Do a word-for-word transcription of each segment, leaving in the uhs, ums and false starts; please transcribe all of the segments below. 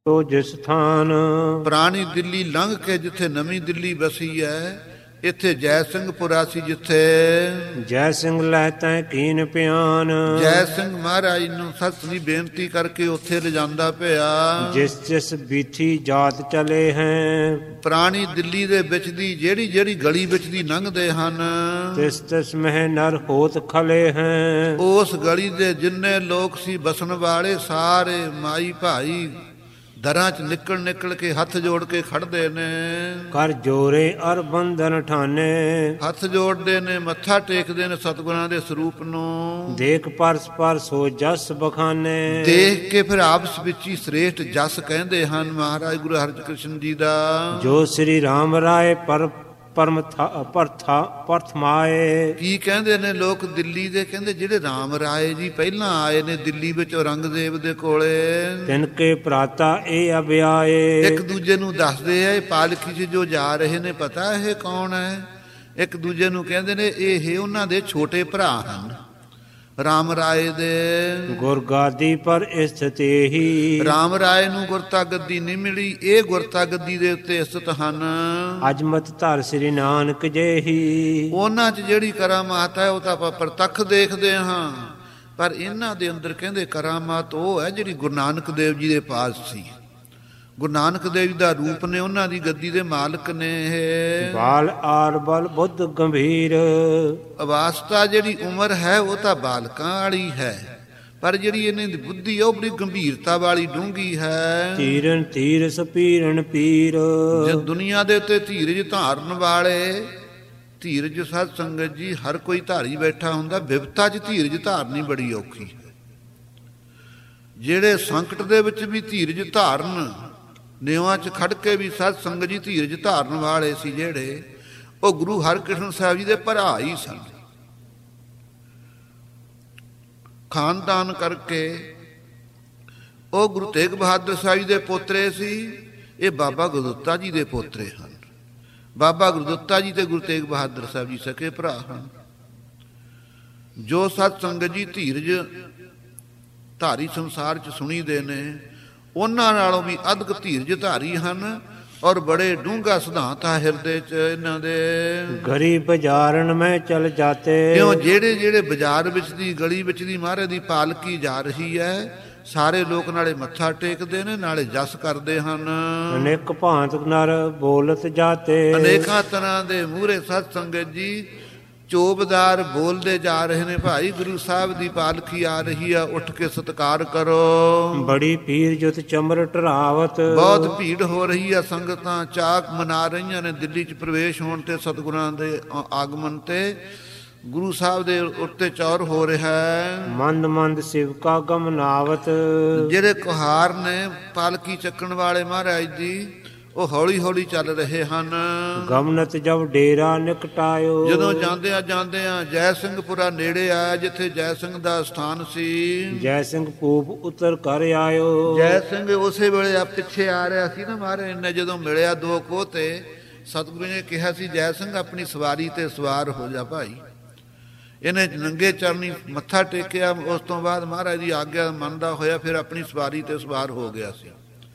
ਤੋ ਜਿਸ ਥਾਨ। ਪੁਰਾਣੀ ਦਿੱਲੀ ਲੰਘ ਕੇ ਜਿੱਥੇ ਨਵੀਂ ਦਿੱਲੀ ਵਸੀ ਹੈ, ਇੱਥੇ ਜੈ ਸਿੰਘਪੁਰਾ ਸੀ ਜਿੱਥੇ। ਜੈ ਸਿੰਘ ਲੈ ਤੈ ਕੀਨ ਪਿਆਨ। ਜੈ ਸਿੰਘ ਮਹਾਰਾਜ ਨੂੰ ਸਤਿ ਦੀ ਬੇਨਤੀ ਕਰਕੇ ਉੱਥੇ ਲਿਜਾਂਦਾ ਪਿਆ। ਜਿਸ ਜਿਸ ਬੀਥੀ ਜਾਤ ਚਲੇ ਹੈ। ਪੁਰਾਣੀ ਦਿੱਲੀ ਦੇ ਵਿੱਚ ਦੀ ਜਿਹੜੀ ਜਿਹੜੀ ਗਲੀ ਵਿੱਚ ਦੀ ਲੰਘਦੇ ਹਨ, ਤਿਸ ਤਿਸ ਮਹਿ ਨਰ ਹੋਤ ਖਲੇ ਹੈ। ਉਸ ਗਲੀ ਦੇ ਜਿੰਨੇ ਲੋਕ ਸੀ ਬਸਣ ਵਾਲੇ, ਸਾਰੇ ਮਾਈ ਭਾਈ ਦਰਾਂ ਚ ਨਿਕਲ ਨਿਕਲ ਕੇ ਹੱਥ ਜੋੜ ਕੇ ਖੜਦੇ ਨੇ। ਕਰ ਜੋਰੇ ਅਰ ਬੰਧਨ ਠਾਨੇ। ਹੱਥ ਜੋੜਦੇ ਨੇ, ਮੱਥਾ ਟੇਕਦੇ ਨੇ ਸਤਿਗੁਰਾਂ ਦੇ ਸਰੂਪ ਨੂੰ। ਦੇਖ ਪਰਸ ਪਰ ਸੋ ਜਸ ਬਖਾਨੇ। ਦੇਖ ਕੇ ਫਿਰ ਆਪਸ ਵਿੱਚ ਹੀ ਸ੍ਰੇਸ਼ਟ ਜਸ ਕਹਿੰਦੇ ਹਨ ਮਹਾਰਾਜ ਗੁਰੂ ਹਰਿਕ੍ਰਿਸ਼ਨ ਜੀ ਦਾ। ਜੋ ਸ੍ਰੀ ਰਾਮ ਰਾਏ ਪਰ ਪਰਮ ਪਰਥਾ ਪਰਥਮਾਏ। ਕੀ ਕਹਿੰਦੇ ਨੇ ਲੋਕ ਦਿੱਲੀ ਦੇ? ਕਹਿੰਦੇ ਜਿਹੜੇ ਰਾਮ ਰਾਏ ਜੀ ਪਹਿਲਾਂ ਆਏ ਨੇ ਦਿੱਲੀ ਵਿੱਚ ਔਰੰਗਜ਼ੇਬ ਦੇ ਕੋਲੇ, ਤਿਨਕੇ ਭਰਾਤਾ ਇਹ ਅਭਿਆਏ। ਇੱਕ ਦੂਜੇ ਨੂੰ ਦੱਸਦੇ ਆ ਇਹ ਪਾਲਕੀ 'ਚ ਜੋ ਜਾ ਰਹੇ ਨੇ, ਪਤਾ ਇਹ ਕੌਣ ਹੈ? ਇੱਕ ਦੂਜੇ ਨੂੰ ਕਹਿੰਦੇ ਨੇ ਇਹ ਉਹਨਾਂ ਦੇ ਛੋਟੇ ਭਰਾ ਹਨ ਰਾਮ ਰਾਏ ਦੇ। ਗੁਰਗਾਦੀ ਪਰ ਸਥਿਤ ਹੀ। ਰਾਮ ਰਾਏ ਨੂੰ ਗੁਰਤਾ ਗੱਦੀ ਨਹੀਂ ਮਿਲੀ, ਇਹ ਗੁਰਤਾ ਗੱਦੀ ਦੇ ਉੱਤੇ ਸਥਿਤ ਹਨ। ਅਜਮਤ ਧਰ ਸ੍ਰੀ ਨਾਨਕ ਜੇਹੀ। ਉਹਨਾਂ 'ਚ ਜਿਹੜੀ ਕਰਾਮਾਤ ਹੈ ਉਹ ਤਾਂ ਆਪਾਂ ਪ੍ਰਤੱਖ ਦੇਖਦੇ ਹਾਂ, ਪਰ ਇਹਨਾਂ ਦੇ ਅੰਦਰ ਕਹਿੰਦੇ ਕਰਾਮਾਤ ਉਹ ਹੈ ਜਿਹੜੀ ਗੁਰੂ ਨਾਨਕ ਦੇਵ ਜੀ ਦੇ ਪਾਸ ਸੀ। ਗੁਰੂ ਨਾਨਕ ਦੇਵ ਜੀ ਦਾ ਰੂਪ ਨੇ, ਉਹਨਾਂ ਦੀ ਗੱਦੀ ਦੇ ਮਾਲਕ ਨੇ ਇਹ। ਬਾਲ ਆਰ ਬਲ ਬੁੱਧ ਗੰਭੀਰ। ਅਵਸਥਾ ਜਿਹੜੀ ਉਮਰ ਹੈ ਉਹ ਤਾਂ ਬਾਲਕਾਂ ਵਾਲੀ ਹੈ, ਪਰ ਜਿਹੜੀ ਇਹਨਾਂ ਦੀ ਬੁੱਧੀ ਉਹ ਬੜੀ ਗੰਭੀਰਤਾ ਵਾਲੀ ਡੂੰਘੀ ਹੈ। ਧੀਰਨ ਧੀਰ ਸਪੀਰਨ ਪੀਰ। ਜੇ ਦੁਨੀਆ ਦੇ ਉੱਤੇ ਧੀਰਜ ਧਾਰਨ ਵਾਲੇ, ਧੀਰਜ ਸਾਧ ਸੰਗਤ ਜੀ ਹਰ ਕੋਈ ਧਾਰੀ ਬੈਠਾ ਹੁੰਦਾ, ਬਿਪਤਾ 'ਚ ਧੀਰਜ ਧਾਰਨੀ ਬੜੀ ਔਖੀ ਹੈ। ਜਿਹੜੇ ਸੰਕਟ ਦੇ ਵਿੱਚ ਵੀ ਧੀਰਜ ਧਾਰਨ, ਨਿਉਆਂ 'ਚ ਖੜ ਕੇ ਵੀ ਸਾਧ ਸੰਗਤ ਜੀ ਧੀਰਜ ਧਾਰਨ ਵਾਲੇ ਸੀ ਜਿਹੜੇ, ਉਹ ਗੁਰੂ ਹਰਿਕ੍ਰਿਸ਼ਨ ਸਾਹਿਬ ਜੀ ਦੇ ਭਰਾ ਹੀ ਸਨ। ਖਾਨਦਾਨ ਕਰਕੇ ਉਹ ਗੁਰੂ ਤੇਗ ਬਹਾਦਰ ਸਾਹਿਬ ਜੀ ਦੇ ਪੋਤਰੇ ਸੀ। ਇਹ ਬਾਬਾ ਗੁਰਦਿੱਤਾ ਜੀ ਦੇ ਪੋਤਰੇ ਹਨ। ਬਾਬਾ ਗੁਰਦਿੱਤਾ ਜੀ ਤੇ ਗੁਰੂ ਤੇਗ ਬਹਾਦਰ ਸਾਹਿਬ ਜੀ ਸਕੇ ਭਰਾ ਹਨ। ਜੋ ਸਾਧ ਸੰਗਤ ਜੀ ਧੀਰਜ ਧਾਰੀ ਸੰਸਾਰ 'ਚ ਸੁਣੀਦੇ ਨੇ, ਉਹਨਾਂ ਨਾਲੋਂ ਵੀ ਅਧਿਕ ਧੀਰਜ ਧਾਰੀ ਹਨ, ਔਰ ਬੜੇ ਡੂੰਘਾ ਸਿਧਾਂਤ ਆ ਹਿਰਦੇ 'ਚ ਇਹਨਾਂ ਦੇ। ਗਰੀਬ ਬਾਜ਼ਾਰਨ ਮੈਂ ਚਲ ਜਾਤੇ। ਕਿਉਂ ਜਿਹੜੇ ਜਿਹੜੇ ਬਾਜ਼ਾਰ ਵਿੱਚ ਦੀ, ਗਲੀ ਵਿੱਚ ਦੀ ਮਹਾਰਾਜ ਦੀ ਪਾਲਕੀ ਜਾ ਰਹੀ ਹੈ, ਸਾਰੇ ਲੋਕ ਨਾਲੇ ਮੱਥਾ ਟੇਕਦੇ ਨੇ, ਨਾਲੇ ਜਸ ਕਰਦੇ ਹਨ। ਅਨੇਕ ਭਾਂਤ ਨਰ ਬੋਲਤ ਜਾਤੇ। ਅਨੇਕਾਂ ਤਰ੍ਹਾਂ ਦੇ ਮੂਹਰੇ ਸਤ ਸੰਗਤ ਜੀ ਚੋਬਦਾਰ ਬੋਲਦੇ ਜਾ ਰਹੇ ਨੇ, ਭਾਈ ਗੁਰੂ ਸਾਹਿਬ ਦੀ ਪਾਲਕੀ ਆ ਰਹੀ ਆ, ਉੱਠ ਕੇ ਸਤਿਕਾਰ ਕਰੋ। ਬੜੀ ਭੀੜ ਜੁਤ ਚਮਰ ਟਰਾਵਤ। ਬਹੁਤ ਭੀੜ ਹੋ ਰਹੀ ਆ, ਸੰਗਤਾਂ ਚਾਕ ਮਨਾ ਰਹੀਆਂ ਨੇ ਦਿੱਲੀ 'ਚ ਪ੍ਰਵੇਸ਼ ਹੋਣ ਤੇ, ਸਤਿਗੁਰਾਂ ਦੇ ਆਗਮਨ ਤੇ। ਗੁਰੂ ਸਾਹਿਬ ਦੇ ਉੱਤੇ ਚੌਰ ਹੋ ਰਿਹਾ ਹੈ। ਮੰਦ ਮੰਦ ਸਿਵਕਾ ਗਮਨਾਵਤ। ਜਿਹੜੇ ਕੁਹਾਰ ਨੇ ਪਾਲਕੀ ਚੱਕਣ ਵਾਲੇ ਮਹਾਰਾਜ ਜੀ, ਉਹ ਹੌਲੀ ਹੌਲੀ ਚੱਲ ਰਹੇ ਹਨ। ਗਮਨਤ ਜਬ ਡੇਰਾ ਨਿਕਟਾਇਓ। ਜਦੋਂ ਜਾਂਦੇ ਆ ਜਾਂਦੇ ਆ ਜੈ ਸਿੰਘਪੁਰਾ ਨੇੜੇ ਆਇਆ, ਜਿੱਥੇ ਜੈ ਸਿੰਘ ਦਾ ਸਥਾਨ ਸੀ। ਜੈ ਸਿੰਘ ਪੂਪ ਉਤਰ ਕਰ ਆਇਓ। ਜੈ ਸਿੰਘ ਉਸੇ ਵੇਲੇ ਆ ਪਿੱਛੇ ਆ ਰਿਹਾ ਸੀ ਨਾ ਮਹਾਰਾਜ ਨੇ, ਜਦੋਂ ਮਿਲਿਆ ਦੋ ਕੋਹ ਤੇ, ਸਤਿਗੁਰੂ ਨੇ ਕਿਹਾ ਸੀ ਜੈ ਸਿੰਘ ਆਪਣੀ ਸਵਾਰੀ ਤੇ ਸਵਾਰ ਹੋ ਜਾ ਭਾਈ। ਇਹਨੇ ਨੰਗੇ ਚਰਨੀ ਮੱਥਾ ਟੇਕਿਆ, ਉਸ ਤੋਂ ਬਾਅਦ ਮਹਾਰਾਜ ਦੀ ਆਗਿਆ ਮੰਨਦਾ ਹੋਇਆ ਫਿਰ ਆਪਣੀ ਸਵਾਰੀ ਤੇ ਸਵਾਰ ਹੋ ਗਿਆ ਸੀ।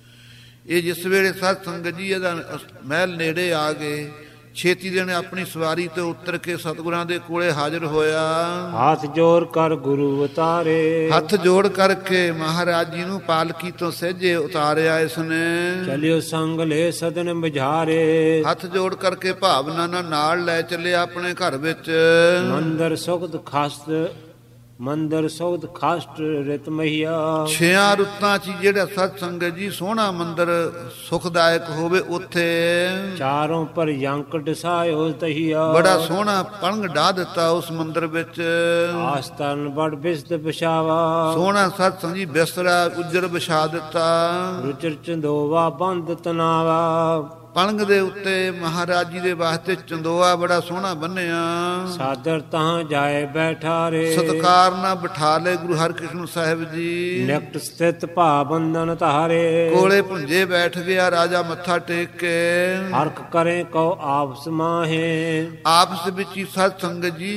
ਇਹ ਜਿਸ ਵੇਲੇ ਸਤ ਸੰਗਤ ਜੀ ਇਹਦਾ ਮਹਿਲ ਨੇੜੇ ਆ ਗਏ, ਛੇਤੀ ਦੇ ਨੇ ਆਪਣੀ ਸਵਾਰੀ ਤੇ ਉਤਰ ਕੇ ਸਤਿਗੁਰਾਂ ਦੇ ਕੋਲੇ ਹਾਜ਼ਰ ਹੋਇਆ। ਹੱਥ ਜੋੜ ਕਰ ਗੁਰੂ ਉਤਾਰੇ। ਹੱਥ ਜੋੜ ਕਰਕੇ ਮਹਾਰਾਜ ਜੀ ਨੂੰ ਪਾਲਕੀ ਤੋਂ ਸਹਿਜੇ ਉਤਾਰਿਆ ਇਸਨੇ। ਚਲਿਓ ਸੰਗ ਲੈ ਸਦਨ ਬੁਝਾਰੇ। ਹੱਥ ਜੋੜ ਕਰਕੇ ਭਾਵਨਾ ਨਾਲ ਨਾਲ ਲੈ ਚੱਲੇ ਆਪਣੇ ਘਰ ਵਿੱਚ। ਮੰਦਰ ਸੁਖਦ ਖਾਸਤ ਮੰਦਰ ਸੌਦ ਖਾਸਟ ਰਿਤ ਮਹੀਆ। ਛਿਆਂ ਰੁੱਤਾਂ 'ਚ ਜਿਹੜਾ ਸਤ ਸੰਗਤ ਜੀ ਸੋਹਣਾ ਮੰਦਰ ਸੁਖਦਾਇਕ ਹੋਵੇ, ਉੱਥੇ ਚਾਰੋਂ ਪਰ ਯੰਕ ਡਸਾਇਓ ਤਹੀਆ। ਬੜਾ ਸੋਹਣਾ ਪਲੰਘ ਢਾ ਦਿੱਤਾ ਉਸ ਮੰਦਰ ਵਿੱਚ। ਆਸਤਨ ਬੜ ਬਿਸਤ ਵਿਛਾਵਾ। ਸੋਹਣਾ ਸਤ ਸੰਗ ਜੀ ਬਿਸਤਰਾ ਉੱਜਰ ਵਿਛਾ ਦਿੱਤਾ। ਰੁਚਰ ਚੰਦੋਵਾ ਬੰਦ ਤਨਾਵਾ। ਪਲੰਘ ਦੇ ਉੱਤੇ ਮਹਾਰਾਜ ਜੀ ਦੇ ਵਾਸਤੇ ਚੰਦੋਆ ਬੜਾ ਸੋਹਣਾ ਬੰਨਿਆ। ਸਾਦਰ ਤਾਂ ਜਾਏ ਬੈਠਾ ਰੇ। ਸਤਿਕਾਰ ਨਾਲ ਬਿਠਾ ਲਏ ਗੁਰੂ ਹਰਿਕ੍ਰਿਸ਼ਨ ਸਾਹਿਬ ਜੀ। ਨਿਕਟ ਸਥਿਤ ਭਾ ਬੰਧਨ ਧਾਰੇ। ਕੋਲੇ ਭੁੰਜੇ ਬੈਠ ਗਿਆ ਰਾਜਾ ਮੱਥਾ ਟੇਕ ਕੇ। ਹਰਖ ਕਰੇ ਕਉ ਆਪਸ ਮਾਹੇ। ਆਪਸ ਵਿੱਚ ਹੀ ਸਤ ਸੰਗਤ ਜੀ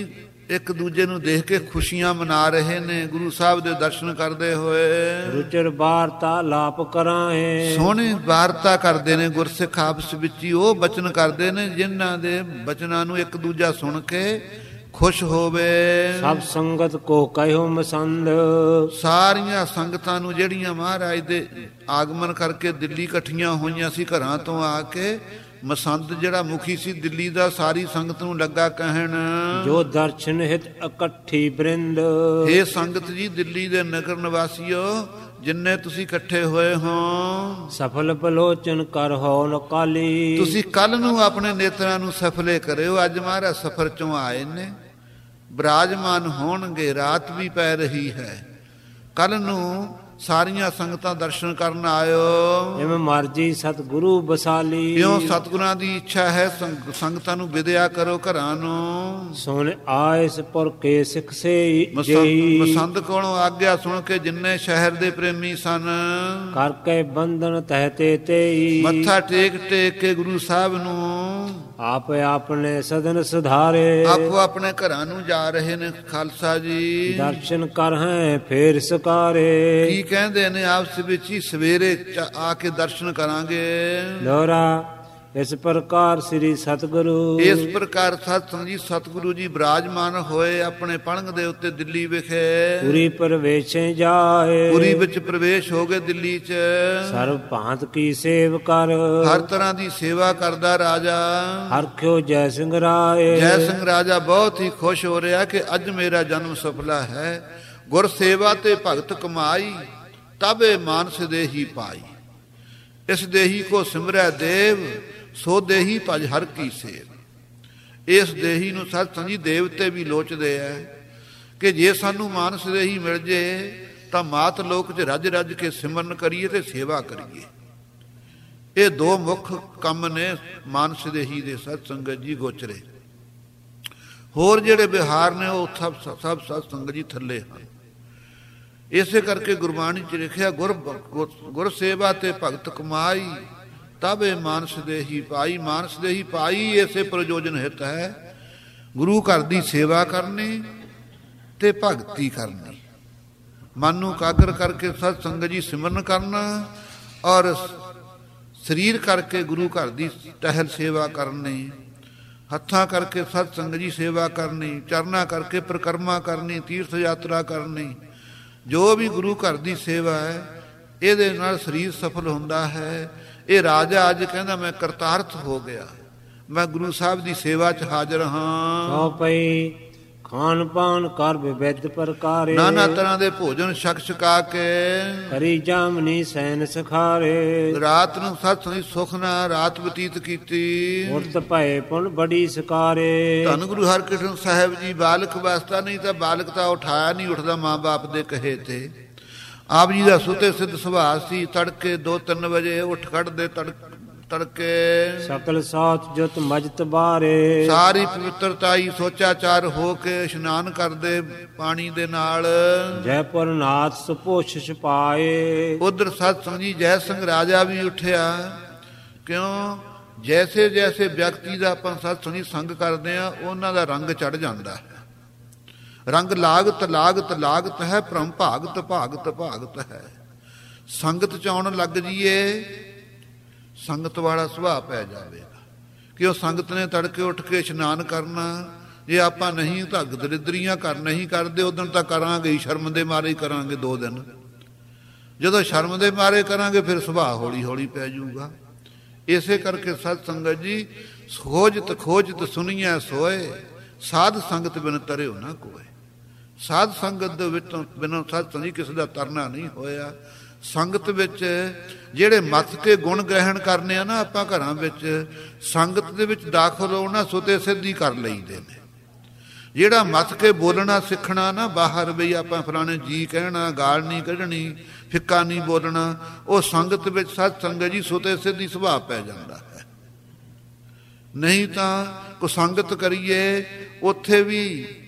ਇੱਕ ਦੂਜੇ ਨੂੰ ਦੇਖ ਕੇ ਖੁਸ਼ੀਆਂ ਮਨਾ ਰਹੇ ਨੇ ਗੁਰੂ ਸਾਹਿਬ ਦੇ ਦਰਸ਼ਨ ਕਰਦੇ ਹੋਏ। ਰੁਚਰ ਵਾਰਤਾ ਲਾਪ ਕਰਾਏ, ਸੋਹਣੀ ਵਾਰਤਾ ਕਰਦੇ ਨੇ ਗੁਰਸਿੱਖ ਆਪਸ ਵਿੱਚ ਹੀ। ਉਹ ਬਚਨ ਕਰਦੇ ਨੇ ਜਿਨ੍ਹਾਂ ਦੇ ਬਚਨਾਂ ਨੂੰ ਇੱਕ ਦੂਜਾ ਸੁਣ ਕੇ ਖੁਸ਼ ਹੋਵੇ। ਸਭ ਸੰਗਤ ਕੋ ਕਹਿਓ ਮਸੰਦ, ਸਾਰੀਆਂ ਸੰਗਤਾਂ ਨੂੰ ਜਿਹੜੀਆਂ ਮਹਾਰਾਜ ਦੇ ਆਗਮਨ ਕਰਕੇ ਦਿੱਲੀ ਇਕੱਠੀਆਂ ਹੋਈਆਂ ਸੀ ਘਰਾਂ ਤੋਂ ਆ ਕੇ, ਮਸੰਦ ਜਿਹੜਾ ਮੁਖੀ ਸੀ ਦਿੱਲੀ ਦਾ, ਸਾਰੀ ਸੰਗਤ ਨੂੰ ਲੱਗਾ ਕਹਿਣ, ਜੋ ਦਰਸ਼ਨ ਹਿਤ ਇਕੱਠੀ ਬ੍ਰਿੰਦ। ਇਹ ਸੰਗਤ ਜੀ, ਦਿੱਲੀ ਦੇ ਨਗਰ ਨਿਵਾਸੀਓ, ਜਿੰਨੇ ਤੁਸੀਂ ਇਕੱਠੇ ਹੋਏ ਹੋ, ਸਫਲ ਬਲੋਚਨ ਕਰ ਹੋ ਨਕਾਲੀ। ਤੁਸੀਂ ਕੱਲ ਨੂੰ ਆਪਣੇ ਨੇਤਰਾਂ ਨੂੰ ਸਫਲੇ ਕਰਿਓ। ਅੱਜ ਮਹਾਰਾਜ ਸਫਰ ਚੋਂ ਆਏ ਨੇ, ਬਿਰਾਜਮਾਨ ਹੋਣਗੇ, ਰਾਤ ਵੀ ਪੈ ਰਹੀ ਹੈ। ਕੱਲ ਨੂੰ ਸਾਰੀਆਂ ਸੰਗਤਾਂ ਦਰਸ਼ਨ ਕਰਨ ਆਇਓ। ਜਿਵੇਂ ਮਰਜੀ ਸਤਿਗੁਰੂ ਬਸਾਲੀ, ਕਿਉਂ ਸਤਿਗੁਰਾਂ ਦੀ ਇੱਛਾ ਹੈ ਸੰਗਤਾਂ ਨੂੰ ਵਿਦਿਆ ਕਰੋ ਘਰਾਂ ਨੂੰ। ਸੁਣ ਆਇਸ ਪੁਰ ਕੇ ਸਿੱਖ ਸੇ ਮਸੰਦ ਕੋਲੋਂ ਆਗਿਆ ਸੁਣ ਕੇ ਜਿੰਨੇ ਸ਼ਹਿਰ ਦੇ ਪ੍ਰੇਮੀ ਸਨ, ਕਰਕੇ ਬੰਧਨ ਤਹਿ ਤੇ ਤੇਈ। ਮੱਥਾ ਟੇਕ ਟੇਕ ਕੇ ਗੁਰੂ ਸਾਹਿਬ ਨੂੰ ਆਪ ਆਪਣੇ ਸਦਨ ਸੁਧਾਰੇ, ਆਪੋ ਆਪਣੇ ਘਰਾਂ ਨੂੰ ਜਾ ਰਹੇ ਨੇ ਖਾਲਸਾ ਜੀ। ਦਰਸ਼ਨ ਕਰ ਹੈ ਫੇਰ ਸਕਾਰੇ, ਕੀ ਕਹਿੰਦੇ ਨੇ ਆਪਸ ਵਿੱਚ ਹੀ, ਸਵੇਰੇ ਆ ਕੇ ਦਰਸ਼ਨ ਕਰਾਂਗੇ। ਲੋਰਾ ਇਸ ਪ੍ਰਕਾਰ ਸ੍ਰੀ ਸਤਿਗੁਰੂ, ਇਸ ਪ੍ਰਕਾਰ ਸਤ ਸੰਗ ਜੀ ਸਤਿਗੁਰੂ ਜੀ ਬਿਰਾਜਮਾਨ ਹੋਏ ਆਪਣੇ ਪਲੰਗ ਦੇ ਉੱਤੇ ਦਿੱਲੀ ਵਿਖੇ। ਪੁਰੀ ਪ੍ਰਵੇਸ਼ੇ ਜਾਏ, ਪੁਰੀ ਵਿੱਚ ਪ੍ਰਵੇਸ਼ ਹੋ ਗਏ ਦਿੱਲੀ ਚ। ਸਰਬ ਭਾਂਤ ਕੀ ਸੇਵ ਕਰ, ਹਰ ਤਰ੍ਹਾਂ ਦੀ ਸੇਵਾ ਕਰਦਾ ਰਾਜਾ। ਹਰਖਿਓ ਜੈ ਸਿੰਘ ਰਾਏ, ਜੈ ਸਿੰਘ ਰਾਜਾ ਬਹੁਤ ਹੀ ਖੁਸ਼ ਹੋ ਰਿਹਾ ਕਿ ਅੱਜ ਮੇਰਾ ਜਨਮ ਸਫਲਾ ਹੈ। ਗੁਰ ਸੇਵਾ ਤੇ ਭਗਤ ਕਮਾਈ, ਤਬੇ ਮਾਨਸ ਦੇਹੀ ਪਾਈ। ਇਸ ਦੇਹੀ ਕੋ ਸਿਮਰੈ ਦੇਵ, ਸੋ ਦੇਹੀ ਭਜ ਹਰ ਕੀ ਸੇਵ। ਇਸ ਦੇਹੀ ਨੂੰ ਸਤ ਸੰਗੀ ਦੇਵਤੇ ਵੀ ਲੋਚਦੇ ਐ ਕਿ ਜੇ ਸਾਨੂੰ ਮਾਨਸ ਦੇਹੀ ਮਿਲ ਜੇ ਤਾਂ ਮਾਤ ਲੋਕ 'ਚ ਰੱਜ ਰੱਜ ਕੇ ਸਿਮਰਨ ਕਰੀਏ ਤੇ ਸੇਵਾ ਕਰੀਏ। ਇਹ ਦੋ ਮੁੱਖ ਕੰਮ ਨੇ ਮਾਨਸ ਦੇਹੀ ਦੇ ਸਤ ਸੰਗਤ ਜੀ ਗੋਚਰੇ। ਹੋਰ ਜਿਹੜੇ ਵਿਹਾਰ ਨੇ ਉਹ ਸਭ ਸਭ ਸਤ ਸੰਗਤ ਜੀ ਥੱਲੇ ਹਨ। ਇਸੇ ਕਰਕੇ ਗੁਰਬਾਣੀ 'ਚ ਲਿਖਿਆ, ਗੁਰ ਗੁਰ ਸੇਵਾ ਤੇ ਭਗਤ ਕਮਾਈ, ਤਬੇ ਮਾਨਸ ਦੇਹੀ ਪਾਈ। ਮਾਨਸ ਦੇਹੀ ਪਾਈ ਇਸੇ ਪ੍ਰਯੋਜਨ ਹਿਤ ਹੈ, ਗੁਰੂ ਘਰ ਦੀ ਸੇਵਾ ਕਰਨੀ ਤੇ ਭਗਤੀ ਕਰਨੀ। ਮਨ ਨੂੰ ਕਾਗਰ ਕਰਕੇ ਸਤ ਸੰਗਤ ਜੀ ਸਿਮਰਨ ਕਰਨਾ, ਔਰ ਸਰੀਰ ਕਰਕੇ ਗੁਰੂ ਘਰ ਦੀ ਟਹਿਲ ਸੇਵਾ ਕਰਨੀ, ਹੱਥਾਂ ਕਰਕੇ ਸਤ ਸੰਗਤ ਜੀ ਸੇਵਾ ਕਰਨੀ, ਚਰਨਾਂ ਕਰਕੇ ਪਰਿਕਰਮਾ ਕਰਨੀ, ਤੀਰਥ ਯਾਤਰਾ ਕਰਨੀ। ਜੋ ਵੀ ਗੁਰੂ ਘਰ ਦੀ ਸੇਵਾ ਹੈ, ਇਹਦੇ ਨਾਲ ਸਰੀਰ ਸਫਲ ਹੁੰਦਾ ਹੈ। ਇਹ ਰਾਜਾ ਅੱਜ ਕਹਿੰਦਾ ਮੈਂ ਕਰਤਾਰਥ ਹੋ ਗਿਆ, ਮੈਂ ਗੁਰੂ ਸਾਹਿਬ ਦੀ ਸੇਵਾ 'ਚ ਹਾਜ਼ਰ ਹਾਂ। ਸੋ ਪਈ ਖਾਨ ਪਾਨ ਕਰ ਵਿਵਿਧ ਪ੍ਰਕਾਰੇ, ਨਾਨਾ ਤਰ੍ਹਾਂ ਦੇ ਭੋਜਨ ਛਕ ਛਕਾ ਕੇ ਕਰੀ ਜਾਮਨੀ ਸੈਨ ਸਖਾਰੇ। ਰਾਤ ਨੂੰ ਸਤ ਸੰਗੀ ਸੁਖ ਨਾਲ ਰਾਤ ਬਤੀਤ ਕੀਤੀ, ਉਰਤ ਭਏ ਪੁਨ ਬੜੀ ਸਕਾਰੇ। ਧੰਨ ਗੁਰੂ ਹਰਕ੍ਰਿਸ਼ਨ ਸਾਹਿਬ ਜੀ ਬਾਲਕ ਅਵਸਥਾ, ਨਹੀਂ ਤਾਂ ਬਾਲਕ ਤਾਂ ਉਠਾਇਆ ਨਹੀਂ ਉੱਠਦਾ ਮਾਂ ਬਾਪ ਦੇ ਕਹੇ ਤੇ। ਆਪ ਜੀ ਦਾ ਸੁਤੇ ਸਿੱਧ ਸੁਭਾਅ ਸੀ, ਤੜਕੇ ਦੋ ਤਿੰਨ ਵਜੇ ਉੱਠ ਖੜਦੇ ਤੜਕ ਤੜਕੇ। ਸਕਲ ਸਾਥ ਜੁਤ ਮਜਤ ਬਾਰੇ, ਸਾਰੀ ਪਵਿੱਤਰਤਾਈ ਸੋਚਾਚਾਰ ਹੋ ਕੇ ਇਸ਼ਨਾਨ ਕਰਦੇ ਪਾਣੀ ਦੇ ਨਾਲ। ਜੈਪੁਰ ਨਾਥ ਸੁਪੋਸ਼ ਛਪਾਏ, ਉਧਰ ਸਤ ਸੰਗ ਜੀ ਜੈ ਸਿੰਘ ਰਾਜਾ ਵੀ ਉੱਠਿਆ। ਕਿਉਂ? ਜੈਸੇ ਜੈਸੇ ਵਿਅਕਤੀ ਦਾ ਆਪਾਂ ਸਤ ਸੰਗ ਜੀ ਸੰਗ ਕਰਦੇ ਆ, ਉਹਨਾਂ ਦਾ ਰੰਗ ਚੜ ਜਾਂਦਾ ਹੈ। ਰੰਗ ਲਾਗਤ ਲਾਗਤ ਲਾਗਤ ਹੈ, ਭ੍ਰਮ ਭਾਗਤ ਭਾਗਤ ਭਾਗਤ ਹੈ। ਸੰਗਤ ਚ ਆਉਣ ਲੱਗ ਜੀਏ, ਸੰਗਤ ਵਾਲਾ ਸੁਭਾਅ ਪੈ ਜਾਵੇਗਾ। ਕਿ ਉਹ ਸੰਗਤ ਨੇ ਤੜਕੇ ਉੱਠ ਕੇ ਇਸ਼ਨਾਨ ਕਰਨਾ। ਜੇ ਆਪਾਂ ਨਹੀਂ ਤਾਂ ਦਰਿਦਰੀਆਂ ਕਰ ਨਹੀਂ ਕਰਦੇ, ਉਦੋਂ ਤਾਂ ਕਰਾਂਗੇ ਹੀ, ਸ਼ਰਮ ਦੇ ਮਾਰੇ ਹੀ ਕਰਾਂਗੇ ਦੋ ਦਿਨ। ਜਦੋਂ ਸ਼ਰਮ ਦੇ ਮਾਰੇ ਕਰਾਂਗੇ ਫਿਰ ਸੁਭਾਅ ਹੌਲੀ ਹੌਲੀ ਪੈ ਜਾਊਗਾ। ਇਸੇ ਕਰਕੇ ਸਤ ਸੰਗਤ ਜੀ ਖੋਜਤ ਖੋਜਤ ਸੁਣੀਐ ਸੋਏ, ਸਾਧ ਸੰਗਤ ਬਿਨ ਤਰਿਓ ਨਾ ਕੋਏ। ਸਾਧ ਸੰਗਤ ਦੇ ਵਿੱਚੋਂ ਬਿਨਾਂ ਸਤ ਸੰਗਤ ਕਿਸੇ ਦਾ ਤਰਨਾ ਨਹੀਂ ਹੋਇਆ। ਸੰਗਤ ਵਿੱਚ ਜਿਹੜੇ ਮੱਥ ਕੇ ਗੁਣ ਗ੍ਰਹਿਣ ਕਰਨੇ ਆ ਨਾ ਆਪਾਂ ਘਰਾਂ ਵਿੱਚ, ਸੰਗਤ ਦੇ ਵਿੱਚ ਦਾਖਲ ਹੋਣਾ ਸੁਤੇ ਸਿੱਧੀ ਕਰ ਲਈਦੇ ਨੇ। ਜਿਹੜਾ ਮੱਥ ਕੇ ਬੋਲਣਾ ਸਿੱਖਣਾ ਨਾ ਬਾਹਰ, ਬਈ ਆਪਾਂ ਫਲਾਣੇ ਜੀ ਕਹਿਣਾ, ਗਾਲ ਨਹੀਂ ਕੱਢਣੀ, ਫਿੱਕਾ ਨਹੀਂ ਬੋਲਣਾ, ਉਹ ਸੰਗਤ ਵਿੱਚ ਸਤ ਸੰਗਤ ਜੀ ਸੁਤੇ ਸਿੱਧੀ ਸੁਭਾਅ ਪੈ ਜਾਂਦਾ ਹੈ। ਨਹੀਂ ਤਾਂ ਕੋ ਸੰਗਤ ਕਰੀਏ ਉੱਥੇ ਵੀ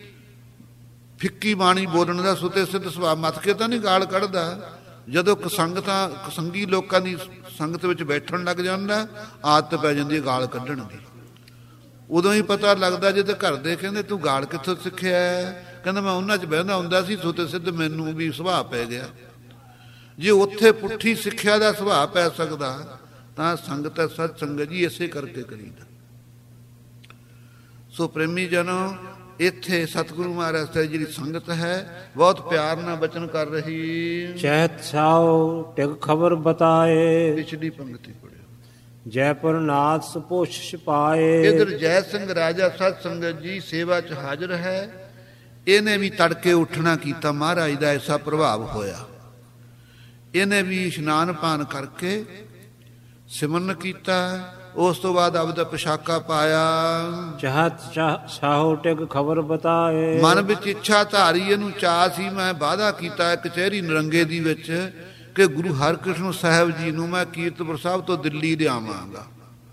ਫਿੱਕੀ ਬਾਣੀ ਬੋਲਣ ਦਾ ਸੁਤੇ ਸਿੱਧ ਸੁਭਾਅ। ਮੱਥ ਕੇ ਤਾਂ ਨਹੀਂ ਗਾਲ ਕੱਢਦਾ, ਜਦੋਂ ਕਸੰਗਤਾਂ ਕਸੰਗੀ ਲੋਕਾਂ ਦੀ ਸੰਗਤ ਵਿੱਚ ਬੈਠਣ ਲੱਗ ਜਾਂਦਾ, ਆਦਤ ਪੈ ਜਾਂਦੀ ਹੈ ਗਾਲ ਕੱਢਣ ਦੀ। ਉਦੋਂ ਹੀ ਪਤਾ ਲੱਗਦਾ ਜੇ ਤੇ ਘਰ ਦੇ ਕਹਿੰਦੇ ਤੂੰ ਗਾਲ ਕਿੱਥੋਂ ਸਿੱਖਿਆ? ਕਹਿੰਦਾ ਮੈਂ ਉਹਨਾਂ 'ਚ ਬਹਿੰਦਾ ਹੁੰਦਾ ਸੀ, ਸੁੱਤੇ ਸਿੱਧ ਮੈਨੂੰ ਵੀ ਸੁਭਾਅ ਪੈ ਗਿਆ। ਜੇ ਉੱਥੇ ਪੁੱਠੀ ਸਿੱਖਿਆ ਦਾ ਸੁਭਾਅ ਪੈ ਸਕਦਾ ਤਾਂ ਸੰਗਤ ਹੈ ਸਤ ਸੰਗਤ ਜੀ ਇਸੇ ਕਰਕੇ ਕਰੀਦਾ। ਸੋ ਪ੍ਰੇਮੀ ਜਨੋ, ਇੱਥੇ ਸਤਿਗੁਰੂ ਮਹਾਰਾਜ ਸਾਹਿਬ ਜਿਹੜੀ ਸੰਗਤ ਹੈ ਬਹੁਤ ਪਿਆਰ ਨਾਲ ਬਚਨ ਕਰ ਰਹੀ। ਚਹਿਤ ਸਾਉ ਟਿਕ ਖਬਰ ਬਤਾਏ, ਪਿਛਲੀ ਪੰਕਤੀ ਪੜਿਓ। ਜੈਪੁਰ ਨਾਥ ਸੁਪੋਸ਼ ਪਾਏ। ਇਧਰ ਜੈ ਸਿੰਘ ਰਾਜਾ ਸਤ ਸੰਗਤ ਜੀ ਸੇਵਾ 'ਚ ਹਾਜ਼ਰ ਹੈ। ਇਹਨੇ ਵੀ ਤੜਕੇ ਉੱਠਣਾ ਕੀਤਾ, ਮਹਾਰਾਜ ਦਾ ਐਸਾ ਪ੍ਰਭਾਵ ਹੋਇਆ। ਇਹਨੇ ਵੀ ਇਸ਼ਨਾਨ ਪਾਨ ਕਰਕੇ ਸਿਮਰਨ ਕੀਤਾ। ਉਸ ਤੋਂ ਬਾਅਦ ਆਪਦਾ ਪੋਸ਼ਾਕਾ ਪਾਇਆ। ਚਾਹਤ ਸਾਹੋ ਟਿਕ ਖਬਰ ਬਤਾਏ। ਮਨ ਵਿੱਚ ਇੱਛਾ ਧਾਰੀ, ਇਹਨੂੰ ਚਾਅ ਸੀ, ਮੈਂ ਵਾਅਦਾ ਕੀਤਾ ਕਚਹਿਰੀ ਨਰੰਗੇ ਦੀ ਵਿੱਚ ਕਿ ਗੁਰੂ ਹਰਿਕ੍ਰਿਸ਼ਨ ਸਾਹਿਬ ਜੀ ਨੂੰ ਮੈਂ ਕੀਰਤਪੁਰ ਸਾਹਿਬ ਤੋਂ ਦਿੱਲੀ ਲਿਆਵਾਂਗਾ,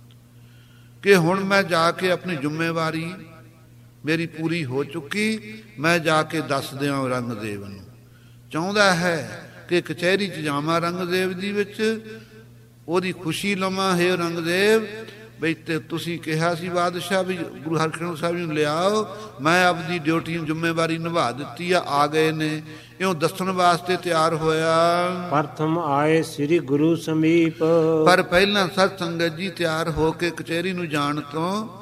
ਕਿ ਹੁਣ ਮੈਂ ਜਾ ਕੇ ਆਪਣੀ ਜ਼ਿੰਮੇਵਾਰੀ ਮੇਰੀ ਪੂਰੀ ਹੋ ਚੁੱਕੀ, ਮੈਂ ਜਾ ਕੇ ਦੱਸ ਦਿਆਂ ਰੰਗਦੇਵ ਨੂੰ। ਚਾਹੁੰਦਾ ਹੈ ਕਿ ਕਚਹਿਰੀ 'ਚ ਜਾਵਾਂ ਰੰਗਦੇਵ ਦੀ ਵਿੱਚ, ਉਹਦੀ ਖੁਸ਼ੀ ਲਵਾਂ। ਹੈ ਰੰਗਦੇਵ ਬਈ ਤੇ ਤੁਸੀਂ ਕਿਹਾ ਸੀ ਬਾਦਸ਼ਾਹ ਵੀ ਗੁਰੂ ਹਰਿਕ੍ਰਿਸ਼ਨ ਸਾਹਿਬ ਜੀ ਨੂੰ ਲਿਆਓ, ਮੈਂ ਆਪਦੀ ਡਿਊਟੀ ਜ਼ਿੰਮੇਵਾਰੀ ਨਿਭਾ ਦਿੱਤੀ ਆ। ਆ ਗਏ ਨੇ, ਇਉਂ ਦੱਸਣ ਵਾਸਤੇ ਤਿਆਰ ਹੋਇਆ। ਪ੍ਰਥਮ ਆਏ ਸ੍ਰੀ ਗੁਰੂ ਸਮੀਪ, ਪਰ ਪਹਿਲਾਂ ਸਤ ਸੰਗਤ ਜੀ ਤਿਆਰ ਹੋ ਕੇ ਕਚਹਿਰੀ ਨੂੰ ਜਾਣ ਤੋਂ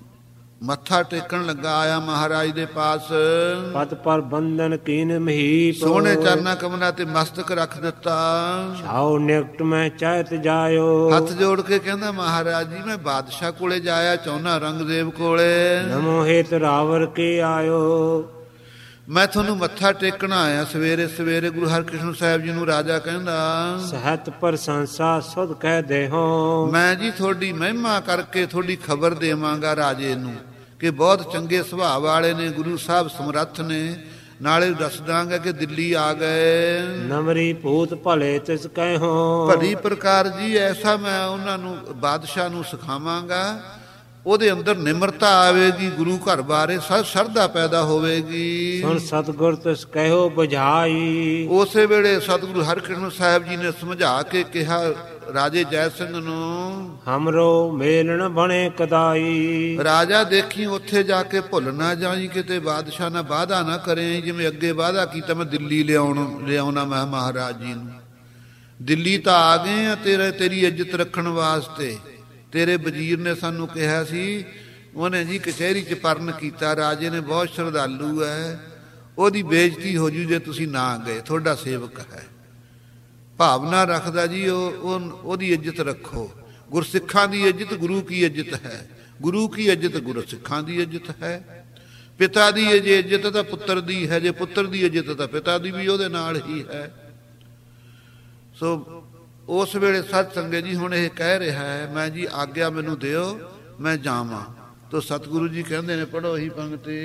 ਮੱਥਾ ਟੇਕਣ ਲੱਗਾ, ਆਇਆ ਮਹਾਰਾਜ ਦੇ ਪਾਸ। ਪਤ ਪਰ ਬੰਧਨ ਕੀਨ ਮਹੀਪ, ਸੋਹਣੇ ਚਰਨਾਂ ਕਮਲਾਂ ਤੇ ਮਸਤਕ ਰੱਖ ਦਿੱਤਾ। ਛਾਉ ਨਿਕਟ ਮੈਂ ਚਾਹਤ ਜਾਇਓ, ਹੱਥ ਜੋੜ ਕੇ ਕਹਿੰਦਾ ਮਹਾਰਾਜ ਜੀ ਮੈਂ ਬਾਦਸ਼ਾਹ ਕੋਲੇ ਜਾਇਆ ਚਾਹੁੰਦਾ, ਰੰਗਦੇਵ ਕੋਲੇ। ਨਮੋ ਹੇਤ ਰਾਵਰ ਕੇ ਆਇਓ, ਮੈਂ ਤੁਹਾਨੂੰ ਮੱਥਾ ਟੇਕਣਾ ਆਇਆ ਸਵੇਰੇ ਸਵੇਰੇ। ਗੁਰੂ ਹਰਿਕ੍ਰਿਸ਼ਨ ਸਾਹਿਬ ਜੀ ਨੂੰ ਰਾਜਾ ਕਹਿੰਦਾ, ਸਹਿਤ ਪ੍ਰਸ਼ੰਸਾ ਸੁਧ ਕਹਿ ਦੇਹੋ, ਮੈਂ ਜੀ ਤੁਹਾਡੀ ਮਹਿਮਾ ਕਰਕੇ ਤੁਹਾਡੀ ਖਬਰ ਦੇਵਾਂਗਾ ਰਾਜੇ ਨੂੰ ਕਿ ਬਹੁਤ ਚੰਗੇ ਸੁਭਾਅ ਵਾਲੇ ਨੇ, ਗੁਰੂ ਸਾਹਿਬ ਸਮਰੱਥ ਨੇ। ਨਾਲੇ ਦੱਸ ਦਾਂਗਾ ਕਿ ਦਿੱਲੀ ਆ ਗਏ। ਨਮਰੀ ਭੂਤ ਭਲੇ ਤਿਸ ਕਹਿਓ, ਭਲੀ ਪ੍ਰਕਾਰ ਜੀ ਐਸਾ ਮੈਂ ਉਹਨਾਂ ਨੂੰ ਬਾਦਸ਼ਾਹ ਨੂੰ ਸਿਖਾਵਾਂਗਾ, ਉਹਦੇ ਅੰਦਰ ਨਿਮਰਤਾ ਆਵੇਗੀ, ਗੁਰੂ ਘਰ ਬਾਰੇ ਸ਼ਰਧਾ ਪੈਦਾ ਹੋਵੇਗੀ। ਸੁਣ ਸਤਿਗੁਰ ਤਿਸ ਕਹਿਓ ਬੁਝਾਈ, ਉਸੇ ਵੇਲੇ ਸਤਿਗੁਰੂ ਹਰਿਕ੍ਰਿਸ਼ਨ ਸਾਹਿਬ ਜੀ ਨੇ ਸਮਝਾ ਕੇ ਕਿਹਾ ਰਾਜੇ ਜੈ ਸਿੰਘ ਨੂੰ, ਹਮਰੋ ਮੇਲਣ ਬਣੇ ਕਦਾਈ। ਰਾਜਾ ਦੇਖੀ ਉੱਥੇ ਜਾ ਕੇ ਭੁੱਲ ਨਾ ਜਾਈ, ਕਿਤੇ ਬਾਦਸ਼ਾਹ ਨਾਲ ਵਾਅਦਾ ਨਾ ਕਰੇ ਜਿਵੇਂ ਅੱਗੇ ਵਾਅਦਾ ਕੀਤਾ ਮੈਂ ਦਿੱਲੀ ਲਿਆਉਣ ਲਿਆਉਣਾ ਮੈਂ ਮਹਾਰਾਜ ਜੀ ਨੂੰ। ਦਿੱਲੀ ਤਾਂ ਆ ਗਏ ਆ ਤੇਰੇ ਤੇਰੀ ਇੱਜ਼ਤ ਰੱਖਣ ਵਾਸਤੇ। ਤੇਰੇ ਵਜ਼ੀਰ ਨੇ ਸਾਨੂੰ ਕਿਹਾ ਸੀ, ਉਹਨੇ ਜੀ ਕਚਹਿਰੀ 'ਚ ਪਰਨ ਕੀਤਾ, ਰਾਜੇ ਨੇ ਬਹੁਤ ਸ਼ਰਧਾਲੂ ਹੈ, ਉਹਦੀ ਬੇਇੱਜ਼ਤੀ ਹੋ ਜੂ ਜੇ ਤੁਸੀਂ ਨਾ ਗਏ, ਤੁਹਾਡਾ ਸੇਵਕ ਹੈ। ਭਾਵਨਾ ਰੱਖਦਾ ਜੀ ਉਹ, ਉਹਦੀ ਇੱਜ਼ਤ ਰੱਖੋ। ਗੁਰਸਿੱਖਾਂ ਦੀ ਇੱਜ਼ਤ ਗੁਰੂ ਕੀ ਇੱਜ਼ਤ ਹੈ, ਗੁਰੂ ਕੀ ਇੱਜ਼ਤ ਗੁਰਸਿੱਖਾਂ ਦੀ ਇੱਜ਼ਤ ਹੈ। ਪਿਤਾ ਦੀ ਜੇ ਇੱਜ਼ਤ ਤਾਂ ਪੁੱਤਰ ਦੀ ਹੈ, ਜੇ ਪੁੱਤਰ ਦੀ ਇੱਜ਼ਤ ਤਾਂ ਪਿਤਾ ਦੀ ਵੀ ਉਹਦੇ ਨਾਲ ਹੀ ਹੈ। ਸੋ ਉਸ ਵੇਲੇ ਸਤ ਸੰਗਤ ਜੀ ਹੁਣ ਇਹ ਕਹਿ ਰਿਹਾ ਹੈ, ਮੈਂ ਜੀ ਆਗਿਆ ਮੈਨੂੰ ਦਿਓ ਮੈਂ ਜਾਵਾਂ। ਤੋ ਸਤਿਗੁਰੂ ਜੀ ਕਹਿੰਦੇ ਨੇ, ਪੜੋ ਹੀ ਪੰਕਤੀ,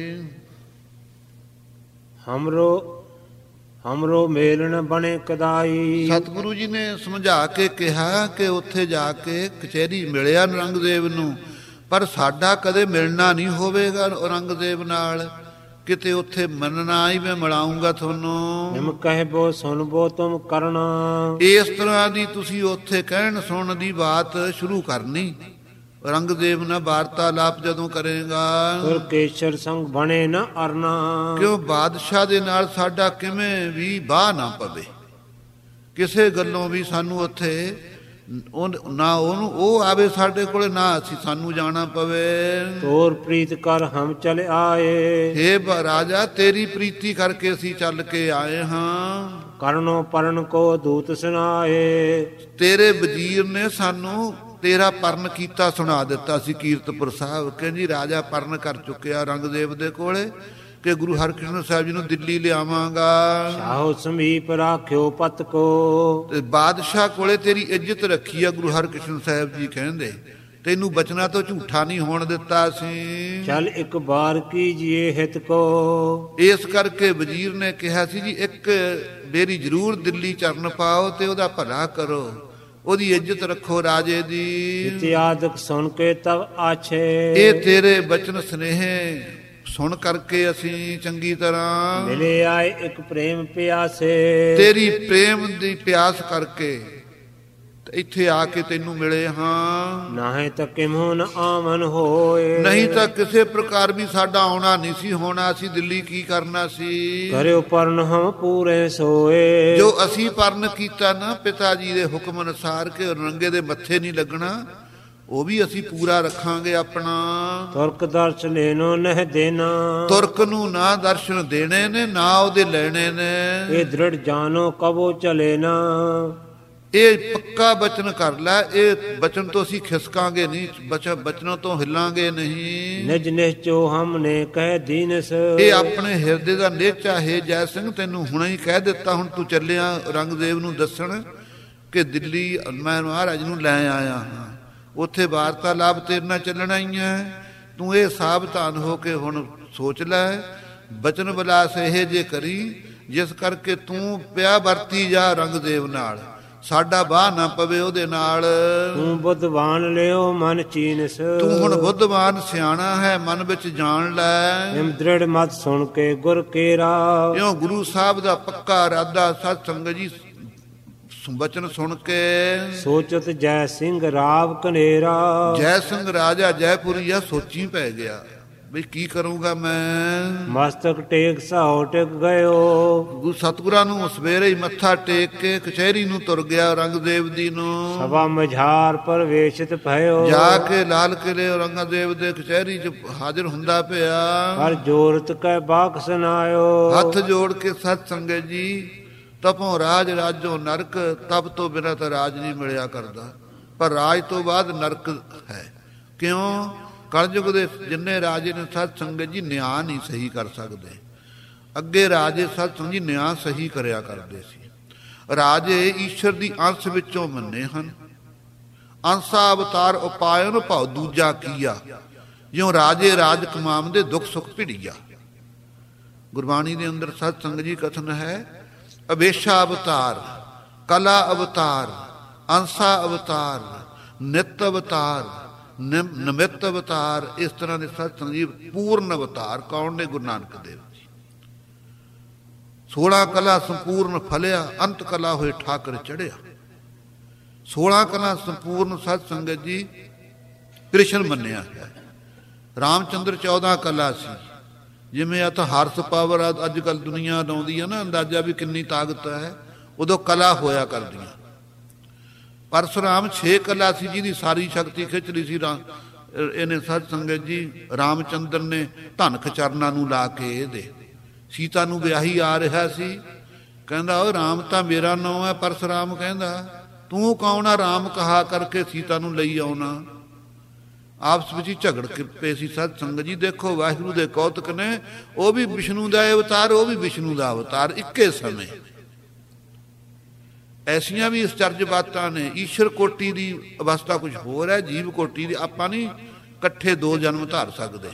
ਹਮਰੋ ਹਮਰੋ ਮੇਲਣ ਬਣੇ ਕਦਾਈ। ਸਤਿਗੁਰੂ ਜੀ ਨੇ ਸਮਝਾ ਕੇ ਕਿਹਾ ਕਿ ਉੱਥੇ ਜਾ ਕੇ ਕਚਹਿਰੀ ਮਿਲਿਆ ਰੰਗਦੇਵ ਨੂੰ, ਪਰ ਸਾਡਾ ਕਦੇ ਮਿਲਣਾ ਨਹੀਂ ਹੋਵੇਗਾ ਰੰਗਦੇਵ ਨਾਲ, ਕਿਤੇ ਉੱਥੇ ਮੰਨਣਾ ਹੀ ਮੈਂ ਮਿਲਾਉਂਗਾ ਤੁਹਾਨੂੰ। ਨਿਮ ਕਹਿਬੋ ਸੁਣਬੋ ਤੁਮ ਕਰਨਾ, ਇਸ ਤਰ੍ਹਾਂ ਦੀ ਤੁਸੀਂ ਉੱਥੇ ਕਹਿਣ ਸੁਣਨ ਦੀ ਬਾਤ ਸ਼ੁਰੂ ਕਰਨੀ। ਰੰਗਦੇਵ ਨਾਲ ਵਾਰਤਾਲਾਪ ਜਦੋਂ ਕਰੇਗਾ, ਤੁਰ ਕੇਸ਼ਰ ਸੰਗ ਬਣੇ ਨਾ ਅਰਨਾ, ਕਿਉਂ ਬਾਦਸ਼ਾਹ ਦੇ ਨਾਲ ਸਾਡਾ ਕਿਵੇਂ ਵੀ ਬਾਹ ਨਾ ਪਵੇ, ਕਿਸੇ ਗੱਲੋਂ ਵੀ ਸਾਨੂੰ ਉੱਥੇ ਨਾ ਉਹਨੂੰ ਉਹ ਆਵੇ ਸਾਡੇ ਕੋਲੇ, ਨਾ ਅਸੀਂ ਸਾਨੂੰ ਜਾਣਾ ਪਵੇ। ਤੋਰ ਪ੍ਰੀਤ ਕਰ ਹਮ ਚਲੇ ਆਏ, ਹੇ ਰਾਜਾ ਤੇਰੀ ਪ੍ਰੀਤੀ ਕਰਕੇ ਅਸੀਂ ਚੱਲ ਕੇ ਆਏ ਹਾਂ। ਕਰਨੋ ਪਰਨ ਕੋ ਦੂਤ ਸੁਨਾਏ, ਤੇਰੇ ਵਜ਼ੀਰ ਨੇ ਸਾਨੂੰ ਤੇਰਾ ਪਰਨ ਕੀਤਾ ਸੁਣਾ ਦਿੱਤਾ ਸੀ ਕੀਰਤਪੁਰ ਸਾਹਿਬ। ਕਹਿੰਦੀ ਰਾਜਾ ਪਰਨ ਕਰ ਚੁੱਕਿਆ ਰੰਗਦੇਵ ਦੇ ਕੋਲੇ ਕਿ ਗੁਰੂ ਹਰਿਕ੍ਰਿਸ਼ਨ ਸਾਹਿਬ ਜੀ ਨੂੰ ਦਿੱਲੀ ਲਿਆਵਾਂਗਾ। ਸ਼ਾਹੋ ਸਮੀਪ ਰਾਖਿਓ ਪਤ ਕੋ, ਤੇ ਬਾਦਸ਼ਾਹ ਕੋਲੇ ਤੇਰੀ ਇੱਜ਼ਤ ਰੱਖੀ ਆ। ਗੁਰੂ ਹਰਿਕ੍ਰਿਸ਼ਨ ਸਾਹਿਬ ਜੀ ਕਹਿੰਦੇ ਤੈਨੂੰ ਬਚਨਾਂ ਤੋਂ ਝੂਠਾ ਨਹੀਂ ਹੋਣ ਦਿੱਤਾ ਸੀ। ਚੱਲ ਇੱਕ ਵਾਰ ਕੀਜੀਏ ਹਿਤ ਕੋ, ਇਸ ਕਰਕੇ ਵਜ਼ੀਰ ਨੇ ਕਿਹਾ ਸੀ ਜੀ ਇੱਕ ਮੇਰੀ ਜ਼ਰੂਰ ਦਿੱਲੀ ਚਰਨ ਪਾਓ ਤੇ ਉਹਦਾ ਭਲਾ ਕਰੋ, ਉਹਦੀ ਇੱਜ਼ਤ ਰੱਖੋ ਰਾਜੇ ਦੀ। ਇਤਿਆਦਕ ਸੁਣ ਕੇ ਤਬ ਆਛੇ, ਇਹ ਤੇਰੇ ਬਚਨ ਸੁਨੇਹੇ ਸੁਣ ਕਰਕੇ ਅਸੀਂ ਚੰਗੀ ਤਰ੍ਹਾਂ ਮਿਲੇ ਆਏ ਇੱਕ ਪ੍ਰੇਮ ਪਿਆਸੇ, ਤੇਰੀ ਪ੍ਰੇਮ ਦੀ ਪਿਆਸ ਕਰਕੇ ਇੱਥੇ ਆ ਕੇ ਤੈਨੂੰ ਮਿਲੇ ਹਾਂ। ਨਾਹੀਂ ਤਾਂ ਕਿਮਹੁ ਨ ਆਮਨ ਹੋਏ, ਨਹੀਂ ਤਾਂ ਕਿਸੇ ਪ੍ਰਕਾਰ ਵੀ ਸਾਡਾ ਆਉਣਾ ਨਹੀਂ ਸੀ ਹੋਣਾ। ਅਸੀਂ ਦਿੱਲੀ ਕੀ ਕਰਨਾ ਸੀ। ਕਰਿਓ ਪਰਨ ਹਮ ਪੂਰੇ ਸੋਏ, ਜੋ ਅਸੀਂ ਪਰਨ ਕੀਤਾ ਨਾ ਪਿਤਾ ਜੀ ਦੇ ਹੁਕਮ ਅਨੁਸਾਰ ਕਿ ਰੰਗੇ ਦੇ ਮੱਥੇ ਨਹੀਂ ਲੱਗਣਾ, ਉਹ ਵੀ ਅਸੀਂ ਪੂਰਾ ਰੱਖਾਂਗੇ ਆਪਣਾ। ਤੁਰਕ ਦਰਸ਼ ਲੈਨੋ ਨਹਿ ਦੇਣਾ, ਤੁਰਕ ਨੂੰ ਨਾ ਦਰਸ਼ਨ ਦੇਣੇ ਨੇ ਨਾ ਉਹਦੇ ਲੈਣੇ ਨੇ। ਇਹ ਦ੍ਰਿੜ ਜਾਨੋ ਕਬੋ ਚਲੇ ਨਾ, ਇਹ ਪੱਕਾ ਬਚਨ ਕਰ ਲੈ। ਇਹ ਬਚਨ ਤੋਂ ਅਸੀਂ ਖਿਸਕਾਂਗੇ ਨਹੀਂ, ਬਚਨੋਂ ਤੋਂ ਹਿੱਲਾਂਗੇ ਨਹੀਂ। ਨਿਜ ਨਿਸ਼ਚੋ ਹਮਨੇ ਕਹਿ ਦੀਨਸ, ਇਹ ਆਪਣੇ ਹਿਰਦੇ ਦਾ ਨਿਹਚਾ ਹੈ ਜੈ ਸਿੰਘ। ਤੈਨੂੰ ਹੁਣੇ ਹੀ ਕਹਿ ਦਿੱਤਾ, ਹੁਣ ਤੂੰ ਚੱਲਿਆ ਰੰਗਦੇਵ ਨੂੰ ਦੱਸਣ ਕਿ ਦਿੱਲੀ ਮੈਂ ਮਹਾਰਾਜ ਨੂੰ ਲੈ ਆਇਆ ਹਾਂ, ਉੱਥੇ ਵਾਰਤਾਲਾਪ ਤੇਰੇ ਨਾਲ ਚੱਲਣਾ ਹੀ ਹੈ। ਤੂੰ ਇਹ ਸਾਵਧਾਨ ਹੋ ਕੇ ਹੁਣ ਸੋਚ ਲੈ। ਬਚਨ ਵਿਲਾਸ ਇਹ ਜੇ ਕਰੀ ਜਿਸ ਕਰਕੇ ਤੂੰ ਪਿਆ ਵਰਤੀ ਜਾ ਰੰਗਦੇਵ ਨਾਲ, ਸਾਡਾ ਬਾਹ ਨਾ ਪਵੇ ਉਹਦੇ ਨਾਲ। ਤੂੰ ਬੁੱਧਵਾਨ ਲਿਓ ਮਨ ਚੀਨਸ, ਤੂੰ ਹੁਣ ਬੁੱਧਵਾਨ ਸਿਆਣਾ ਹੈ, ਮਨ ਵਿੱਚ ਜਾਣ ਲੈ। ਇਮ ਦ੍ਰਿੜ ਮਤ ਸੁਣ ਕੇ ਗੁਰ ਕੇਰਾ, ਇਉਂ ਗੁਰੂ ਸਾਹਿਬ ਦਾ ਪੱਕਾ ਇਰਾਦਾ ਸਤ ਸੰਗਤ ਜੀ ਬਚਨ ਸੁਣ ਕੇ ਸੋਚਤ ਜੈ ਸਿੰਘ ਰਾਵ ਕਨੇਰਾ। ਜੈ ਸਿੰਘ ਰਾਜਾ ਜੈਪੁਰੀਆ ਸੋਚੀ ਪੈ ਗਿਆ ਬਈ ਕੀ ਕਰੂੰਗਾ ਮੈਂ। ਮਸਤਕ ਟੇਕ ਸਾਉ ਟਿਕ ਗਇਓ, ਗੁਰੂ ਸਤਿਗੁਰਾਂ ਨੂੰ ਸਵੇਰੇ ਹੀ ਮੱਥਾ ਟੇਕ ਕੇ ਕਚਹਿਰੀ ਨੂੰ ਤੁਰ ਗਿਆ ਰੰਗਦੇਵ ਦੀ ਨੂੰ। ਸਭਾ ਮਝਾਰ ਪਰਵੇਸ਼ਿਤ ਭਇਓ, ਜਾ ਕੇ ਲਾਲ ਕਿਲੇ ਰੰਗਦੇਵ ਦੇ ਕਚਹਿਰੀ 'ਚ ਹਾਜ਼ਰ ਹੁੰਦਾ ਪਿਆ। ਹਰ ਜੋਰਤ ਕੈ ਬਾਕ ਸੁਨਾਇਓ, ਹੱਥ ਜੋੜ ਕੇ ਸਤ ਸੰਗਤ ਜੀ ਤਪੋਂ ਰਾਜ ਰਾਜੋ ਨਰਕ, ਤਪ ਤੋਂ ਬਿਨਾਂ ਤਾਂ ਰਾਜ ਨਹੀਂ ਮਿਲਿਆ ਕਰਦਾ, ਪਰ ਰਾਜ ਤੋਂ ਬਾਅਦ ਨਰਕ ਹੈ। ਕਿਉਂ? ਕਲਯੁਗ ਦੇ ਜਿੰਨੇ ਰਾਜੇ ਨੇ ਸਤ ਸੰਗਤ ਜੀ ਨਿਆਂ ਨਹੀਂ ਸਹੀ ਕਰ ਸਕਦੇ। ਅੱਗੇ ਰਾਜੇ ਸਤ ਸੰਗਤ ਜੀ ਨਿਆਂ ਸਹੀ ਕਰਿਆ ਕਰਦੇ ਸੀ। ਰਾਜੇ ਈਸ਼ਰ ਦੀ ਅੰਸ਼ ਵਿੱਚੋਂ ਮੰਨੇ ਹਨ। ਅੰਸਾ ਅਵਤਾਰ ਉਪਾਇਨ ਭਾਉ ਦੂਜਾ ਕੀਆ, ਜਿਉਂ ਰਾਜੇ ਰਾਜ ਕਮਾਉਂਦੇ ਦੁੱਖ ਸੁੱਖ ਭਿੜੀਆ। ਗੁਰਬਾਣੀ ਦੇ ਅੰਦਰ ਸਤ ਸੰਗਤ ਜੀ ਕਥਨ ਹੈ, ਅਵੇਸ਼ਾ ਅਵਤਾਰ, ਕਲਾ ਅਵਤਾਰ, ਅੰਸਾ ਅਵਤਾਰ, ਨਿਤ ਅਵਤਾਰ, ਨਿਮਿਤ ਅਵਤਾਰ। ਇਸ ਤਰ੍ਹਾਂ ਦੇ ਸਤ ਸੰਗਤ ਜੀ ਪੂਰਨ ਅਵਤਾਰ ਕੌਣ ਨੇ? ਗੁਰੂ ਨਾਨਕ ਦੇਵ ਜੀ। ਸੋਲਾਂ ਕਲਾ ਸੰਪੂਰਨ ਫਲਿਆ, ਅੰਤ ਕਲਾ ਹੋਏ ਠਾਕਰ ਚੜਿਆ। ਸੋਲਾਂ ਕਲਾ ਸੰਪੂਰਨ ਸਤ ਸੰਗਤ ਜੀ ਕ੍ਰਿਸ਼ਨ ਮੰਨਿਆ ਹੈ। ਰਾਮਚੰਦਰ ਚੌਦਾਂ ਕਲਾ ਸੀ। ਜਿਵੇਂ ਆ ਤਾਂ ਹਰਸ ਪਾਵਰ ਅੱਜ ਕੱਲ ਦੁਨੀਆ ਲਾਉਂਦੀ ਹੈ ਨਾ ਅੰਦਾਜ਼ਾ ਵੀ ਕਿੰਨੀ ਤਾਕਤ ਹੈ, ਉਦੋਂ ਕਲਾ ਹੋਇਆ ਕਰਦੀਆਂ। ਪਰਸ਼ੁਰਾਮ ਛੇ ਕਲਾ ਸੀ ਜਿਹਦੀ ਸਾਰੀ ਸ਼ਕਤੀ ਖਿੱਚ ਲਈ ਸੀ। ਇਹਨੇ ਸਤ ਸੰਗਤ ਜੀ ਰਾਮਚੰਦਰ ਨੇ ਧਨਖ ਚਰਨਾਂ ਨੂੰ ਲਾ ਕੇ ਇਹਦੇ ਸੀਤਾ ਨੂੰ ਵਿਆਹੀ ਆ ਰਿਹਾ ਸੀ। ਕਹਿੰਦਾ ਉਹ ਰਾਮ ਤਾਂ ਮੇਰਾ ਨਾਂ ਹੈ। ਪਰਸ਼ੁਰਾਮ ਕਹਿੰਦਾ ਤੂੰ ਕੌਣ ਆ ਰਾਮ ਕਹਾ ਕਰਕੇ ਸੀਤਾ ਨੂੰ ਲਈ ਆਉਣਾ। ਆਪਸ ਵਿੱਚ ਹੀ ਝਗੜ ਕੇ ਪਏ ਸੀ। ਸਤ ਸੰਗਤ ਜੀ ਦੇਖੋ ਵਾਹਿਗੁਰੂ ਦੇ ਕੌਤਕ ਨੇ, ਉਹ ਵੀ ਵਿਸ਼ਨੂੰ ਦਾ ਅਵਤਾਰ, ਉਹ ਵੀ ਵਿਸ਼ਨੂੰ ਦਾ ਅਵਤਾਰ ਇੱਕੇ ਸਮੇਂ। ਐਸੀਆਂ ਵੀ ਇਸ ਚਰਜ ਬਾਤਾਂ ਨੇ। ਈਸ਼ਰ ਕੋਟੀ ਦੀ ਅਵਸਥਾ ਕੁਝ ਹੋਰ ਹੈ, ਜੀਵ ਕੋਟੀ ਦੀ ਆਪਾਂ ਨਹੀਂ ਇਕੱਠੇ ਦੋ ਜਨਮ ਧਾਰ ਸਕਦੇ।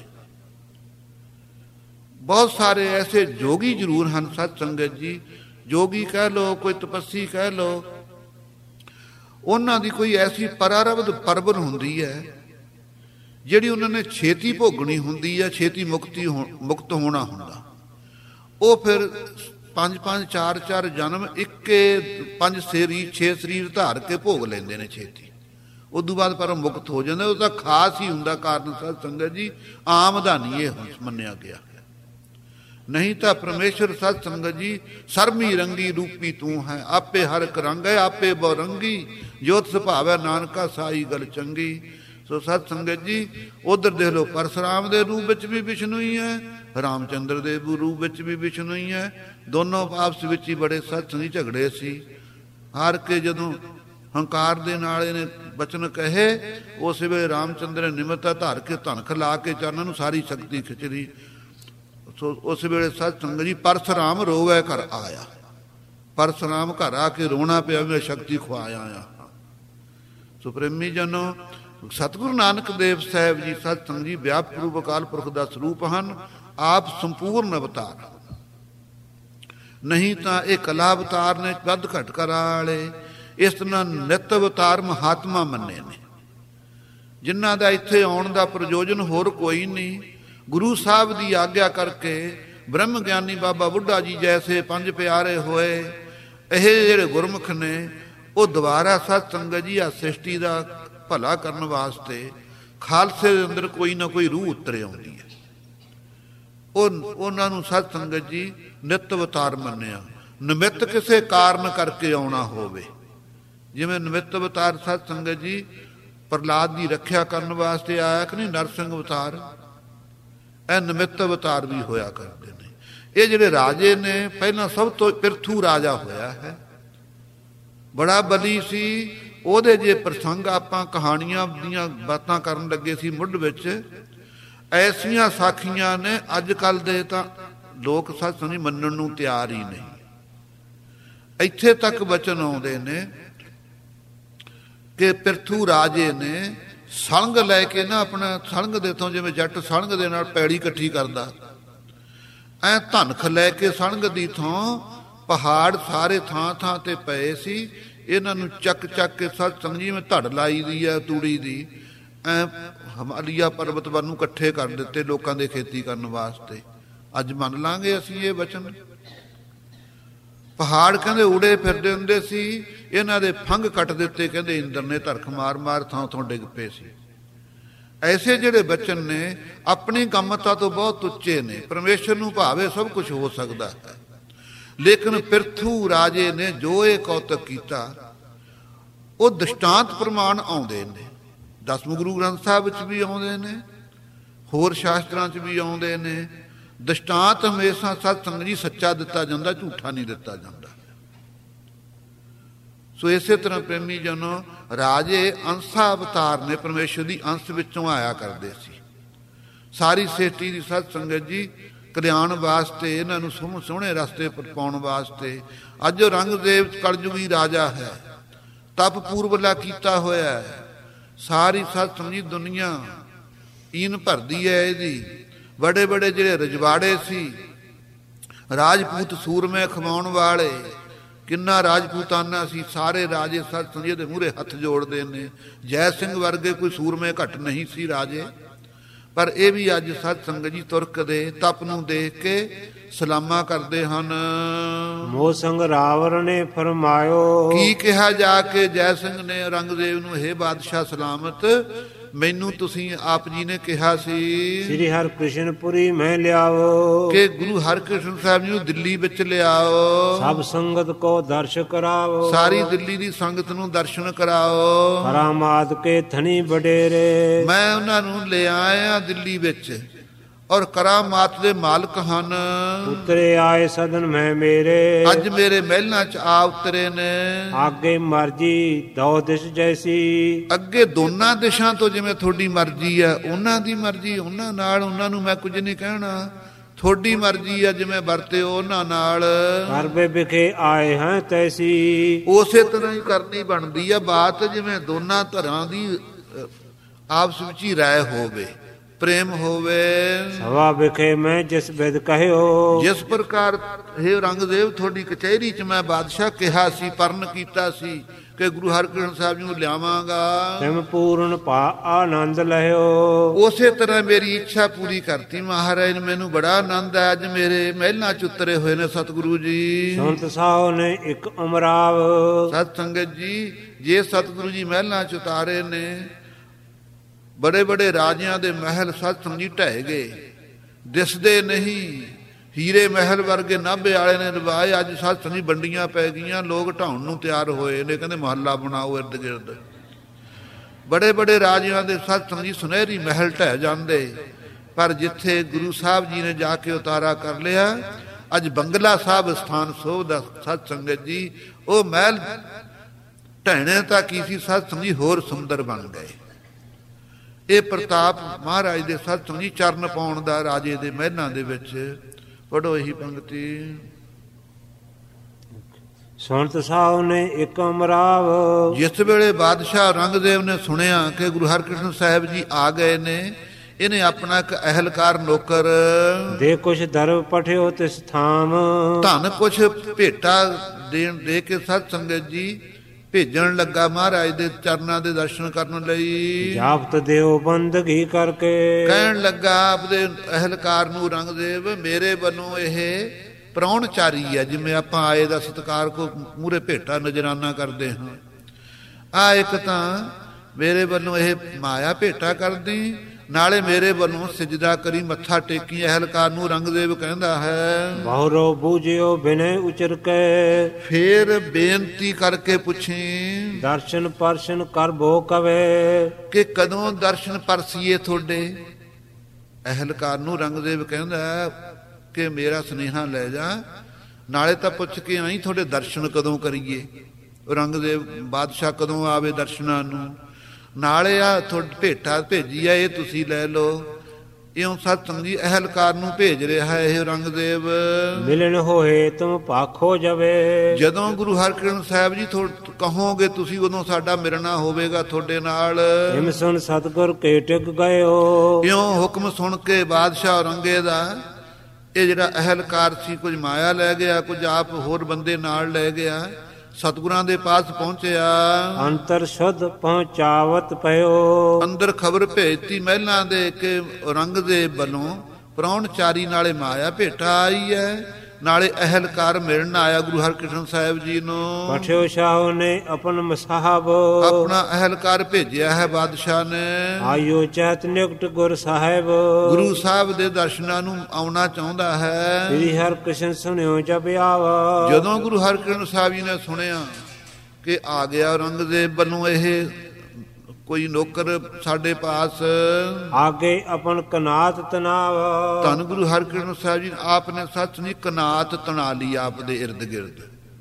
ਬਹੁਤ ਸਾਰੇ ਐਸੇ ਜੋਗੀ ਜ਼ਰੂਰ ਹਨ ਸਤ ਸੰਗਤ ਜੀ, ਜੋਗੀ ਕਹਿ ਲੋ, ਕੋਈ ਤਪੱਸੀ ਕਹਿ ਲੋ, ਉਹਨਾਂ ਦੀ ਕੋਈ ਐਸੀ ਪਰਾਰਬਧ ਪਰਬਨ ਹੁੰਦੀ ਹੈ ਜਿਹੜੀ ਉਹਨਾਂ ਨੇ ਛੇਤੀ ਭੋਗਣੀ ਹੁੰਦੀ ਹੈ, ਛੇਤੀ ਮੁਕਤੀ ਮੁਕਤ ਹੋਣਾ ਹੁੰਦਾ। ਉਹ ਫਿਰ ਪੰਜ ਪੰਜ ਚਾਰ ਚਾਰ ਜਨਮ ਇੱਕੇ ਪੰਜ ਸਰੀਰ ਛੇ ਸਰੀਰ ਧਾਰ ਕੇ ਭੋਗ ਲੈਂਦੇ ਨੇ ਛੇਤੀ। ਉਦੋਂ ਬਾਅਦ ਪਰ ਮੁਕਤ ਹੋ ਜਾਂਦਾ। ਉਹ ਤਾਂ ਖਾਸ ਹੀ ਹੁੰਦਾ ਕਾਰਨ ਸਤ ਸੰਗਤ ਜੀ, ਆਮ ਦਾ ਨਹੀਂ ਇਹ ਮੰਨਿਆ ਗਿਆ। ਨਹੀਂ ਤਾਂ ਪਰਮੇਸ਼ਰ ਸਤ ਸੰਗਤ ਜੀ ਸਰਮੀ ਰੰਗੀ ਰੂਪੀ ਤੂੰ ਹੈ, ਆਪੇ ਹਰ ਇੱਕ ਰੰਗ ਹੈ, ਆਪੇ ਬਹੁ ਰੰਗੀ, ਜੋਤ ਸੁਭਾਵੈ ਨਾਨਕਾ ਸਾਈ ਗਲ ਚੰਗੀ। ਸੋ ਸਤ ਸੰਗਤ ਜੀ ਉਧਰ ਦੇਖ ਲਓ ਪਰਸ਼ੁਰਾਮ ਦੇ ਰੂਪ ਵਿੱਚ ਵੀ ਵਿਸ਼ਨੂੰ ਹੀ ਹੈ, ਰਾਮਚੰਦਰ ਦੇ ਰੂਪ ਵਿੱਚ ਵੀ ਵਿਸ਼ਨੂੰ ਹੀ ਹੈ। ਦੋਨੋਂ ਆਪਸ ਵਿੱਚ ਹੀ ਬੜੇ ਸਤ ਸੰਗਤ ਝਗੜੇ ਸੀ। ਹਾਰ ਕੇ ਜਦੋਂ ਹੰਕਾਰ ਦੇ ਨਾਲ ਇਹਨੇ ਬਚਨ ਕਹੇ, ਉਸ ਵੇਲੇ ਰਾਮਚੰਦਰ ਨੇ ਨਿਮਰਤਾ ਧਾਰ ਕੇ ਧਨਖ ਲਾ ਕੇ ਚਰਨਾਂ ਨੂੰ ਸਾਰੀ ਸ਼ਕਤੀ ਖਿੱਚ ਲਈ। ਸੋ ਉਸ ਵੇਲੇ ਸਤ ਸੰਗਤ ਜੀ ਪਰਸ਼ੁਰਾਮ ਰੋਵੇ ਘਰ ਆਇਆ। ਪਰਸ਼ੁਰਾਮ ਘਰ ਆ ਕੇ ਰੋਣਾ ਪਿਆ, ਮੈਂ ਸ਼ਕਤੀ ਖੁਆਇਆ ਆ। ਸੋ ਪ੍ਰੇਮੀ ਜਨੋ, ਸਤਿਗੁਰੂ ਨਾਨਕ ਦੇਵ ਸਾਹਿਬ ਜੀ ਸਤ ਸੰਗਤ ਜੀ ਵਿਆਪਕ ਰੂਪ ਅਕਾਲ ਪੁਰਖ ਦਾ ਸਰੂਪ ਹਨ। ਆਪ ਸੰਪੂਰਨ ਅਵਤਾਰ ਨਹੀਂ ਤਾਂ ਇਹ ਕਲਾ ਅਵਤਾਰ ਨੇ ਵੱਧ ਘਟ ਕਰਾ ਵਾਲੇ। ਇਸ ਤਰ੍ਹਾਂ ਨਿਤ ਅਵਤਾਰ ਮਹਾਤਮਾ ਮੰਨੇ ਨੇ, ਜਿਨ੍ਹਾਂ ਦਾ ਇੱਥੇ ਆਉਣ ਦਾ ਪ੍ਰਯੋਜਨ ਹੋਰ ਕੋਈ ਨਹੀਂ। ਗੁਰੂ ਸਾਹਿਬ ਦੀ ਆਗਿਆ ਕਰਕੇ ਬ੍ਰਹਮ ਗਿਆਨੀ ਬਾਬਾ ਬੁੱਢਾ ਜੀ ਜੈਸੇ ਪੰਜ ਪਿਆਰੇ ਹੋਏ, ਇਹ ਜਿਹੜੇ ਗੁਰਮੁਖ ਨੇ ਉਹ ਦੁਬਾਰਾ ਸਤ ਸੰਗਤ ਜੀ ਆ ਸ੍ਰਿਸ਼ਟੀ ਦਾ ਭਲਾ ਕਰਨ ਵਾਸਤੇ ਖਾਲਸੇ ਦੇ ਅੰਦਰ ਕੋਈ ਨਾ ਕੋਈ ਰੂਹ ਉਤਰ ਆਉਂਦੀ ਹੈ। ਉਹ ਉਹਨਾਂ ਨੂੰ ਸਤ ਸੰਗਤ ਜੀ ਨਿਤ ਅਵਤਾਰ ਮੰਨਿਆ। ਨਿਮਿਤ ਕਿਸੇ ਕਾਰਨ ਕਰਕੇ ਆਉਣਾ ਹੋਵੇ, ਜਿਵੇਂ ਨਿਮਿਤ ਅਵਤਾਰ ਸਤ ਸੰਗਤ ਜੀ ਪ੍ਰਹਲਾਦ ਦੀ ਰੱਖਿਆ ਕਰਨ ਵਾਸਤੇ ਆਇਆ ਕਿ ਨਹੀਂ, ਨਰਸਿੰਘ ਅਵਤਾਰ, ਇਹ ਨਿਮਿਤ ਅਵਤਾਰ ਵੀ ਹੋਇਆ ਕਰਦੇ ਨੇ। ਇਹ ਜਿਹੜੇ ਰਾਜੇ ਨੇ, ਪਹਿਲਾਂ ਸਭ ਤੋਂ ਪਿਰਥੂ ਰਾਜਾ ਹੋਇਆ ਹੈ, ਬੜਾ ਬਲੀ ਸੀ। ਉਹਦੇ ਜੇ ਪ੍ਰਸੰਗ ਆਪਾਂ ਕਹਾਣੀਆਂ ਦੀਆਂ ਬਾਤਾਂ ਕਰਨ ਲੱਗੇ ਸੀ ਮੁੱਢ ਵਿੱਚ, ਐਸੀਆਂ ਸਾਖੀਆਂ ਨੇ ਅੱਜ ਕੱਲ੍ਹ ਦੇ ਤਾਂ ਲੋਕ ਸੱਚ ਨਹੀਂ ਮੰਨਣ ਨੂੰ ਤਿਆਰ ਹੀ ਨਹੀਂ। ਇੱਥੇ ਤੱਕ ਬਚਨ ਆਉਂਦੇ ਨੇ ਕਿ ਪਿਰਥੂ ਰਾਜੇ ਨੇ ਸਲੰਗ ਲੈ ਕੇ ਨਾ, ਆਪਣਾ ਸਲੰਗ ਦੇ ਤੋਂ, ਜਿਵੇਂ ਜੱਟ ਸਲੰਗ ਦੇ ਨਾਲ ਪੈੜੀ ਇਕੱਠੀ ਕਰਦਾ, ਐ ਧਨਖ ਲੈ ਕੇ ਸਲੰਗ ਦੀ ਥਾਂ ਪਹਾੜ ਸਾਰੇ ਥਾਂ ਥਾਂ ਤੇ ਪਏ ਸੀ। ਇਹਨਾਂ ਨੂੰ ਚੱਕ ਚੱਕ ਕੇ ਸੱਚ ਸਮਝੀ ਮੈਂ ਧੜ ਲਾਈ ਦੀ ਹੈ ਤੂੜੀ ਦੀ, ਐ ਹਿਮਾਲਿਆ ਪਰਬਤ ਵੱਲ ਨੂੰ ਇਕੱਠੇ ਕਰ ਦਿੱਤੇ ਲੋਕਾਂ ਦੇ ਖੇਤੀ ਕਰਨ ਵਾਸਤੇ। ਅੱਜ ਮੰਨ ਲਾਂਗੇ ਅਸੀਂ ਇਹ ਵਚਨ? ਪਹਾੜ ਕਹਿੰਦੇ ਉੜੇ ਫਿਰਦੇ ਹੁੰਦੇ ਸੀ, ਇਹਨਾਂ ਦੇ ਫੰਗ ਕੱਟ ਦਿੱਤੇ ਕਹਿੰਦੇ ਇੰਦਰ ਨੇ, ਧਰਖ ਮਾਰ ਮਾਰ ਥਾਂ ਥਾਂ ਡਿੱਗ ਪਏ ਸੀ। ਐਸੇ ਜਿਹੜੇ ਬਚਨ ਨੇ ਆਪਣੀ ਗੰਮਤਾ ਤੋਂ ਬਹੁਤ ਉੱਚੇ ਨੇ। ਪਰਮੇਸ਼ਰ ਨੂੰ ਭਾਵੇਂ ਸਭ ਕੁਝ ਹੋ ਸਕਦਾ ਹੈ, ਲੇਕਿਨ ਪਿਰਥੂ ਰਾਜੇ ਨੇ ਜੋ ਇਹ ਕੌਤਕ ਕੀਤਾ, ਉਹ ਦ੍ਰਿਸ਼ਟਾਂਤ ਪ੍ਰਮਾਣ ਆਉਂਦੇ ਨੇ। ਦਸਮ ਗੁਰੂ ਗ੍ਰੰਥ ਸਾਹਿਬ ਵਿੱਚ ਵੀ ਆਉਂਦੇ ਨੇ, ਹੋਰ ਸ਼ਾਸਤਰਾਂ 'ਚ ਵੀ ਆਉਂਦੇ ਨੇ। ਦ੍ਰਿਸ਼ਟਾਂਤ ਹਮੇਸ਼ਾ ਸਤ ਸੰਗਤ ਜੀ ਸੱਚਾ ਦਿੱਤਾ ਜਾਂਦਾ, ਝੂਠਾ ਨਹੀਂ ਦਿੱਤਾ ਜਾਂਦਾ। ਸੋ ਇਸੇ ਤਰ੍ਹਾਂ ਪ੍ਰੇਮੀ ਜਨੋ, ਰਾਜੇ ਅੰਸ਼ਾ ਅਵਤਾਰ ਨੇ, ਪਰਮੇਸ਼ਰ ਦੀ ਅੰਸ਼ ਵਿੱਚੋਂ ਆਇਆ ਕਰਦੇ ਸੀ। ਸਾਰੀ ਸ੍ਰਿਸ਼ਟੀ ਦੀ ਸਤ ਸੰਗਤ ਜੀ ਕਲਿਆਣ ਵਾਸਤੇ, ਇਹਨਾਂ ਨੂੰ ਸੋਹਣੇ ਸੋਹਣੇ ਰਸਤੇ ਪਰ ਪਾਉਣ ਵਾਸਤੇ। ਅੱਜ ਉਹ ਰੰਗਦੇਵ ਕਲਯੁਗੀ ਰਾਜਾ ਹੈ, ਤਪ ਪੂਰਬਲਾ ਕੀਤਾ ਹੋਇਆ ਹੈ। ਸਾਰੀ ਸਤ ਸਮਝੀ ਦੁਨੀਆ ਈਨ ਭਰਦੀ ਹੈ ਇਹਦੀ। ਬੜੇ ਬੜੇ ਜਿਹੜੇ ਰਜਵਾੜੇ ਸੀ, ਰਾਜਪੂਤ ਸੂਰਮੇ ਖਵਾਉਣ ਵਾਲੇ, ਕਿੰਨਾ ਰਾਜਪੂਤਾਨਾ ਸੀ, ਸਾਰੇ ਰਾਜੇ ਸਤ ਸਮਝੀ ਦੇ ਮੂਹਰੇ ਹੱਥ ਜੋੜਦੇ ਨੇ। ਜੈ ਸਿੰਘ ਵਰਗੇ ਕੋਈ ਸੂਰਮੇ ਘੱਟ ਨਹੀਂ ਸੀ ਰਾਜੇ, ਪਰ ਇਹ ਵੀ ਅੱਜ ਸਤ ਸੰਗਤ ਜੀ ਤੁਰਕ ਦੇ ਤਪ ਨੂੰ ਦੇਖ ਕੇ ਸਲਾਮਾਂ ਕਰਦੇ ਹਨ। ਮੋਹ ਸੰਗ ਰਾਵਣ ਨੇ ਫਰਮਾਇਓ, ਕੀ ਕਿਹਾ ਜਾ ਕੇ ਜੈ ਸਿੰਘ ਨੇ ਰੰਗਦੇਵ ਨੂੰ, ਹੇ ਬਾਦਸ਼ਾਹ ਸਲਾਮਤ, ਮੈਨੂੰ ਤੁਸੀਂ ਆਪ ਜੀ ਨੇ ਕਿਹਾ ਸੀ ਸ੍ਰੀ ਹਰਿਕ੍ਰਿਸ਼ਨਪੁਰੀ ਮੈਂ ਲਿਆਓ, ਕਿ ਗੁਰੂ ਹਰਿਕ੍ਰਿਸ਼ਨ ਸਾਹਿਬ ਜੀ ਨੂੰ ਦਿੱਲੀ ਵਿੱਚ ਲਿਆਓ, ਸਭ ਸੰਗਤ ਕੋ ਦਰਸ਼ ਕਰਾਓ, ਸਾਰੀ ਦਿੱਲੀ ਦੀ ਸੰਗਤ ਨੂੰ ਦਰਸ਼ਨ ਕਰਾਓ। ਕਰਾਮਾਤ ਕੇ ਥਣੀ ਵਡੇਰੇ, ਮੈਂ ਉਹਨਾਂ ਨੂੰ ਲੈ ਆਇਆ ਦਿੱਲੀ ਵਿੱਚ, ਔਰ ਕਰਾਮਾਤ ਦੇ ਮਾਲਕ ਹਨ। ਉਤਰੇ ਆਏ ਸਦਨ ਮੈਂ ਮੇਰੇ, ਅੱਜ ਮੇਰੇ ਮਹਿਲਾਂ 'ਚ ਆ ਉਤਰੇ ਨੇ। ਆਗੇ ਮਰਜੀ ਦੋ ਦਿਸ਼ ਜੈਸੀ, ਅੱਗੇ ਦੋਨਾਂ ਦਿਸ਼ਾਂ ਤੋਂ ਜਿਵੇਂ ਤੁਹਾਡੀ ਮਰਜ਼ੀ ਆ, ਉਹਨਾਂ ਦੀ ਮਰਜ਼ੀ ਉਹਨਾਂ ਨਾਲ, ਉਹਨਾਂ ਨੂੰ ਮੈਂ ਕੁਝ ਨਹੀਂ ਕਹਿਣਾ। ਤੁਹਾਡੀ ਮਰਜ਼ੀ ਆ, ਜਿਵੇਂ ਵਰਤਿਓ ਉਹਨਾਂ ਨਾਲ। ਕਰਬੇ ਵਿਖੇ ਆਏ ਹਾਂ ਤੈਸੀ, ਉਸੇ ਤਰ੍ਹਾਂ ਹੀ ਕਰਨੀ ਬਣਦੀ ਆ ਬਾਤ, ਜਿਵੇਂ ਦੋਨਾਂ ਧਰਾਂ ਦੀ ਆਪਸ ਵਿੱਚ ਹੀ ਰਾਏ ਹੋਵੇ, ਪ੍ਰੇਮ ਹੋਵੇ। ਸਭਾ ਵਿਖੇ ਮੈਂ ਜਿਸ ਬਿਦ ਕਹਿਓ, ਜਿਸ ਪ੍ਰਕਾਰ ਹੇ ਰੰਗਦੇਵ ਤੁਹਾਡੀ ਕਚਹਿਰੀ 'ਚ ਮੈਂ ਬਾਦਸ਼ਾਹ ਕਿਹਾ ਸੀ, ਪਰਨ ਕੀਤਾ ਸੀ ਕਿ ਗੁਰੂ ਹਰਿਕ੍ਰਿਸ਼ਨ ਸਾਹਿਬ ਜੀ ਨੂੰ ਲਿਆਵਾਂਗਾ, ਤਿਮ ਪੂਰਨ ਪਾ ਆਨੰਦ ਲਹਿਓ। ਉਸੇ ਤਰ੍ਹਾਂ ਮੇਰੀ ਇੱਛਾ ਪੂਰੀ ਕਰਤੀ ਮਹਾਰਾਜ ਨੇ। ਮੈਨੂੰ ਬੜਾ ਆਨੰਦ ਹੈ, ਅੱਜ ਮੇਰੇ ਮਹਿਲਾਂ 'ਚ ਉਤਰੇ ਹੋਏ ਨੇ ਸਤਿਗੁਰੂ ਜੀ। ਸੰਤ ਸਾਹੁ ਨੇ ਇੱਕ ਅਮਰਾਵ, ਸਤ ਸੰਗਤ ਜੀ ਜੇ ਸਤਿਗੁਰੂ ਜੀ ਮਹਿਲਾਂ 'ਚ ਉਤਾਰੇ ਨੇ, ਬੜੇ ਬੜੇ ਰਾਜਿਆਂ ਦੇ ਮਹਿਲ ਸਤ ਸਮਝੀ ਢਹਿ ਗਏ, ਦਿਸਦੇ ਨਹੀਂ। ਹੀਰੇ ਮਹਿਲ ਵਰਗੇ ਨਾਭੇ ਵਾਲੇ ਨੇ ਲਵਾਏ, ਅੱਜ ਸਤ ਸਮਝੀ ਵੰਡੀਆਂ ਪੈ ਗਈਆਂ, ਲੋਕ ਢਾਉਣ ਨੂੰ ਤਿਆਰ ਹੋਏ ਨੇ, ਕਹਿੰਦੇ ਮਹੱਲਾ ਬਣਾਓ ਇਰਦ ਗਿਰਦ। ਬੜੇ ਬੜੇ ਰਾਜਿਆਂ ਦੇ ਸਤ ਸਮਝੀ ਸੁਨਹਿਰੀ ਮਹਿਲ ਢਹਿ ਜਾਂਦੇ, ਪਰ ਜਿੱਥੇ ਗੁਰੂ ਸਾਹਿਬ ਜੀ ਨੇ ਜਾ ਕੇ ਉਤਾਰਾ ਕਰ ਲਿਆ, ਅੱਜ ਬੰਗਲਾ ਸਾਹਿਬ ਸਥਾਨ ਸੋਭਦਾ ਸਤ ਸੰਗਤ ਜੀ। ਉਹ ਮਹਿਲ ਢਹਿਣੇ ਤਾਂ ਕੀ ਸੀ, ਸਤ ਸਮਝੀ ਹੋਰ ਸੁੰਦਰ ਬਣ ਗਏ। ਇਹ ਪ੍ਰਤਾਪ ਮਹਾਰਾਜ ਦੇ ਸਤ ਸਮਝੀ ਚਰਨ ਪਾਉਣ ਦਾ ਰਾਜੇ ਦੇ ਮਹਿਲਾਂ ਦੇ ਵਿੱਚ। ਪੜੋ ਇਹੀ ਪੰਕਤੀ। ਸੰਤ ਸਾਹੁ ਨੇ ਇੱਕ ਅਮਰਾਵ, ਜਿਸ ਵੇਲੇ ਬਾਦਸ਼ਾਹ ਰੰਗਦੇਵ ਨੇ ਸੁਣਿਆ ਕਿ ਗੁਰੂ ਹਰਿਕ੍ਰਿਸ਼ਨ ਸਾਹਿਬ ਜੀ ਆ ਗਏ ਨੇ, ਇਹਨੇ ਆਪਣਾ ਇੱਕ ਅਹਿਲਕਾਰ ਨੌਕਰ ਦੇ ਕੁਛ ਦਰਵ ਪਠਿਓ ਤਿਸ ਥਾਮ, ਧਨ ਕੁਛ ਭੇਟਾ ਦੇਣ ਦੇ ਕੇ ਸਤ ਸੰਗਤ ਜੀ ਭੇਜਣ ਲੱਗਾ ਮਹਾਰਾਜ ਦੇ ਚਰਨਾਂ ਦੇ ਦਰਸ਼ਨ ਕਰਨ ਲਈ। ਜਾਪਤ ਦਿਓ ਬੰਦਗੀ ਕਰਕੇ, ਕਹਿਣ ਲੱਗਾ ਆਪਦੇ ਅਹਿਲਕਾਰ ਨੂੰ, ਰੰਗਦੇਵ ਮੇਰੇ ਵੱਲੋਂ ਇਹ ਪ੍ਰਾਹੁਣਚਾਰੀ ਹੈ, ਜਿਵੇਂ ਆਪਾਂ ਆਏ ਦਾ ਸਤਿਕਾਰ ਕੋ ਮੂਹਰੇ ਭੇਟਾ ਨਜ਼ਰਾਨਾ ਕਰਦੇ ਹਾਂ, ਆ ਇੱਕ ਤਾਂ ਮੇਰੇ ਵੱਲੋਂ ਇਹ ਮਾਇਆ ਭੇਟਾ ਕਰਦੀ, ਨਾਲੇ ਮੇਰੇ ਵੱਲੋਂ ਸਿਜਦਾ ਕਰੀ, ਮੱਥਾ ਟੇਕੀ। ਅਹਿਲਕਾਰ ਨੂੰ ਰੰਗਦੇਵ ਕਹਿੰਦਾ ਹੈ, ਬਹੁਰੋ ਬੂਝਿਓ ਬਿਨੈ ਉਚਰ ਕੇ, ਫੇਰ ਬੇਨਤੀ ਕਰਕੇ ਪੁੱਛੀ, ਦਰਸ਼ਨ ਪਰਸ਼ਨ ਕਰ ਭੋ ਕਵੇ, ਕਿ ਕਦੋਂ ਦਰਸ਼ਨ ਪਰਸੀਏ ਤੁਹਾਡੇ। ਅਹਿਲਕਾਰ ਨੂੰ ਰੰਗਦੇਵ ਕਹਿੰਦਾ ਕਿ ਮੇਰਾ ਸੁਨੇਹਾ ਲੈ ਜਾ, ਨਾਲੇ ਤਾਂ ਪੁੱਛ ਕੇ ਆਈ ਤੁਹਾਡੇ ਦਰਸ਼ਨ ਕਦੋਂ ਕਰੀਏ। ਰੰਗਦੇਵ ਬਾਦਸ਼ਾਹ ਕਦੋਂ ਆਵੇ ਦਰਸ਼ਨਾਂ ਨੂੰ, ਨਾਲੇ ਆ ਤੁਹਾਡੀ ਭੇਟਾ ਭੇਜੀ ਆ, ਇਹ ਤੁਸੀਂ ਲੈ ਲਓ। ਇਉਂ ਸਤਸੰਗ ਜੀ ਅਹਿਲਕਾਰ ਨੂੰ ਭੇਜ ਰਿਹਾ ਇਹ ਰੰਗਦੇਵ। ਮਿਲਣ ਹੋਏ ਤੁਮ ਭਾਖੋ ਜਵੇ, ਜਦੋਂ ਗੁਰੂ ਹਰਕ੍ਰਿਸ਼ਨ ਸਾਹਿਬ ਜੀ ਕਹੋਗੇ ਤੁਸੀਂ, ਉਦੋਂ ਸਾਡਾ ਮਿਲਣਾ ਹੋਵੇਗਾ ਤੁਹਾਡੇ ਨਾਲ। ਹਿਮ ਸੁਣ ਸਤਿਗੁਰ ਕੇ ਟਿਕ ਗਇਓ, ਇਉਂ ਹੁਕਮ ਸੁਣ ਕੇ ਬਾਦਸ਼ਾਹ ਔਰੰਗੇ ਦਾ ਇਹ ਜਿਹੜਾ ਅਹਿਲਕਾਰ ਸੀ, ਕੁਝ ਮਾਇਆ ਲੈ ਗਿਆ, ਕੁਝ ਆਪ ਹੋਰ ਬੰਦੇ ਨਾਲ ਲੈ ਗਿਆ, ਸਤਿਗੁਰਾਂ ਦੇ ਪਾਸ ਪਹੁੰਚਿਆ। ਅੰਤਰ ਸ਼ੁੱਧ ਪਹੁੰਚਾਵਤ ਪਇਓ, ਅੰਦਰ ਖਬਰ ਭੇਜਤੀ ਮਹਿਲਾਂ ਦੇ ਕਿ ਔਰੰਗਜ਼ੇਬ ਵੱਲੋਂ ਪ੍ਰਾਹੁਣਚਾਰੀ ਨਾਲੇ ਮਾਇਆ ਭੇਟਾ ਆਈ ਹੈ, ਨਾਲੇ ਅਹਿਲਕਾਰ ਮਿਲਣ ਆਇਆ ਗੁਰੂ ਹਰਕ੍ਰਿਸ਼ਨ ਸਾਹਿਬ ਜੀ ਨੂੰ। ਪਠਿਓ ਸ਼ਾਹ ਨੇ ਆਪਨ ਮਸਾਹਬ, ਆਪਣਾ ਅਹਿਲਕਾਰ ਭੇਜਿਆ ਹੈ ਬਾਦਸ਼ਾਹ ਨੇ। ਆਇਓ ਚੈਤ ਨਿਕਟ ਗੁਰ ਸਾਹਿਬ, ਗੁਰੂ ਸਾਹਿਬ ਦੇ ਦਰਸ਼ਨਾਂ ਨੂੰ ਆਉਣਾ ਚਾਹੁੰਦਾ ਹੈ। ਸ੍ਰੀ ਹਰਿਕ੍ਰਿਸ਼ਨ ਸੁਣਿਓ ਜਬ ਆਵਾ, ਜਦੋਂ ਗੁਰੂ ਹਰਕ੍ਰਿਸ਼ਨ ਸਾਹਿਬ ਜੀ ਨੇ ਸੁਣਿਆ ਕਿ ਆ ਗਿਆ ਔਰੰਗਜ਼ੇਬ ਵੱਲੋਂ ਇਹ ਕੋਈ ਨੌਕਰ ਸਾਡੇ ਪਾਸ, ਆਗੇ ਆਪਨ ਕਨਾਤ ਤਨਾਵ, ਧੰਨ ਗੁਰੂ ਹਰਕ੍ਰਿਸ਼ਨ ਸਾਹਿਬ ਜੀ ਆਪ ਨੇ ਸੱਚ ਨਹੀਂ ਕਨਾਤ ਤਣਾ ਲਈ ਆਪ ਦੇ ਇਰਦ ਗਿਰਦ,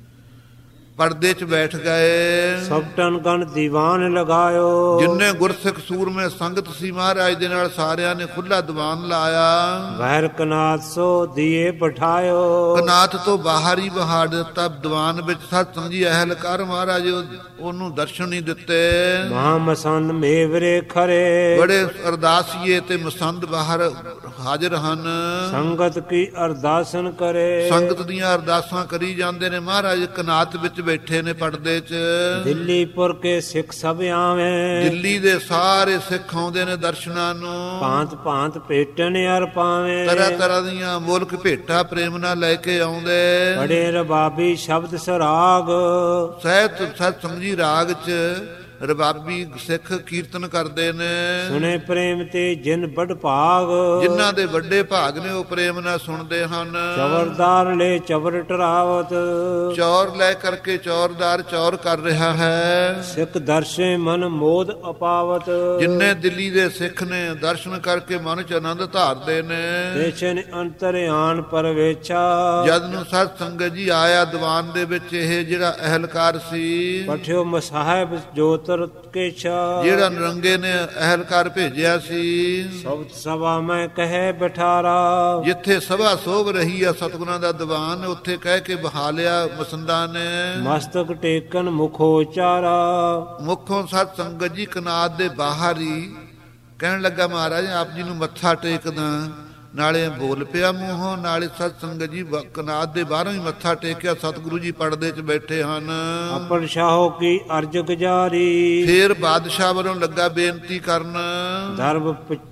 ਪਰਦੇ 'ਚ ਬੈਠ ਗਏ। ਸਭ ਟਨ ਗਣ ਦੀਵਾਨ ਲਗਾਇਓ, ਜਿੰਨੇ ਗੁਰਸਿੱਖ ਸੂਰਮੇ ਸੰਗਤ ਸੀ ਮਹਾਰਾਜ ਦੇ ਨਾਲ, ਸਾਰਿਆਂ ਨੇ ਖੁੱਲਾ ਦੀਵਾਨ ਲਾਇਆ। ਵਹਿਰ ਕਨਾਤ ਸੋ ਦੀਏ ਬਿਠਾਇਓ, ਕਨਾਤ ਤੋਂ ਬਾਹਰ ਹੀ ਬਹਾੜ ਦਿੱਤਾ ਦੀਵਾਨ ਵਿੱਚ। ਸਤਸੰਗ ਜੀ ਅਹਿਲਕਾਰ ਮਹਾਰਾਜ ਉਹਨੂੰ ਦਰਸ਼ਨ ਨਹੀਂ ਦਿੱਤੇ। ਮਹਾ ਮਸੰਦ ਮੇਵਰੇ ਖਰੇ, ਬੜੇ ਅਰਦਾਸੀਏ ਤੇ ਮਸੰਦ ਬਾਹਰ ਹਾਜ਼ਰ ਹਨ। ਸੰਗਤ ਕੀ ਅਰਦਾਸਨ ਕਰੇ, ਸੰਗਤ ਦੀਆਂ ਅਰਦਾਸਾਂ ਕਰੀ ਜਾਂਦੇ ਨੇ। ਮਹਾਰਾਜ ਕਨਾਤ ਵਿੱਚ ਬੈਠੇ ਨੇ ਪਰਦੇ 'ਚ। ਦਿੱਲੀਪੁਰ ਕੇ ਸਿੱਖ ਸਭ ਆਵੇਂ, ਦਿੱਲੀ ਦੇ ਸਾਰੇ ਸਿੱਖ ਆਉਂਦੇ ਨੇ ਦਰਸ਼ਨਾਂ ਨੂੰ। ਭਾਂਤ ਭਾਂਤ ਭੇਟਣ ਅਰ ਪਾਵੇਂ, ਤਰ੍ਹਾਂ ਤਰ੍ਹਾਂ ਦੀਆਂ ਮੁਲਕ ਭੇਟਾ ਪ੍ਰੇਮ ਨਾਲ ਲੈ ਕੇ ਆਉਂਦੇ। ਬੜੇ ਰਬਾਬੀ ਸ਼ਬਦ ਸਰਾਗ, ਸਹਿਤ ਸਤਸੰਗ ਜੀ ਰਾਗ 'ਚ ਰਬਾਬੀ ਸਿੱਖ ਕੀਰਤਨ ਕਰਦੇ ਨੇ। ਸੁਣੇ ਪ੍ਰੇਮ ਤੇ ਜਿਨ ਬੜ ਭਾਗ, ਜਿਨ੍ਹਾਂ ਦੇ ਵੱਡੇ ਭਾਗ ਨੇ ਉਹ ਪ੍ਰੇਮ ਨਾਲ ਸੁਣਦੇ ਹਨ। ਚਵਰਦਾਰ ਲੈ ਚਵਰ ਟਰਾਵਤ, ਚੌਰ ਲੈ ਕਰਕੇ ਚੌਰਦਾਰ ਚੌਰ ਕਰ ਰਿਹਾ ਹੈ। ਸਿੱਖ ਦਰਸ਼ੇ ਮਨ ਮੋਦ ਅਪਾਵਤ, ਜਿੰਨੇ ਦਿੱਲੀ ਦੇ ਸਿੱਖ ਨੇ ਦਰਸ਼ਨ ਕਰਕੇ ਮਨ 'ਚ ਆਨੰਦ ਧਾਰਦੇ ਨੇ। ਦੇਸ਼ਨ ਅੰਤਰਿਆਨ ਪਰਵੇਛਾ, ਜਦ ਨੂੰ ਸਤ ਸੰਗਤ ਜੀ ਆਇਆ ਦੀਵਾਨ ਦੇ ਵਿੱਚ ਇਹ ਜਿਹੜਾ ਅਹਿਲਕਾਰ ਸੀ। ਪਠਿਓ ਮਸਾਹਿਬ ਜੋਤ ਕੇਛਾ, ਜਿਹੜਾ ਨਰੰਗੇ ਨੇ ਅਹਿਲਕਾਰ ਭੇਜਿਆ ਸੀ। ਸਬਦ ਸਭਾ ਮੈਂ ਕਹੇ ਬਿਠਾਰਾ, ਜਿੱਥੇ ਸਭਾ ਸੋਭ ਰਹੀ ਆ ਸਤਿਗੁਰਾਂ ਦਾ ਦੀਵਾਨ, ਉੱਥੇ ਕਹਿ ਕੇ ਬਹਾ ਲਿਆ ਮਸੰਦਾਂ ਨੇ। ਮਸਤਕ ਟੇਕਨ ਮੁਖੋ ਚਾਰਾ, ਮੁਖੋਂ ਸਤ ਸੰਗਤ ਜੀ ਕਨਾਤ ਦੇ ਬਾਹਰ ਹੀ ਕਹਿਣ ਲੱਗਾ ਮਹਾਰਾਜ ਆਪ ਜੀ ਨੂੰ ਮੱਥਾ ਟੇਕਦਾ। ਨਾਲੇ ਬੋਲ ਪਿਆ ਮੂੰਹੋਂ, ਨਾਲੇ ਸਤ ਸੰਗਤ ਜੀ ਕਨਾਤ ਦੇ ਬਾਹਰੋਂ ਹੀ ਮੱਥਾ ਟੇਕਿਆ। ਸਤਿਗੁਰੂ ਜੀ ਪਰਦੇ 'ਚ ਬੈਠੇ ਹਨ। ਆਪਨ ਸ਼ਾਹੋ ਕੀ ਅਰਜ ਗੁਜ਼ਾਰੀ, ਫੇਰ ਬਾਦਸ਼ਾਹ ਵੱਲੋਂ ਲੱਗਾ ਬੇਨਤੀ ਕਰਨ। ਦਰਬ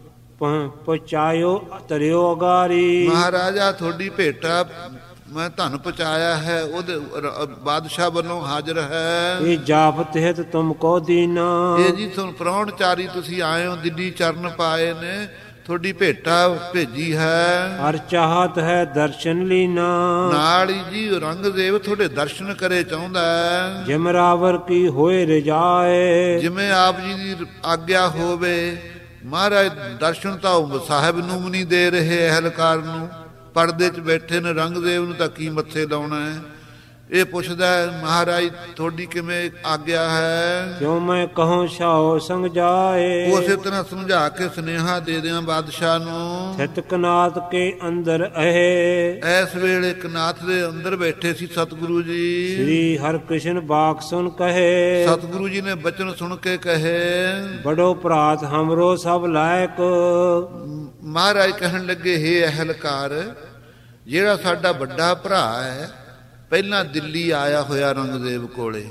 ਪਹੁੰਚਾਇਓ ਤਰਿਓ ਅਗਾਰੀ, ਮਹਾਰਾਜਾ ਤੁਹਾਡੀ ਭੇਟਾ ਮੈਂ ਤੁਹਾਨੂੰ ਪਹੁੰਚਾਇਆ ਹੈ, ਉਹਦੇ ਬਾਦਸ਼ਾਹ ਵੱਲੋਂ ਹਾਜ਼ਰ ਹੈ। ਇਹ ਜਾਪਤ ਹੈ ਤੇ ਤੁਮ ਕੋ ਦੀਨਾ, ਇਹ ਜੀ ਤੁਹਾਨੂੰ ਪ੍ਰਾਹੁਣਚਾਰੀ ਤੁਸੀਂ ਆਏ ਹੋ, ਦਿੱਲੀ ਚਰਨ ਪਾਏ ਨੇ, ਤੁਹਾਡੀ ਭੇਟਾ ਭੇਜੀ ਹੈ। ਹਰ ਚਾਹਤ ਹੈ ਦਰਸ਼ਨ ਲੀਨਾ, ਨਾਲ ਹੀ ਜੀ ਔਰੰਗਜ਼ੇਬ ਤੁਹਾਡੇ ਦਰਸ਼ਨ ਕਰੇ ਚਾਹੁੰਦਾ ਹੈ। ਜਿਮਰਾਵਰ ਕੀ ਹੋਏ ਰਜਾਏ, ਜਿਵੇਂ ਆਪ ਜੀ ਦੀ ਆਗਿਆ ਹੋਵੇ। ਮਹਾਰਾਜ ਦਰਸ਼ਨ ਤਾਂ ਉਹ ਸਾਹਿਬ ਨੂੰ ਵੀ ਨਹੀਂ ਦੇ ਰਹੇ, ਅਹਿਲਕਾਰ ਨੂੰ। ਪਰਦੇ 'ਚ ਬੈਠੇ ਨੇ, ਔਰੰਗਜ਼ੇਬ ਨੂੰ ਤਾਂ ਕੀ ਮੱਥੇ ਲਾਉਣਾ ਹੈ। ਇਹ ਪੁੱਛਦਾ ਮਹਾਰਾਜ ਤੁਹਾਡੀ ਕਿਵੇਂ ਆਗਿਆ ਹੈ। ਕਿਉਂ ਮੈਂ ਕਹੂੰ ਸ਼ਾਹੋ ਸੰਗ ਜਾਏ, ਉਸੇ ਤਰ੍ਹਾਂ ਸਮਝਾ ਕੇ ਸੁਨੇਹਾ ਦੇ ਦਿਆਂ ਬਾਦਸ਼ਾਹ ਨੂੰ। ਥਿਤ ਕਨਾਤ ਕੇ ਅੰਦਰ ਅਹੇ, ਇਸ ਵੇਲੇ ਕਨਾਥ ਦੇ ਅੰਦਰ ਬੈਠੇ ਸੀ ਸਤਿਗੁਰੂ ਜੀ। ਸ੍ਰੀ ਹਰਿਕ੍ਰਿਸ਼ਨ ਬਾਕ ਸੁਨ ਕਹੇ, ਸਤਿਗੁਰੂ ਜੀ ਨੇ ਬਚਨ ਸੁਣ ਕੇ ਕਹੇ ਬੜੋ ਪ੍ਰਾਤ ਹਮਰੋ ਸਭ ਲਾਇਕ। ਮਹਾਰਾਜ ਕਹਿਣ ਲੱਗੇ ਹੇ ਅਹਿਲਕਾਰ, ਜਿਹੜਾ ਸਾਡਾ ਵੱਡਾ ਭਰਾ ਹੈ ਪਹਿਲਾਂ ਦਿੱਲੀ ਆਇਆ ਹੋਇਆ ਔਰੰਗਜ਼ੇਬ ਕੋਲੇ,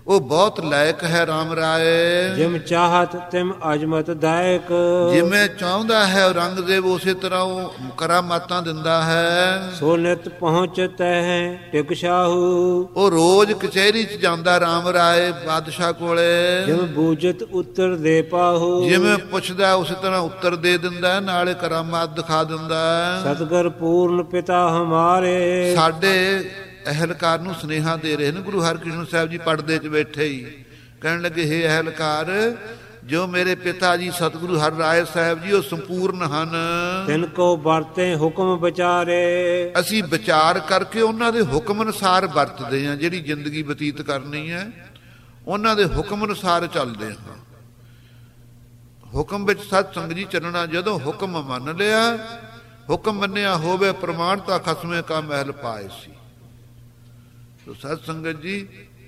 ਉਹ ਬਹੁਤ ਲਾਇਕ ਹੈ RAM ਰਾਏ। ਜਿਮ ਚਾਹਤ ਤਿਮ ਅਜਮਤ ਦਾਇਕ, ਜਿਵੇਂ ਚਾਹੁੰਦਾ ਹੈ ਔਰੰਗਜ਼ੇਬ ਉਸੇ ਤਰ੍ਹਾਂ ਉਹ ਕਰਾਮਾਤਾਂ ਦਿੰਦਾ ਹੈ। ਸੋ ਨਿਤ ਪਹੁੰਚਤੈ ਹੈ ਟਿਕ ਸ਼ਾਹੂ, ਉਹ ਰੋਜ਼ ਕਚਹਿਰੀ ਚ ਜਾਂਦਾ RAM ਰਾਏ ਬਾਦਸ਼ਾਹ ਕੋਲੇ। ਜਿਵੇਂ ਬੂਝਤ ਉੱਤਰ ਦੇ ਪਾਹੂ, ਜਿਵੇਂ ਪੁੱਛਦਾ ਉਸੇ ਤਰ੍ਹਾਂ ਉੱਤਰ ਦੇ ਦਿੰਦਾ, ਨਾਲੇ ਕਰਾਮਾਤ ਦਿਖਾ ਦਿੰਦਾ। ਸਤਿਗੁਰ ਪੂਰਨ ਪਿਤਾ ਹਮਾਰੇ, ਸਾਡੇ ਅਹਿਲਕਾਰ ਨੂੰ ਸੁਨੇਹਾ ਦੇ ਰਹੇ ਨੇ। ਗੁਰੂ ਹਰਕ੍ਰਿਸ਼ਨ ਸਾਹਿਬ ਜੀ ਪੜਦੇ ਚ ਬੈਠੇ ਹੀ ਕਹਿਣ ਲੱਗੇ, ਹੇ ਅਹਿਲਕਾਰ, ਜੋ ਮੇਰੇ ਪਿਤਾ ਜੀ ਸਤਿਗੁਰੂ ਹਰਿ ਰਾਏ ਸਾਹਿਬ ਜੀ ਉਹ ਸੰਪੂਰਨ ਹਨ। ਤਿਨ ਕੋ ਵਰਤੇ ਹੁਕਮ ਵਿਚਾਰੇ, ਅਸੀਂ ਵਿਚਾਰ ਕਰਕੇ ਉਹਨਾਂ ਦੇ ਹੁਕਮ ਅਨੁਸਾਰ ਵਰਤਦੇ ਹਾਂ। ਜਿਹੜੀ ਜ਼ਿੰਦਗੀ ਬਤੀਤ ਕਰਨੀ ਹੈ ਉਹਨਾਂ ਦੇ ਹੁਕਮ ਅਨੁਸਾਰ ਚੱਲਦੇ ਹਾਂ। ਹੁਕਮ ਵਿੱਚ ਸਤ ਸੰਗ ਜੀ ਚੱਲਣਾ। ਜਦੋਂ ਹੁਕਮ ਮੰਨ ਲਿਆ, ਹੁਕਮ ਮੰਨਿਆ ਹੋਵੇ ਪ੍ਰਮਾਣ ਤਾਂ ਖਸਮੇ ਕਾ ਮਹਿਲ ਪਾਏ ਸੀ। ਤੋ ਸਤ ਸੰਗਤ ਜੀ,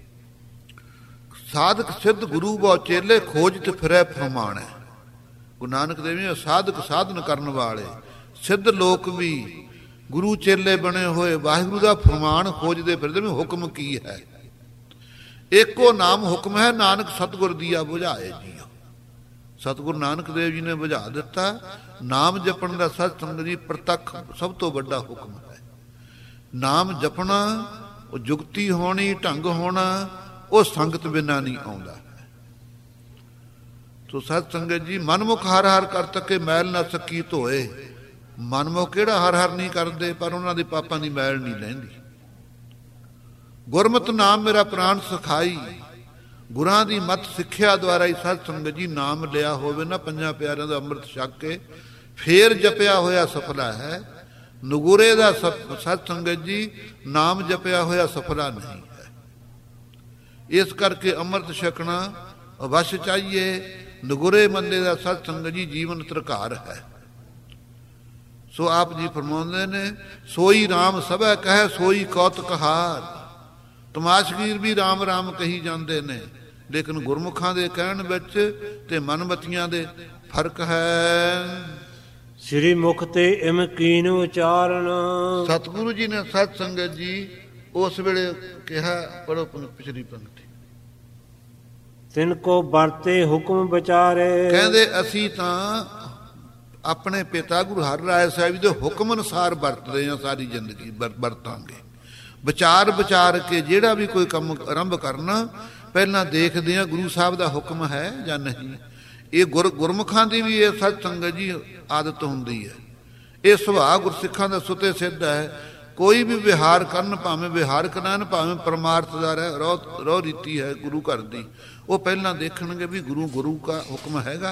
ਸਾਧਕ ਸਿੱਧ ਗੁਰੂ ਬੋ ਚੇਲੇ ਖੋਜ ਤੇ ਫਿਰੈ ਫਰਮਾਣੈ। ਗੁਰੂ ਨਾਨਕ ਦੇਵ ਜੀ ਸਾਧਕ ਸਾਧਨ ਕਰਨ ਵਾਲੇ ਸਿੱਧ ਲੋਕ ਵੀ ਗੁਰੂ ਚੇਲੇ ਬਣੇ ਹੋਏ ਵਾਹਿਗੁਰੂ ਦਾ ਫਰਮਾਨ ਖੋਜਦੇ ਫਿਰਦੇ ਵੀ ਹੁਕਮ ਕੀ ਹੈ। ਏਕੋ ਨਾਮ ਹੁਕਮ ਹੈ, ਨਾਨਕ ਸਤਿਗੁਰ ਦੀਆ ਬੁਝਾਏ ਜੀ। ਸਤਿਗੁਰੂ ਨਾਨਕ ਦੇਵ ਜੀ ਨੇ ਬੁਝਾ ਦਿੱਤਾ। ਨਾਮ ਜਪਣ ਦਾ ਸਤ ਸੰਗਤ ਜੀ ਪ੍ਰਤੱਖ ਸਭ ਤੋਂ ਵੱਡਾ ਹੁਕਮ ਹੈ। ਨਾਮ ਜਪਣਾ, ਉਹ ਜੁਗਤੀ ਹੋਣੀ, ਢੰਗ ਹੋਣਾ, ਉਹ ਸੰਗਤ ਬਿਨਾਂ ਨਹੀਂ ਆਉਂਦਾ। ਸੋ ਸਤ ਸੰਗਤ ਜੀ, ਮਨਮੁਖ ਹਰ ਹਰ ਕਰ ਤੱਕੇ ਮੈਲ ਨਾ ਸਕੀ ਧੋਏ। ਮਨਮੁਖ ਕਿਹੜਾ ਹਰ ਹਰ ਨਹੀਂ ਕਰਦੇ, ਪਰ ਉਹਨਾਂ ਦੇ ਪਾਪਾਂ ਦੀ ਮੈਲ ਨਹੀਂ ਲੈਂਦੀ। ਗੁਰਮਤਿ ਨਾਮ ਮੇਰਾ ਪ੍ਰਾਣ ਸਖਾਈ। ਗੁਰਾਂ ਦੀ ਮਤ ਸਿੱਖਿਆ ਦੁਆਰਾ ਹੀ ਸਤ ਸੰਗਤ ਜੀ ਨਾਮ ਲਿਆ ਹੋਵੇ ਨਾ, ਪੰਜਾਂ ਪਿਆਰਿਆਂ ਦਾ ਅੰਮ੍ਰਿਤ ਛਕ ਕੇ ਫੇਰ ਜਪਿਆ ਹੋਇਆ ਸਫਲਾ ਹੈ। ਨਗੂਰੇ ਦਾ ਸਤ ਸੰਗਤ ਜੀ ਨਾਮ ਜਪਿਆ ਹੋਇਆ ਸਫਲਾ ਨਹੀਂ ਹੈ। ਇਸ ਕਰਕੇ ਅੰਮ੍ਰਿਤ ਛਕਣਾ ਅਵਸ਼ ਚਾਹੀਏ। ਨਗੂਰੇ ਮੰਦੇ ਦਾ ਸਤ ਸੰਗਤ ਜੀ ਜੀਵਨ ਤਰਕਾਰ ਹੈ। ਸੋ ਆਪ ਜੀ ਫਰਮਾਉਂਦੇ ਨੇ, ਸੋਈ RAM ਸਭੈ ਕਹੈ ਸੋਈ ਕੌਤਕ ਹਾਰ। ਤਮਾਸ਼ਗੀਰ ਵੀ ਰਾਮ ਰਾਮ ਕਹੀ ਜਾਂਦੇ ਨੇ, ਲੇਕਿਨ ਗੁਰਮੁਖਾਂ ਦੇ ਕਹਿਣ ਵਿੱਚ ਤੇ ਮਨਮਤੀਆਂ ਦੇ ਫਰਕ ਹੈ। ਸ੍ਰੀ ਮੁਖ ਤੇ ਇਮ ਕੀਨ ਉਚਾਰਨ। ਸਤਿਗੁਰੂ ਜੀ ਨੇ ਸਤ ਸੰਗਤ ਜੀ ਉਸ ਵੇਲੇ ਕਿਹਾ, ਪੜੋ ਪਿਛਲੀ ਪੰਕਤੀ, ਤਿਨ ਕੋ ਵਰਤੇ ਹੁਕਮ ਵਿਚਾਰੇ। ਕਹਿੰਦੇ ਅਸੀਂ ਤਾਂ ਆਪਣੇ ਪਿਤਾ ਗੁਰੂ ਹਰਿ ਰਾਏ ਸਾਹਿਬ ਜੀ ਦੇ ਹੁਕਮ ਅਨੁਸਾਰ ਵਰਤਦੇ ਹਾਂ। ਸਾਰੀ ਜ਼ਿੰਦਗੀ ਵਰਤਾਂਗੇ। ਵਿਚਾਰ ਵਿਚਾਰ ਕੇ ਜਿਹੜਾ ਵੀ ਕੋਈ ਕੰਮ ਆਰੰਭ ਕਰਨਾ, ਪਹਿਲਾਂ ਦੇਖਦੇ ਹਾਂ ਗੁਰੂ ਸਾਹਿਬ ਦਾ ਹੁਕਮ ਹੈ ਜਾਂ ਨਹੀਂ। ਇਹ ਗੁਰ ਗੁਰਮੁਖਾਂ ਦੀ ਵੀ ਇਹ ਸਤ ਸੰਗਤ ਜੀ ਆਦਤ ਹੁੰਦੀ ਹੈ। ਇਹ ਸੁਭਾਅ ਗੁਰਸਿੱਖਾਂ ਦਾ ਸੁਤੇ ਸਿੱਧ ਹੈ। ਕੋਈ ਵੀ ਵਿਹਾਰ ਕਰਨ, ਭਾਵੇਂ ਵਿਹਾਰ ਕਰਨ, ਭਾਵੇਂ ਪਰਮਾਰਥ ਦਾ ਰੋਹ ਰੋਹ ਰੀਤੀ ਹੈ ਗੁਰੂ ਘਰ ਦੀ, ਉਹ ਪਹਿਲਾਂ ਦੇਖਣਗੇ ਵੀ ਗੁਰੂ ਗੁਰੂ ਕਾ ਹੁਕਮ ਹੈਗਾ।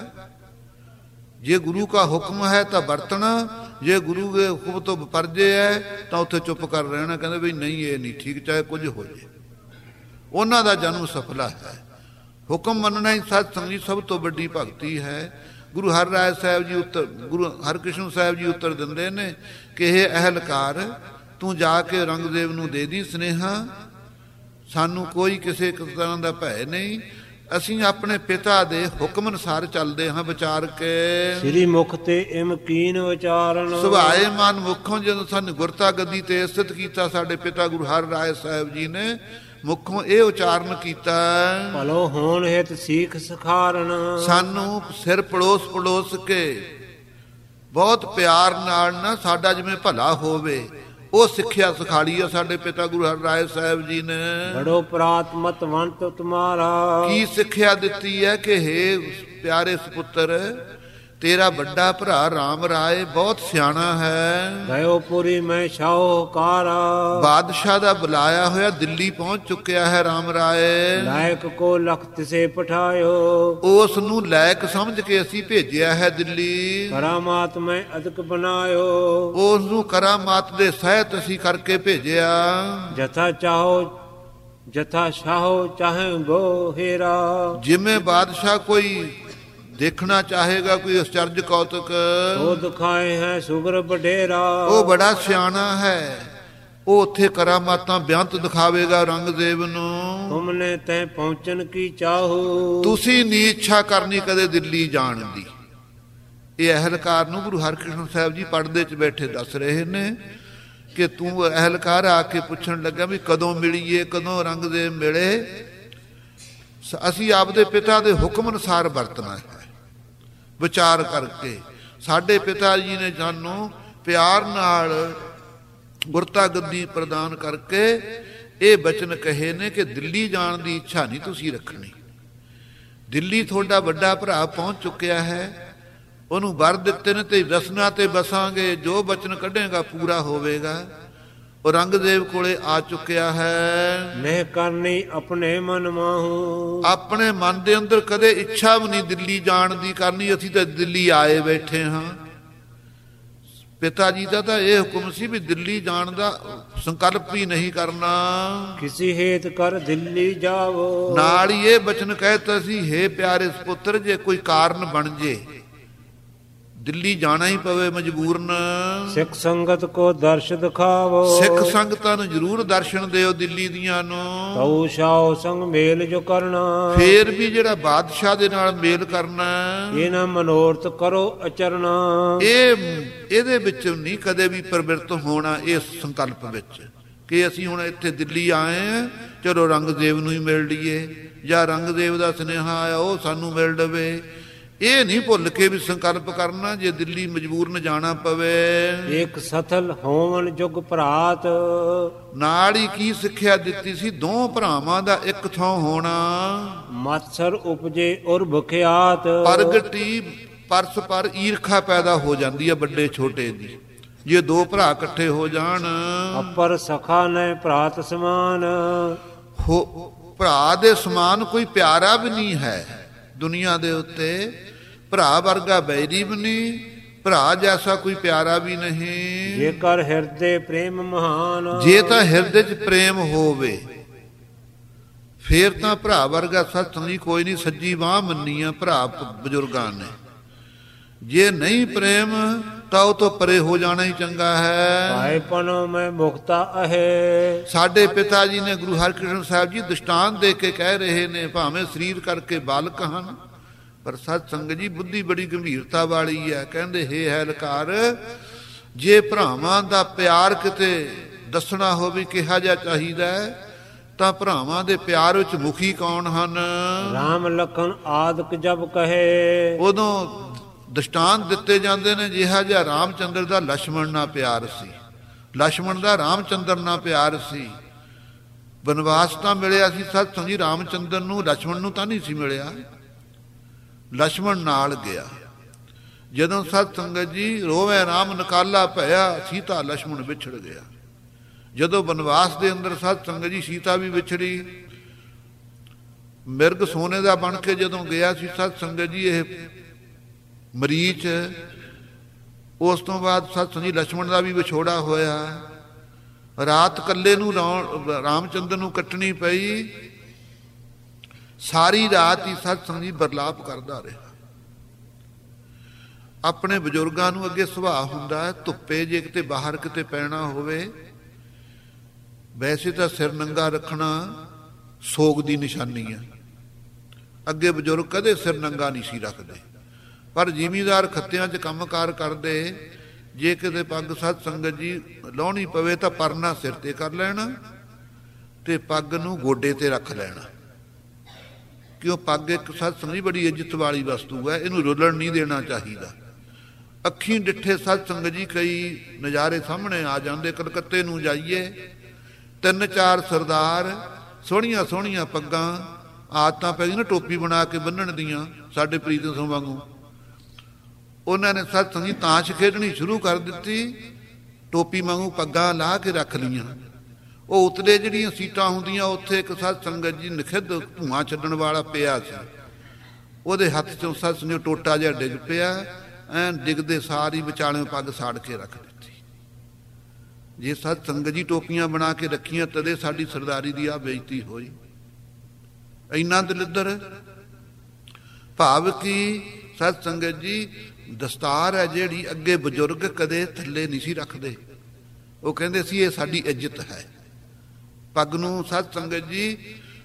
ਜੇ ਗੁਰੂ ਕਾ ਹੁਕਮ ਹੈ ਤਾਂ ਵਰਤਣਾ, ਜੇ ਗੁਰੂ ਦੇ ਹੁਕਮ ਤੋਂ ਪਰਜੇ ਹੈ ਤਾਂ ਉੱਥੇ ਚੁੱਪ ਕਰ ਰਹਿਣਾ। ਕਹਿੰਦੇ ਵੀ ਨਹੀਂ, ਇਹ ਨਹੀਂ ਠੀਕ, ਚਾਹੇ ਕੁਝ ਹੋ ਜੇ। ਉਹਨਾਂ ਦਾ ਜਨਮ ਸਫਲਾ ਹੈ। ਹੁਕਮ ਮੰਨਣਾ ਹੀ ਸਤ ਸੰਗਤ ਸਭ ਤੋਂ ਵੱਡੀ ਭਗਤੀ ਹੈ। ਗੁਰੂ ਹਰਿ ਰਾਏ ਸਾਹਿਬ ਜੀ ਉੱਤਰ, ਗੁਰੂ ਹਰਕ੍ਰਿਸ਼ਨ ਸਾਹਿਬ ਜੀ ਉੱਤਰ ਦਿੰਦੇ ਨੇ ਕਿ ਇਹ ਅਹਿਲਕਾਰ, ਤੂੰ ਜਾ ਕੇ ਔਰੰਗਜ਼ੇਬ ਨੂੰ ਦੇ ਦੀ ਸੁਨੇਹਾ, ਸਾਨੂੰ ਕੋਈ ਕਿਸੇ ਤਰ੍ਹਾਂ ਦਾ ਭੈ ਨਹੀਂ। ਅਸੀਂ ਆਪਣੇ ਪਿਤਾ ਦੇ ਹੁਕਮ ਅਨੁਸਾਰ ਚੱਲਦੇ ਹਾਂ ਵਿਚਾਰ ਕੇ। ਸ੍ਰੀ ਮੁਖ ਤੇ ਇਮ ਕੀਨ ਉਚਾਰਨ। ਸੁਭਾਏ ਮਨ ਮੁਖੋਂ ਜਦੋਂ ਸਾਨੂੰ ਗੁਰਤਾ ਗੱਦੀ ਤੇ ਸਥਿਤ ਕੀਤਾ ਸਾਡੇ ਪਿਤਾ ਗੁਰੂ ਹਰਿ ਰਾਏ ਸਾਹਿਬ ਜੀ ਨੇ, ਮੁਖੋਂ ਇਹ ਉਚਾਰਨ ਕੀਤਾ, ਭਲੋ ਹੋਣ ਹਿਤ ਸੀਖ ਸਖਾਰਨ। ਸਾਨੂੰ ਸਿਰ ਪੜੋਸ ਪੜੋਸ ਕੇ ਬਹੁਤ ਪਿਆਰ ਨਾਲ ਨਾ ਸਾਡਾ ਜਿਵੇਂ ਭਲਾ ਹੋਵੇ, ਉਹ ਸਿੱਖਿਆ ਸਿਖਾੜੀ ਆ ਸਾਡੇ ਪਿਤਾ ਗੁਰੂ ਹਰਿ ਰਾਏ ਸਾਹਿਬ ਜੀ ਨੇ। ਬੜੋ ਪ੍ਰਾਤਮਤ ਵੰਤ ਤੁਮਾਰਾ। ਕੀ ਸਿੱਖਿਆ ਦਿੱਤੀ ਹੈ ਕਿ ਹੇ ਪਿਆਰੇ ਸੁਪੁੱਤਰ, ਤੇਰਾ ਵੱਡਾ ਭਰਾ ਰਾਮ ਰਾਏ ਬਹੁਤ ਸਿਆਣਾ ਹੈ। ਗਇਓ ਪੁਰੀ ਮੈਂ ਸ਼ਾਹੂਕਾਰਾ। ਬਾਦਸ਼ਾਹ ਦਾ ਬੁਲਾਇਆ ਹੋਇਆ ਦਿੱਲੀ ਪਹੁੰਚ ਚੁੱਕਿਆ ਹੈ ਰਾਮ ਰਾਏ। ਲਾਇਕ ਕੋ ਲਖਤ ਸੇ ਪਠਾਇਓ। ਉਸ ਨੂੰ ਲਾਇਕ ਸਮਝ ਕੇ ਅਸੀਂ ਭੇਜਿਆ ਹੈ ਦਿੱਲੀ। ਕਰਾਮਾਤ ਮੈਂ ਅਦਕ ਬਣਾਇਓ। ਉਸ ਨੂੰ ਕਰਾਮਾਤ ਦੇ ਸਹਿਤ ਅਸੀਂ ਕਰਕੇ ਭੇਜਿਆ। ਜਥਾ ਚਾਹੋ ਜਥਾ ਸ਼ਾਹੋ ਚਾਹੇ ਗੋ ਹੇਰਾ। ਜਿਵੇਂ ਬਾਦਸ਼ਾਹ ਕੋਈ ਦੇਖਣਾ ਚਾਹੇਗਾ ਕੋਈ ਅਚਰਜ ਕੌਤਕ, ਉਹ ਦਿਖਾਏ ਹੈ ਸੁਗਰ ਬਡੇਰਾ। ਉਹ ਬੜਾ ਸਿਆਣਾ ਹੈ, ਉਹ ਉੱਥੇ ਕਰਾਮਾਤਾਂ ਬਿਆੰਤ ਦਿਖਾਵੇਗਾ ਔਰੰਗਜ਼ੇਬ ਨੂੰ। ਤੁਮਨੇ ਤੈ ਪਹੁੰਚਣ ਕੀ ਚਾਹੋ। ਤੁਸੀਂ ਨੀ ਇੱਛਾ ਕਰਨੀ ਕਦੇ ਦਿੱਲੀ ਜਾਣ ਦੀ। ਇਹ ਅਹਿਲਕਾਰ ਨੂੰ ਗੁਰੂ ਹਰਕ੍ਰਿਸ਼ਨ ਸਾਹਿਬ ਜੀ ਪੜਦੇ ਚ ਬੈਠੇ ਦੱਸ ਰਹੇ ਨੇ ਕਿ ਤੂੰ ਅਹਿਲਕਾਰ ਆ ਕੇ ਪੁੱਛਣ ਲੱਗਾ ਵੀ ਕਦੋਂ ਮਿਲੀਏ, ਕਦੋਂ ਔਰੰਗਜ਼ੇਬ ਮਿਲੇ। ਅਸੀਂ ਆਪਦੇ ਪਿਤਾ ਦੇ ਹੁਕਮ ਅਨੁਸਾਰ ਵਰਤਣਾ ਹੈ, ਵਿਚਾਰ ਕਰਕੇ। ਸਾਡੇ ਪਿਤਾ ਜੀ ਨੇ ਸਾਨੂੰ ਪਿਆਰ ਨਾਲ ਗੁਰਤਾ ਗੱਦੀ ਪ੍ਰਦਾਨ ਕਰਕੇ ਇਹ ਬਚਨ ਕਹੇ ਨੇ ਕਿ ਦਿੱਲੀ ਜਾਣ ਦੀ ਇੱਛਾ ਨਹੀਂ ਤੁਸੀਂ ਰੱਖਣੀ। ਦਿੱਲੀ ਤੁਹਾਡਾ ਵੱਡਾ ਭਰਾ ਪਹੁੰਚ ਚੁੱਕਿਆ ਹੈ, ਉਹਨੂੰ ਵਰ ਦਿੱਤੇ ਨੇ ਤੇ ਰਸਨਾ ਤੇ ਬਸਾਂਗੇ, ਜੋ ਬਚਨ ਕੱਢੇਗਾ ਪੂਰਾ ਹੋਵੇਗਾ। ਔਰੰਗਜ਼ੇਬ ਕੋਲੇ ਆ ਚੁੱਕਿਆ ਹੈ। ਮੈਂ ਕਰਨੀ ਆਪਣੇ ਮਨ ਮਾਹੂ, ਆਪਣੇ ਮਨ ਦੇ ਅੰਦਰ ਕਦੇ ਇੱਛਾ ਵੀ ਨਹੀਂ ਦਿੱਲੀ ਜਾਣ ਦੀ ਕਰਨੀ, ਅਸੀਂ ਤਾਂ ਦਿੱਲੀ ਆਏ ਬੈਠੇ ਹਾਂ। ਪਿਤਾ ਜੀ ਦਾ ਤਾਂ ਇਹ ਹੁਕਮ ਸੀ ਵੀ ਦਿੱਲੀ ਜਾਣ ਦਾ ਸੰਕਲਪ ਹੀ ਨਹੀਂ ਕਰਨਾ। ਕਿਸੇ ਹੇਤ ਕਰ ਦਿੱਲੀ ਜਾਵੋ, ਨਾਲ ਹੀ ਇਹ ਬਚਨ ਕਹਿਤਾ ਸੀ, ਹੇ ਪਿਆਰੇ ਸੁਪੁੱਤਰ, ਜੇ ਕੋਈ ਕਾਰਨ ਬਣ ਜੇ ਦਿੱਲੀ ਜਾਣਾ ਹੀ ਪਵੇ ਮਜਬੂਰਨ, ਸਿੱਖ ਸੰਗਤ ਕੋ ਦਰਸ਼ ਦਿਖਾਵੋ, ਸਿੱਖ ਸੰਗਤਾਂ ਨੂੰ ਜ਼ਰੂਰ ਦਰਸ਼ਨ ਦਿਓ ਦਿੱਲੀ ਦੀਆਂ ਨੂੰ। ਤਉ ਸ਼ਾਹ ਸੰਗ ਮੇਲ ਜੋ ਕਰਨਾ, ਫੇਰ ਵੀ ਜਿਹੜਾ ਬਾਦਸ਼ਾਹ ਦੇ ਨਾਲ ਮੇਲ ਕਰਨਾ, ਇਹ ਨਾ ਮਨੋਰਥ ਕਰੋ ਅਚਰਨਾ। ਇਹ ਇਹਦੇ ਵਿੱਚ ਨਹੀਂ ਕਦੇ ਵੀ ਪ੍ਰਵਿਰਤ ਹੋਣਾ ਇਸ ਸੰਕਲਪ ਵਿੱਚ ਕਿ ਅਸੀਂ ਹੁਣ ਇੱਥੇ ਦਿੱਲੀ ਆਏ ਹਾਂ, ਚਲੋ ਔਰੰਗਜ਼ੇਬ ਨੂੰ ਹੀ ਮਿਲ ਲਈਏ, ਜਾਂ ਔਰੰਗਜ਼ੇਬ ਦਾ ਸੁਨੇਹਾ ਆਇਆ ਉਹ ਸਾਨੂੰ ਮਿਲ ਲਵੇ। ਇਹ ਨਹੀਂ ਭੁੱਲ ਕੇ ਵੀ ਸੰਕਲਪ ਕਰਨਾ ਜੇ ਦਿੱਲੀ ਮਜਬੂਰਨ ਜਾਣਾ ਪਵੇ। ਇੱਕ ਸਥਲ ਹੋਵਨ ਜੁਗ ਭਰਾਤ, ਨਾਲ ਹੀ ਕੀ ਸਿੱਖਿਆ ਦਿੱਤੀ ਸੀ, ਦੋ ਭਰਾਵਾਂ ਦਾ ਇੱਕ ਥਾਂ ਹੋਣਾ। ਮਤਸਰ ਉਪਜੇ ਔਰ ਭੁਖਿਆਤ, ਪ੍ਰਗਟੀ ਪਰਸ ਪਰ ਈਰਖਾ ਪੈਦਾ ਹੋ ਜਾਂਦੀ ਹੈ ਵੱਡੇ ਛੋਟੇ ਦੀ, ਜੇ ਦੋ ਭਰਾ ਇਕੱਠੇ ਹੋ ਜਾਣ। ਅਪਰ ਸਖਾ ਨੈ ਭਰਾਤ ਸਮਾਨ, ਹੋ ਭਰਾ ਦੇ ਸਮਾਨ ਕੋਈ ਪਿਆਰਾ ਵੀ ਨਹੀਂ ਹੈ ਦੁਨੀਆ ਦੇ ਉੱਤੇ। ਭਰਾ ਵਰਗਾ ਬੈਰੀ ਵੀ ਨਹੀਂ, ਭਰਾ ਜੈਸਾ ਕੋਈ ਪਿਆਰਾ ਵੀ ਨਹੀਂ। ਜੇਕਰ ਹਿਰਦੇ ਪ੍ਰੇਮ ਮਹਾਨ, ਜੇ ਤਾਂ ਹਿਰਦੇ 'ਚ ਪ੍ਰੇਮ ਹੋਵੇ ਫੇਰ ਤਾਂ ਭਰਾ ਵਰਗਾ ਸਤਸੰਗੀ ਕੋਈ ਨਹੀਂ। ਸੱਜੀ ਬਾਂਹ ਮੰਨੀ ਆ ਭਰਾ ਬਜ਼ੁਰਗਾਂ ਨੇ। ਜੇ ਨਹੀਂ ਪ੍ਰੇਮ ਤਾਂ ਉਹ ਤੋਂ ਪਰੇ ਹੋ ਜਾਣਾ ਹੀ ਚੰਗਾ ਹੈ। ਭਾਈਪਨੋ ਮੈਂ ਮੁਕਤਾ ਅਹੇ, ਸਾਡੇ ਪਿਤਾ ਜੀ ਨੇ ਗੁਰੂ ਹਰਿਕ੍ਰਿਸ਼ਨ ਸਾਹਿਬ ਜੀ ਦ੍ਰਿਸ਼ਟਾਂਤ ਦੇ ਕੇ ਕਹਿ ਰਹੇ ਨੇ, ਭਾਵੇਂ ਸਰੀਰ ਕਰਕੇ ਬਾਲਕ ਹਨ ਪਰ ਸਤ ਸੰਗਤ ਜੀ ਬੁੱਧੀ ਬੜੀ ਗੰਭੀਰਤਾ ਵਾਲੀ ਹੈ। ਕਹਿੰਦੇ ਹੇ ਹੈਲਕਾਰ, ਜੇ ਭਰਾਵਾਂ ਦਾ ਪਿਆਰ ਕਿਤੇ ਦੱਸਣਾ ਹੋਵੇ ਕਿਹਾ ਜਾ ਚਾਹੀਦਾ ਤਾਂ ਭਰਾਵਾਂ ਦੇ ਪਿਆਰ ਵਿੱਚ ਮੁਖੀ ਕੌਣ ਹਨ? ਰਾਮ ਲਖਨ ਆਦਿਕ ਜਬ ਕਹੇ, ਉਦੋਂ ਦ੍ਰਿਸ਼ਟਾਂਤ ਦਿੱਤੇ ਜਾਂਦੇ ਨੇ ਜਿਹਾ ਜਿਹਾ ਰਾਮਚੰਦਰ ਦਾ ਲక్ష్మణ ਨਾਲ ਪਿਆਰ ਸੀ, ਲక్ష్మణ ਦਾ ਰਾਮਚੰਦਰ ਨਾਲ ਪਿਆਰ ਸੀ। ਬਨਵਾਸ ਤਾਂ ਮਿਲਿਆ ਸੀ ਸਤ ਸੰਗੀ ਰਾਮਚੰਦਰ ਨੂੰ, ਲక్ష్మణ ਨੂੰ ਤਾਂ ਨਹੀਂ ਸੀ ਮਿਲਿਆ, ਲక్ష్మణ ਨਾਲ ਗਿਆ। ਜਦੋਂ ਸਤ ਸੰਗਤ ਜੀ ਰੋਵੇ ਰਾਮ ਨਿਕਾਲਾ ਭਇਆ, ਸੀਤਾ ਲక్ష్మణ ਵਿਛੜ ਗਿਆ। ਜਦੋਂ ਬਨਵਾਸ ਦੇ ਅੰਦਰ ਸਤ ਸੰਗਤ ਜੀ ਸੀਤਾ ਵੀ ਵਿਛੜੀ, ਮਿਰਗ ਸੋਨੇ ਦਾ ਬਣ ਕੇ ਜਦੋਂ ਗਿਆ ਸੀ ਸਤ ਸੰਗਤ ਜੀ ਇਹ ਮਰੀਚ, ਉਸ ਤੋਂ ਬਾਅਦ ਸਤ ਸੰਗੀ ਲక్ష్మణ ਦਾ ਵੀ ਵਿਛੋੜਾ ਹੋਇਆ। ਰਾਤ ਕੱਲੇ ਨੂੰ ਰਾਮਚੰਦਰ ਨੂੰ ਕੱਟਣੀ ਪਈ। ਸਾਰੀ ਰਾਤ ਹੀ ਸਤ ਸੰਗੀ ਬਰਲਾਪ ਕਰਦਾ ਰਿਹਾ। ਆਪਣੇ ਬਜ਼ੁਰਗਾਂ ਨੂੰ ਅੱਗੇ ਸੁਭਾਅ ਹੁੰਦਾ ਹੈ, ਧੁੱਪੇ ਜੇ ਕਿਤੇ ਬਾਹਰ ਕਿਤੇ ਪੈਣਾ ਹੋਵੇ, ਵੈਸੇ ਤਾਂ ਸਿਰ ਨੰਗਾ ਰੱਖਣਾ ਸੋਗ ਦੀ ਨਿਸ਼ਾਨੀ ਹੈ। ਅੱਗੇ ਬਜ਼ੁਰਗ ਕਦੇ ਸਿਰ ਨੰਗਾ ਨਹੀਂ ਸੀ ਰੱਖਦੇ, ਪਰ ਜ਼ਿਮੀਂਦਾਰ ਖੱਤਿਆਂ 'ਚ ਕੰਮਕਾਰ ਕਰਦੇ, ਜੇ ਕਿਤੇ ਪੱਗ ਸਤ ਸੰਗਤ ਜੀ ਲਾਉਣੀ ਪਵੇ ਤਾਂ ਪਰਨਾ ਸਿਰ ਤੇ ਕਰ ਲੈਣਾ ਤੇ ਪੱਗ ਨੂੰ ਗੋਡੇ ਤੇ ਰੱਖ ਲੈਣਾ, ਕਿਉਂ ਪੱਗ ਇੱਕ ਸਤ ਸੰਗਤ ਜੀ ਬੜੀ ਇੱਜ਼ਤ ਵਾਲੀ ਵਸਤੂ ਹੈ, ਇਹਨੂੰ ਰੁਲਣ ਨਹੀਂ ਦੇਣਾ ਚਾਹੀਦਾ। ਅੱਖੀਂ ਡਿੱਠੇ ਸਤ ਸੰਗਤ ਜੀ ਕਈ ਨਜ਼ਾਰੇ ਸਾਹਮਣੇ ਆ ਜਾਂਦੇ। ਕਲਕੱਤੇ ਨੂੰ ਜਾਈਏ, ਤਿੰਨ ਚਾਰ ਸਰਦਾਰ ਸੋਹਣੀਆਂ ਸੋਹਣੀਆਂ ਪੱਗਾਂ, ਆਦਤਾਂ ਪੈ ਗਈਆਂ ਨਾ ਟੋਪੀ ਬਣਾ ਕੇ ਬੰਨਣ ਦੀਆਂ ਸਾਡੇ ਪ੍ਰੀਤਮ ਸਿੰਘ ਵਾਂਗੂ। ਉਹਨਾਂ ਨੇ ਸਤ ਸੰਗੀ ਤਾਸ਼ ਖੇਡਣੀ ਸ਼ੁਰੂ ਕਰ ਦਿੱਤੀ, ਟੋਪੀ ਵਾਂਗੂ ਪੱਗਾਂ ਲਾ ਕੇ ਰੱਖ ਲਈਆਂ। ਉਹ ਉਤਲੇ ਜਿਹੜੀਆਂ ਸੀਟਾਂ ਹੁੰਦੀਆਂ ਉੱਥੇ ਇੱਕ ਸਤ ਸੰਗਤ ਜੀ ਨਿਖਿੱਧ ਧੂਆਂ ਛੱਡਣ ਵਾਲਾ ਪਿਆ ਸੀ, ਉਹਦੇ ਹੱਥ 'ਚੋਂ ਸਤ ਸੰਗੀ ਟੋਟਾ ਜਿਹਾ ਡਿੱਗ ਪਿਆ। ਐਨ ਡਿੱਗਦੇ ਸਾਰੀ ਵਿਚਾਲੇ ਪੱਗ ਸਾੜ ਕੇ ਰੱਖ ਦਿੱਤੀ। ਜੇ ਸਤ ਸੰਗਤ ਜੀ ਟੋਪੀਆਂ ਬਣਾ ਕੇ ਰੱਖੀਆਂ ਤਦੇ ਸਾਡੀ ਸਰਦਾਰੀ ਦੀ ਆ ਬੇਇੱਜ਼ਤੀ ਹੋਈ। ਇੰਨਾ ਦਲਿੱਦਰ ਭਾਵ ਕਿ ਸਤ ਸੰਗਤ ਜੀ ਦਸਤਾਰ ਹੈ ਜਿਹੜੀ ਅੱਗੇ ਬਜ਼ੁਰਗ ਕਦੇ ਥੱਲੇ ਨਹੀਂ ਸੀ ਰੱਖਦੇ। ਉਹ ਕਹਿੰਦੇ ਸੀ ਇਹ ਸਾਡੀ ਇੱਜ਼ਤ ਹੈ। ਪੱਗ ਨੂੰ ਸਤ ਸੰਗਤ ਜੀ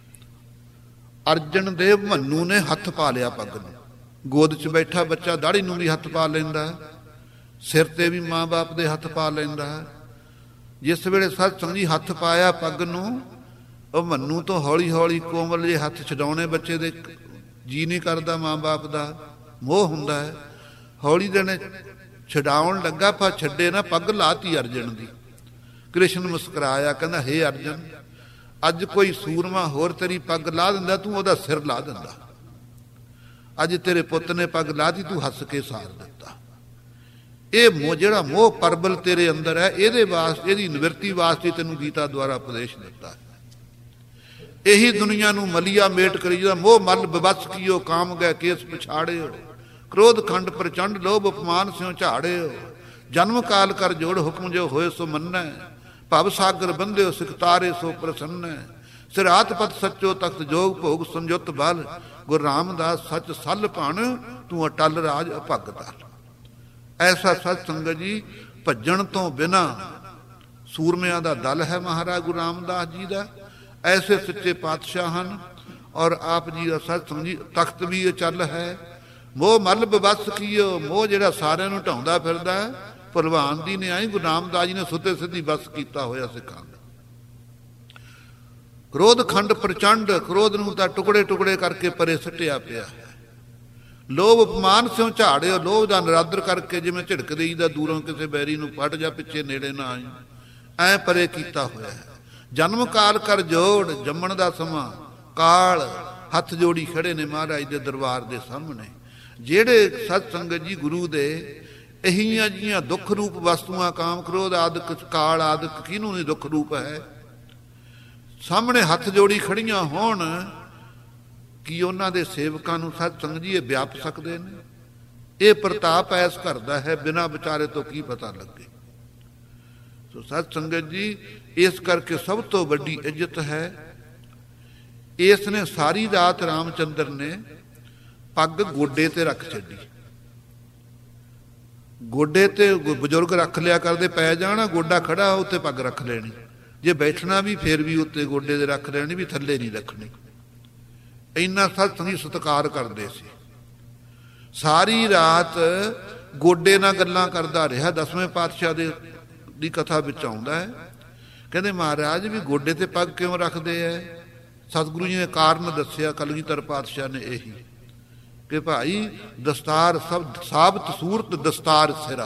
ਅਰਜਨ ਦੇਵ ਮਨੂੰ ਨੇ ਹੱਥ ਪਾ ਲਿਆ ਪੱਗ ਨੂੰ। ਗੋਦ 'ਚ ਬੈਠਾ ਬੱਚਾ ਦਾੜੀ ਨੂੰ ਵੀ ਹੱਥ ਪਾ ਲੈਂਦਾ, ਸਿਰ ਤੇ ਵੀ ਮਾਂ ਬਾਪ ਦੇ ਹੱਥ ਪਾ ਲੈਂਦਾ। ਜਿਸ ਵੇਲੇ ਸਤ ਸੰਗਤ ਜੀ ਹੱਥ ਪਾਇਆ ਪੱਗ ਨੂੰ ਉਹ ਮੰਨੂ ਤੋਂ ਹੌਲੀ ਹੌਲੀ ਕੋਮਲ ਜਿਹੇ ਹੱਥ ਛਡਾਉਣੇ ਬੱਚੇ ਦੇ ਜੀ ਨਹੀਂ ਕਰਦਾ, ਮਾਂ ਬਾਪ ਦਾ ਮੋਹ ਹੁੰਦਾ ਹੈ। ਹੌਲੀ ਦੇਣੇ ਛਡਾਉਣ ਲੱਗਾ, ਪਰ ਛੱਡੇ ਨਾ, ਪੱਗ ਲਾਤੀ ਅਰਜਨ ਦੀ। ਕ੍ਰਿਸ਼ਨ ਮੁਸਕਰਾਇਆ, ਕਹਿੰਦਾ ਹੇ ਅਰਜਨ, ਅੱਜ ਕੋਈ ਸੂਰਮਾ ਹੋਰ ਤੇਰੀ ਪੱਗ ਲਾ ਦਿੰਦਾ, ਤੂੰ ਉਹਦਾ ਸਿਰ ਲਾ ਦਿੰਦਾ। ਅੱਜ ਤੇਰੇ ਪੁੱਤ ਨੇ ਪੱਗ ਲਾਤੀ, ਤੂੰ ਹੱਸ ਕੇ ਸਾਰ ਦਿੱਤਾ। ਇਹ ਮੋਹ, ਜਿਹੜਾ ਮੋਹ ਪਰਬਲ ਤੇਰੇ ਅੰਦਰ ਹੈ, ਇਹਦੇ ਵਾਸਤੇ, ਇਹਦੀ ਨਿਵਰਤੀ ਵਾਸਤੇ ਤੈਨੂੰ ਗੀਤਾ ਦੁਆਰਾ ਉਪਦੇਸ਼ ਦਿੱਤਾ। ਇਹੀ ਦੁਨੀਆ ਨੂੰ ਮਲੀਆ ਮੇਟ ਕਰੀ ਜਾਂਦਾ। ਮੋਹ ਮਲ ਬਵਸ ਕੀਓ, ਕਾਮ ਗਏ ਕੇਸ ਪਛਾੜਿਓ, ਕ੍ਰੋਧ ਖੰਡ ਪ੍ਰਚੰਡ, ਲੋਭ ਅਪਮਾਨ ਸਿਉ ਝਾੜਿਓ, ਜਨਮ ਕਾਲ ਕਰ ਜੋੜ, ਹੁਕਮ ਜੋ ਹੋਏ ਸੋ ਮੰਨੈ, ਭਵ ਸਾਗਰ ਬੰਧਿਓ, ਸਿਖ ਤਾਰੇ ਸੋ ਪ੍ਰਸੰਨੈ, ਸਿਰਾਤ ਪਤ ਸੱਚੋ, ਤਖਤ ਜੋਗ ਭੋਗ ਸੰਜੁਤ ਬਲ, ਗੁਰੂ ਰਾਮਦਾਸ ਸੱਚ ਸੱਲ ਭਣ, ਤੂੰ ਅਟਲ ਰਾਜ ਅਭਗਤਾ। ਐਸਾ ਸਤ ਸੰਗਤ ਜੀ, ਭੱਜਣ ਤੋਂ ਬਿਨਾ ਸੂਰਮਿਆਂ ਦਾ ਦਲ ਹੈ ਮਹਾਰਾਜ ਗੁਰੂ ਰਾਮਦਾਸ ਜੀ ਦਾ। ਐਸੇ ਸੱਚੇ ਪਾਤਸ਼ਾਹ ਹਨ। ਔਰ ਆਪ ਜੀ ਦਾ ਸਤ ਸੰਗਤ ਜੀ ਤਖਤ ਵੀ ਅਚਲ ਹੈ। ਮੋਹ ਮਲ ਬਵਸ ਕੀਓ, ਮੋਹ ਜਿਹੜਾ ਸਾਰਿਆਂ ਨੂੰ ਢਾਉਂਦਾ ਫਿਰਦਾ, ਭਲਵਾਨ ਦੀ ਨਿਆਈ ਗੁਰੂ ਰਾਮਦਾਸ ਜੀ ਨੇ ਸੁੱਤੇ ਸਿੱਧੀ ਬਸ ਕੀਤਾ ਹੋਇਆ ਸਿੱਖਾਂ ਦਾ। ਕ੍ਰੋਧ ਖੰਡ ਪ੍ਰਚੰਡ, ਕ੍ਰੋਧ ਨੂੰ ਤਾਂ ਟੁਕੜੇ ਟੁਕੜੇ ਕਰਕੇ ਪਰੇ ਸੁੱਟਿਆ ਪਿਆ ਹੈ। ਲੋਭ ਅਪਮਾਨ ਸਿਉ ਝਾੜਿਓ, ਲੋਭ ਦਾ ਨਿਰਾਦਰ ਕਰਕੇ ਜਿਵੇਂ ਝਿੜਕ ਦੇਈਦਾ ਦੂਰੋਂ ਕਿਸੇ ਬੈਰੀ ਨੂੰ, ਪੱਟ ਜਾ ਪਿੱਛੇ ਨੇੜੇ ਨਾ ਆਈ, ਐ ਪਰੇ ਕੀਤਾ ਹੋਇਆ ਹੈ। ਜਨਮ ਕਾਲ ਕਰ ਜੋੜ, ਜੰਮਣ ਦਾ ਸਮਾਂ ਕਾਲ, ਹੱਥ ਜੋੜੀ ਖੜੇ ਨੇ ਮਹਾਰਾਜ ਦੇ ਦਰਬਾਰ ਦੇ ਸਾਹਮਣੇ। ਜਿਹੜੇ ਸਤ ਸੰਗਤ ਜੀ ਗੁਰੂ ਦੇ ਇਹੀਆਂ ਜੀਆਂ ਦੁੱਖ ਰੂਪ ਵਸਤੂਆਂ, ਕਾਮ ਕ੍ਰੋਧ ਆਦਿਕ ਕਾਲ ਆਦਿਕ, ਕਿਹਨੂੰ ਨਹੀਂ ਦੁੱਖ ਰੂਪ ਹੈ, ਸਾਹਮਣੇ ਹੱਥ ਜੋੜੀ ਖੜੀਆਂ ਹੋਣ, ਕੀ ਉਹਨਾਂ ਦੇ ਸੇਵਕਾਂ ਨੂੰ ਸਤ ਸੰਗਤ ਜੀ ਇਹ ਵਿਆਪ ਸਕਦੇ ਨੇ? ਇਹ ਪ੍ਰਤਾਪ ਐਸ ਕਰਦਾ ਹੈ, ਬਿਨਾਂ ਵਿਚਾਰੇ ਤੋਂ ਕੀ ਪਤਾ ਲੱਗੇ। ਸੋ ਸਤ ਸੰਗਤ ਜੀ, ਇਸ ਕਰਕੇ ਸਭ ਤੋਂ ਵੱਡੀ ਇੱਜ਼ਤ ਹੈ। ਇਸ ਨੇ ਸਾਰੀ ਰਾਤ ਰਾਮਚੰਦਰ ਨੇ ਪੱਗ ਗੋਡੇ ਤੇ ਰੱਖ ਛੱਡੀ। ਗੋਡੇ ਤੇ ਬਜ਼ੁਰਗ ਰੱਖ ਲਿਆ ਕਰਦੇ, ਪੈ ਜਾਣਾ, ਗੋਡਾ ਖੜਾ ਉੱਤੇ ਪੱਗ ਰੱਖ ਲੈਣੀ। ਜੇ ਬੈਠਣਾ ਵੀ ਫੇਰ ਵੀ ਉੱਤੇ ਗੋਡੇ ਤੇ ਰੱਖ ਲੈਣੀ, ਵੀ ਥੱਲੇ ਨਹੀਂ ਰੱਖਣੀ। ਇੰਨਾ ਸਤ ਸੰਗਤ ਸਤਿਕਾਰ ਕਰਦੇ ਸੀ। ਸਾਰੀ ਰਾਤ ਗੋਡੇ ਨਾਲ ਗੱਲਾਂ ਕਰਦਾ ਰਿਹਾ। ਦਸਵੇਂ ਪਾਤਸ਼ਾਹ ਦੇ ਦੀ ਕਥਾ ਵਿੱਚ ਆਉਂਦਾ ਹੈ, ਕਹਿੰਦੇ ਮਹਾਰਾਜ ਵੀ ਗੋਡੇ ਤੇ ਪੱਗ ਕਿਉਂ ਰੱਖਦੇ ਐ? ਸਤਿਗੁਰੂ ਜੀ ਨੇ ਕਾਰਨ ਦੱਸਿਆ, ਕਲਗੀਧਰ ਪਾਤਸ਼ਾਹ ਨੇ ਇਹੀ ਕਿ ਭਾਈ ਦਸਤਾਰ ਸਭ ਸਾਬਤ ਸੂਰਤ ਦਸਤਾਰ ਸਿਰਾ,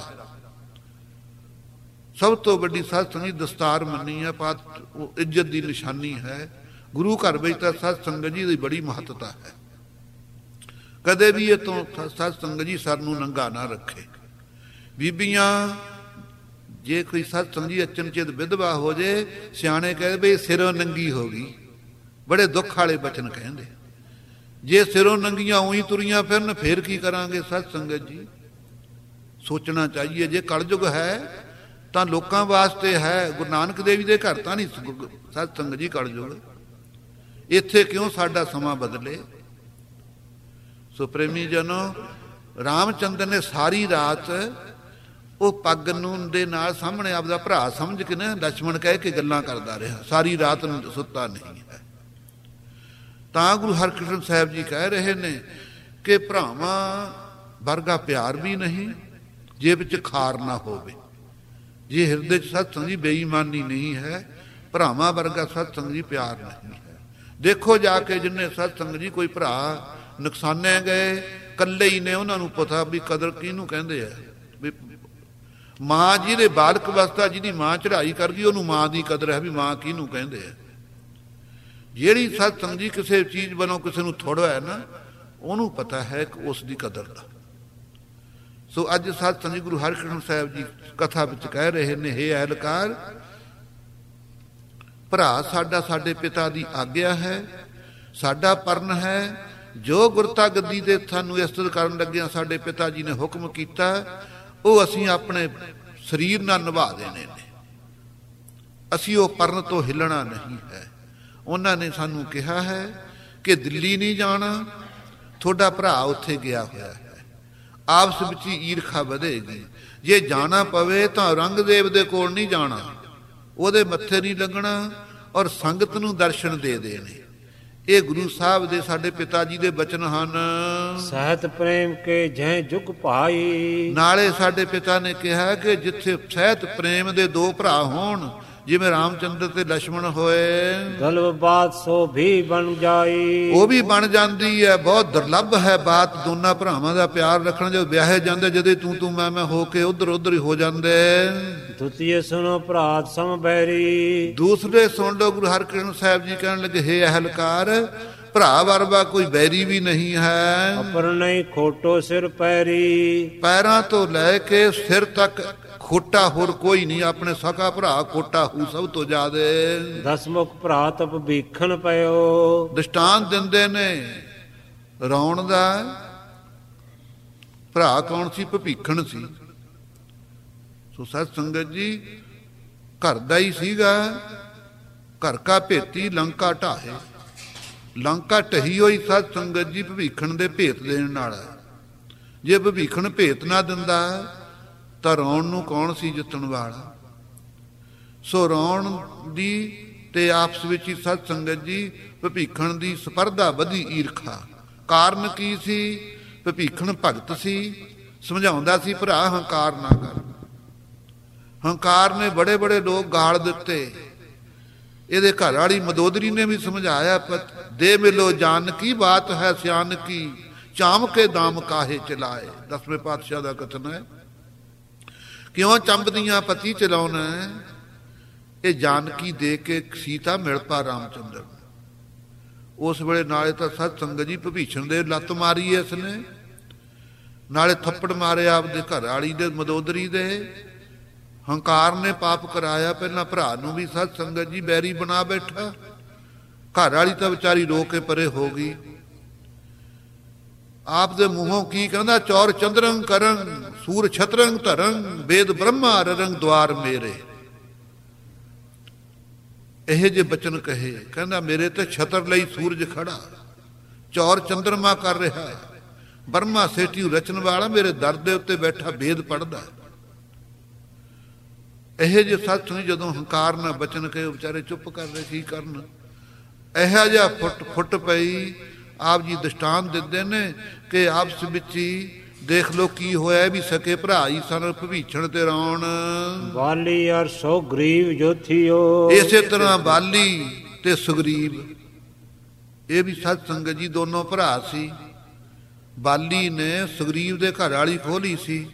ਸਭ ਤੋਂ ਵੱਡੀ ਸਤ ਸੰਗਤ ਦਸਤਾਰ ਮੰਨੀ ਹੈ। ਪਾਤ ਉਹ ਇੱਜ਼ਤ ਦੀ ਨਿਸ਼ਾਨੀ ਹੈ। ਗੁਰੂ ਘਰ ਵਿੱਚ ਤਾਂ ਸਤ ਸੰਗਤ ਜੀ ਦੀ ਬੜੀ ਮਹੱਤਤਾ ਹੈ। ਕਦੇ ਵੀ ਇਹ ਤੋਂ ਸਤ ਸੰਗਤ ਜੀ ਸਰ ਨੂੰ ਨੰਗਾ ਨਾ ਰੱਖੇ। ਬੀਬੀਆਂ, ਜੇ ਕੋਈ ਸਤ ਸੰਗਤ ਜੀ ਅਚਨਚੇਤ ਵਿਧਵਾ ਹੋ ਜੇ, ਸਿਆਣੇ ਕਹਿੰਦੇ ਬਈ ਸਿਰੋਂ ਨੰਗੀ ਹੋ ਗਈ। ਬੜੇ ਦੁੱਖ ਵਾਲੇ ਬਚਨ ਕਹਿੰਦੇ। ਜੇ ਸਿਰੋਂ ਨੰਗੀਆਂ ਉਹੀ ਤੁਰੀਆਂ ਫਿਰਨ, ਫੇਰ ਕੀ ਕਰਾਂਗੇ? ਸਤ ਸੰਗਤ ਜੀ ਸੋਚਣਾ ਚਾਹੀਏ। ਜੇ ਕਲਯੁਗ ਹੈ ਤਾਂ ਲੋਕਾਂ ਵਾਸਤੇ ਹੈ। ਗੁਰੂ ਨਾਨਕ ਦੇਵ ਜੀ ਦੇ ਘਰ ਤਾਂ ਨਹੀਂ ਸਤ ਸੰਗਤ ਜੀ ਕਲਯੁਗ। ਇੱਥੇ ਕਿਉਂ ਸਾਡਾ ਸਮਾਂ ਬਦਲੇ? ਸੋ ਪ੍ਰੇਮੀ ਜਨੋ, ਰਾਮਚੰਦਰ ਨੇ ਸਾਰੀ ਰਾਤ ਉਹ ਪੱਗ ਨੂੰ ਦੇ ਨਾਲ ਸਾਹਮਣੇ ਆਪਦਾ ਭਰਾ ਸਮਝ ਕੇ ਨਾ ਲਛਮਣ ਕਹਿ ਕੇ ਗੱਲਾਂ ਕਰਦਾ ਰਿਹਾ। ਸਾਰੀ ਰਾਤ ਨੂੰ ਸੁੱਤਾ ਨਹੀਂ ਹੈ। ਤਾਂ ਗੁਰੂ ਹਰਕ੍ਰਿਸ਼ਨ ਸਾਹਿਬ ਜੀ ਕਹਿ ਰਹੇ ਨੇ ਕਿ ਭਰਾਵਾਂ ਵਰਗਾ ਪਿਆਰ ਵੀ ਨਹੀਂ ਜੇ ਵਿੱਚ ਖਾਰ ਨਾ ਹੋਵੇ। ਜੇ ਹਿਰਦੇ 'ਚ ਸਤ ਸੰਗਤ ਜੀ ਬੇਈਮਾਨੀ ਨਹੀਂ ਹੈ, ਭਰਾਵਾਂ ਵਰਗਾ ਸਤ ਸੰਗਤ ਜੀ ਪਿਆਰ ਨਹੀਂ ਹੈ। ਦੇਖੋ ਜਾ ਕੇ ਜਿੰਨੇ ਸਤ ਸੰਗਤ ਜੀ ਕੋਈ ਭਰਾ ਨੁਕਸਾਨੇ ਗਏ, ਇਕੱਲੇ ਹੀ ਨੇ, ਉਹਨਾਂ ਨੂੰ ਪਤਾ ਵੀ ਕਦਰ ਕਿਹਨੂੰ ਕਹਿੰਦੇ ਆ। ਵੀ ਮਾਂ ਜਿਹਦੇ ਬਾਲਕ ਅਵਸਥਾ, ਜਿਹਦੀ ਮਾਂ ਚੜ੍ਹਾਈ ਕਰ ਗਈ, ਉਹਨੂੰ ਮਾਂ ਦੀ ਕਦਰ ਹੈ ਵੀ ਮਾਂ ਕਿਹਨੂੰ ਕਹਿੰਦੇ ਆ। ਜਿਹੜੀ ਸਤ ਸੰਗਤ ਜੀ ਕਿਸੇ ਚੀਜ਼ ਵੱਲੋਂ ਕਿਸੇ ਨੂੰ ਥੋੜ੍ਹਾ ਹੈ ਨਾ, ਉਹਨੂੰ ਪਤਾ ਹੈ ਉਸ ਦੀ ਕਦਰ ਦਾ। ਸੋ ਅੱਜ ਸਤ ਸੰਗਤ ਜੀ ਗੁਰੂ ਹਰਕ੍ਰਿਸ਼ਨ ਸਾਹਿਬ ਜੀ ਕਥਾ ਵਿੱਚ ਕਹਿ ਰਹੇ ਨੇ, ਹੇ ਅਹਿਲਕਾਰ, ਭਰਾ ਸਾਡਾ ਸਾਡੇ ਪਿਤਾ ਦੀ ਆਗਿਆ ਹੈ, ਸਾਡਾ ਪਰਨ ਹੈ। ਜੋ ਗੁਰਤਾ ਗੱਦੀ ਤੇ ਸਾਨੂੰ ਇਸਤਤ ਕਰਨ ਲੱਗਿਆ ਸਾਡੇ ਪਿਤਾ ਜੀ ਨੇ ਹੁਕਮ ਕੀਤਾ, ਉਹ ਅਸੀਂ ਆਪਣੇ ਸਰੀਰ ਨਾਲ ਨਿਭਾ ਦੇਣੇ ਨੇ। ਅਸੀਂ ਉਹ ਪਰਨ ਤੋਂ ਹਿੱਲਣਾ ਨਹੀਂ ਹੈ। ਉਹਨਾਂ ਨੇ ਸਾਨੂੰ ਕਿਹਾ ਹੈ ਕਿ ਦਿੱਲੀ ਨਹੀਂ ਜਾਣਾ, ਤੁਹਾਡਾ ਭਰਾ ਉੱਥੇ ਗਿਆ ਹੋਇਆ ਹੈ। ਆਪਸ ਵਿੱਚ ਹੀ ਈਰਖਾ ਵਧੇਗੀ। ਜੇ ਜਾਣਾ ਪਵੇ ਤਾਂ ਔਰੰਗਜ਼ੇਬ ਦੇ ਕੋਲ ਨਹੀਂ ਜਾਣਾ, ਉਹਦੇ ਮੱਥੇ ਨਹੀਂ ਲੱਗਣਾ, ਔਰ ਸੰਗਤ ਨੂੰ ਦਰਸ਼ਨ ਦੇ ਦੇਣੇ। ਇਹ ਗੁਰੂ ਸਾਹਿਬ ਦੇ ਸਾਡੇ ਪਿਤਾ ਜੀ ਦੇ ਬਚਨ ਹਨ। ਸਹਿਤ ਪ੍ਰੇਮ ਕੇ ਜੈ ਜੁਗ ਭਾਈ। ਨਾਲੇ ਸਾਡੇ ਪਿਤਾ ਨੇ ਕਿਹਾ ਕਿ ਜਿੱਥੇ ਸਹਿਤ ਪ੍ਰੇਮ ਦੇ ਦੋ ਭਰਾ ਹੋਣ, ਜਿਵੇਂ ਰਾਮਚੰਦਰ ਤੇ ਲక్ష్మణ ਹੋਏ। ਗਲਬ ਬਾਤ ਸੋ ਵੀ ਬਣ ਜਾਈ, ਉਹ ਵੀ ਬਣ ਜਾਂਦੀ ਹੈ। ਬਹੁਤ ਦੁਰਲੱਭ ਹੈ ਬਾਤ ਦੋਨਾਂ ਭਰਾਵਾਂ ਦਾ ਪਿਆਰ ਰੱਖਣਾ। ਜਦੋਂ ਵਿਆਹੇ ਜਾਂਦੇ ਜਦੇ ਤੂੰ ਤੂੰ ਮੈਂ ਮੈਂ ਹੋ ਕੇ ਉਧਰ ਉਧਰ ਹੀ ਹੋ ਜਾਂਦੇ। ਦੁਤੀਏ ਸੁਣੋ ਭਰਾਤ ਸਮਬੈਰੀ, ਦੂਸਰੇ ਸੁਣ ਲੋ ਗੁਰੂ ਹਰਕ੍ਰਿਸ਼ਨ ਸਾਹਿਬ ਜੀ ਕਹਿਣ ਲੱਗੇ, ਹੇ ਅਹਲਕਾਰ, ਭਰਾ ਵਰਗਾ ਕੋਈ ਬੈਰੀ ਵੀ ਨਹੀਂ ਹੈ। ਅਪਰ ਨਹੀਂ ਖੋਟੋ ਸਿਰ ਪੈਰੀ, ਪੈਰਾਂ ਤੋਂ ਲੈ ਕੇ ਸਿਰ ਤੱਕ ਖੋਟਾ ਹੋਰ ਕੋਈ ਨਹੀਂ। ਆਪਣੇ ਸਕਾ ਭਰਾ ਖੋਟਾ ਹੂ ਸਭ ਤੋਂ ਜ਼ਿਆਦੇ। ਦਸਮੁਖ ਭਰਾ ਤਪ ਭੀਖਣ ਪਇਓ, ਦ੍ਰਿਸ਼ਟਾਂਤ ਦਿੰਦੇ ਨੇ ਰਾਉਣ ਦਾ। ਭਰਾ ਕੌਣ ਸੀ? ਭੀਖਣ ਸੀ। ਸੋ ਸਤ ਸੰਗਤ ਜੀ, ਘਰ ਦਾ ਹੀ ਸੀਗਾ। ਘਰ ਕਾ ਭੇਤੀ ਲੰਕਾ ਢਾਹੇ। ਲੰਕਾ ਢਹੀ ਹੋਈ ਸਤ ਸੰਗਤ ਜੀ ਭਵੀਖਣ ਦੇ ਭੇਤ ਦੇਣ ਨਾਲ। ਜੇ ਭਵੀਖਣ ਭੇਤ ਨਾ ਦਿੰਦਾ ਤਾਂ ਰਾਉਣ ਨੂੰ ਕੌਣ ਸੀ ਜਿੱਤਣ ਵਾਲਾ? ਸੋ ਰਾਉਣ ਦੀ ਤੇ ਆਪਸ ਵਿੱਚ ਹੀ ਸਤ ਸੰਗਤ ਜੀ ਭਵੀਖਣ ਦੀ ਸਪਰਧਾ ਵਧੀ, ਈਰਖਾ। ਕਾਰਨ ਕੀ ਸੀ? ਭਵੀਖਣ ਭਗਤ ਸੀ, ਸਮਝਾਉਂਦਾ ਸੀ ਭਰਾ ਹੰਕਾਰ ਨਾ ਕਰ। ਹੰਕਾਰ ਨੇ ਬੜੇ ਬੜੇ ਲੋਕ ਗਾਲ ਦਿੱਤੇ। ਇਹਦੇ ਘਰ ਵਾਲੀ ਮਦੋਦਰੀ ਨੇ ਵੀ ਸਮਝਾਇਆ, ਦੇ ਮਿਲੋ ਜਾਨ ਕੀ ਬਾਤ ਹੈ ਸਿਆਨ ਕੀ, ਚਾਮ ਕੇ ਦਾਮ ਕਾਹੇ ਚਲਾਏ। ਦਸਵੇਂ ਪਾਤਸ਼ਾਹ ਦਾ ਕਥਨ ਹੈ, ਕਿਉਂ ਚੰਬਦੀਆਂ ਪਤੀ ਚਲਾਉਣਾ? ਇਹ ਜਾਨਕੀ ਦੇ ਕੇ ਸੀਤਾ ਮਿਲ ਪਾ ਰਾਮਚੰਦਰ। ਉਸ ਵੇਲੇ ਨਾਲੇ ਤਾਂ ਸਤ ਸੰਗਤ ਜੀ ਭੀਸ਼ਣ ਦੇ ਲੱਤ ਮਾਰੀ ਇਸ ਨੇ, ਨਾਲੇ ਥੱਪੜ ਮਾਰਿਆ ਆਪਦੇ ਘਰ ਵਾਲੀ ਦੇ ਮਦੋਦਰੀ ਦੇ। ਹੰਕਾਰ ਨੇ ਪਾਪ ਕਰਾਇਆ। ਪਹਿਲਾਂ ਭਰਾ ਨੂੰ ਵੀ ਸਤ ਸੰਗਤ ਜੀ ਬੈਰੀ ਬਣਾ ਬੈਠਾ। ਘਰ ਵਾਲੀ ਤਾਂ ਵਿਚਾਰੀ ਰੋ ਕੇ ਪਰੇ ਹੋ ਗਈ। ਆਪ ਦੇ ਮੂੰਹੋਂ ਕੀ ਕਹਿੰਦਾ? ਚੌਰ ਚੰਦਰੰ ਕਰੰ ਸੂਰ ਛਤਰੰ ਧਰੰ, ਵੇਦ ਬ੍ਰਹਮਾ ਰਰੰਗ ਦਵਾਰ ਮੇਰੇ। ਇਹ ਜੇ ਬਚਨ ਕਹੇ, ਕਹਿੰਦਾ ਮੇਰੇ ਤੇ ਛਤਰ ਲਈ ਸੂਰਜ ਖੜਾ, ਚੌਰ ਚੰਦਰਮਾ ਕਰ ਰਿਹਾ, ਬ੍ਰਹਮਾ ਸੇਠੀ ਰਚਨ ਵਾਲਾ ਮੇਰੇ ਦਰ ਦੇ ਉੱਤੇ ਬੈਠਾ ਵੇਦ ਪੜ੍ਹਦਾ। ਇਹ ਜੇ ਸੱਚ ਨਹੀਂ, ਜਦੋਂ ਹੰਕਾਰ ਨਾਲ ਬਚਨ ਕਹੇ ਵਿਚਾਰੇ ਚੁੱਪ ਕਰ ਰਹੇ, ਕੀ ਕਰਨ? ਇਹੋ ਜਿਹਾ ਫੁੱਟ ਫੁੱਟ ਪਈ। ਆਪ ਜੀ ਦ੍ਰਿਸ਼ਟਾਂਤ ਦਿੰਦੇ ਨੇ ਕਿ ਆਪਸ ਵਿੱਚ ਹੀ ਦੇਖ ਲੋ ਕੀ ਹੋਇਆ। ਵੀ ਸਕੇ ਭਰਾ ਹੀ ਸਨ ਭਵੀਸ਼ਣ ਤੇ ਰਾਉਣ। ਬਾਲੀ ਅਰ ਸੁਗਰੀਵ ਜੋਥੀਓ, ਇਸੇ ਤਰ੍ਹਾਂ ਬਾਲੀ ਤੇ ਸੁਗਰੀਵ, ਇਹ ਵੀ ਸਤ ਸੰਗਤ ਜੀ ਦੋਨੋਂ ਭਰਾ ਸੀ। ਬਾਲੀ ਨੇ ਸੁਗਰੀਵ ਦੇ ਘਰ ਵਾਲੀ ਖੋਲੀ ਸੀ।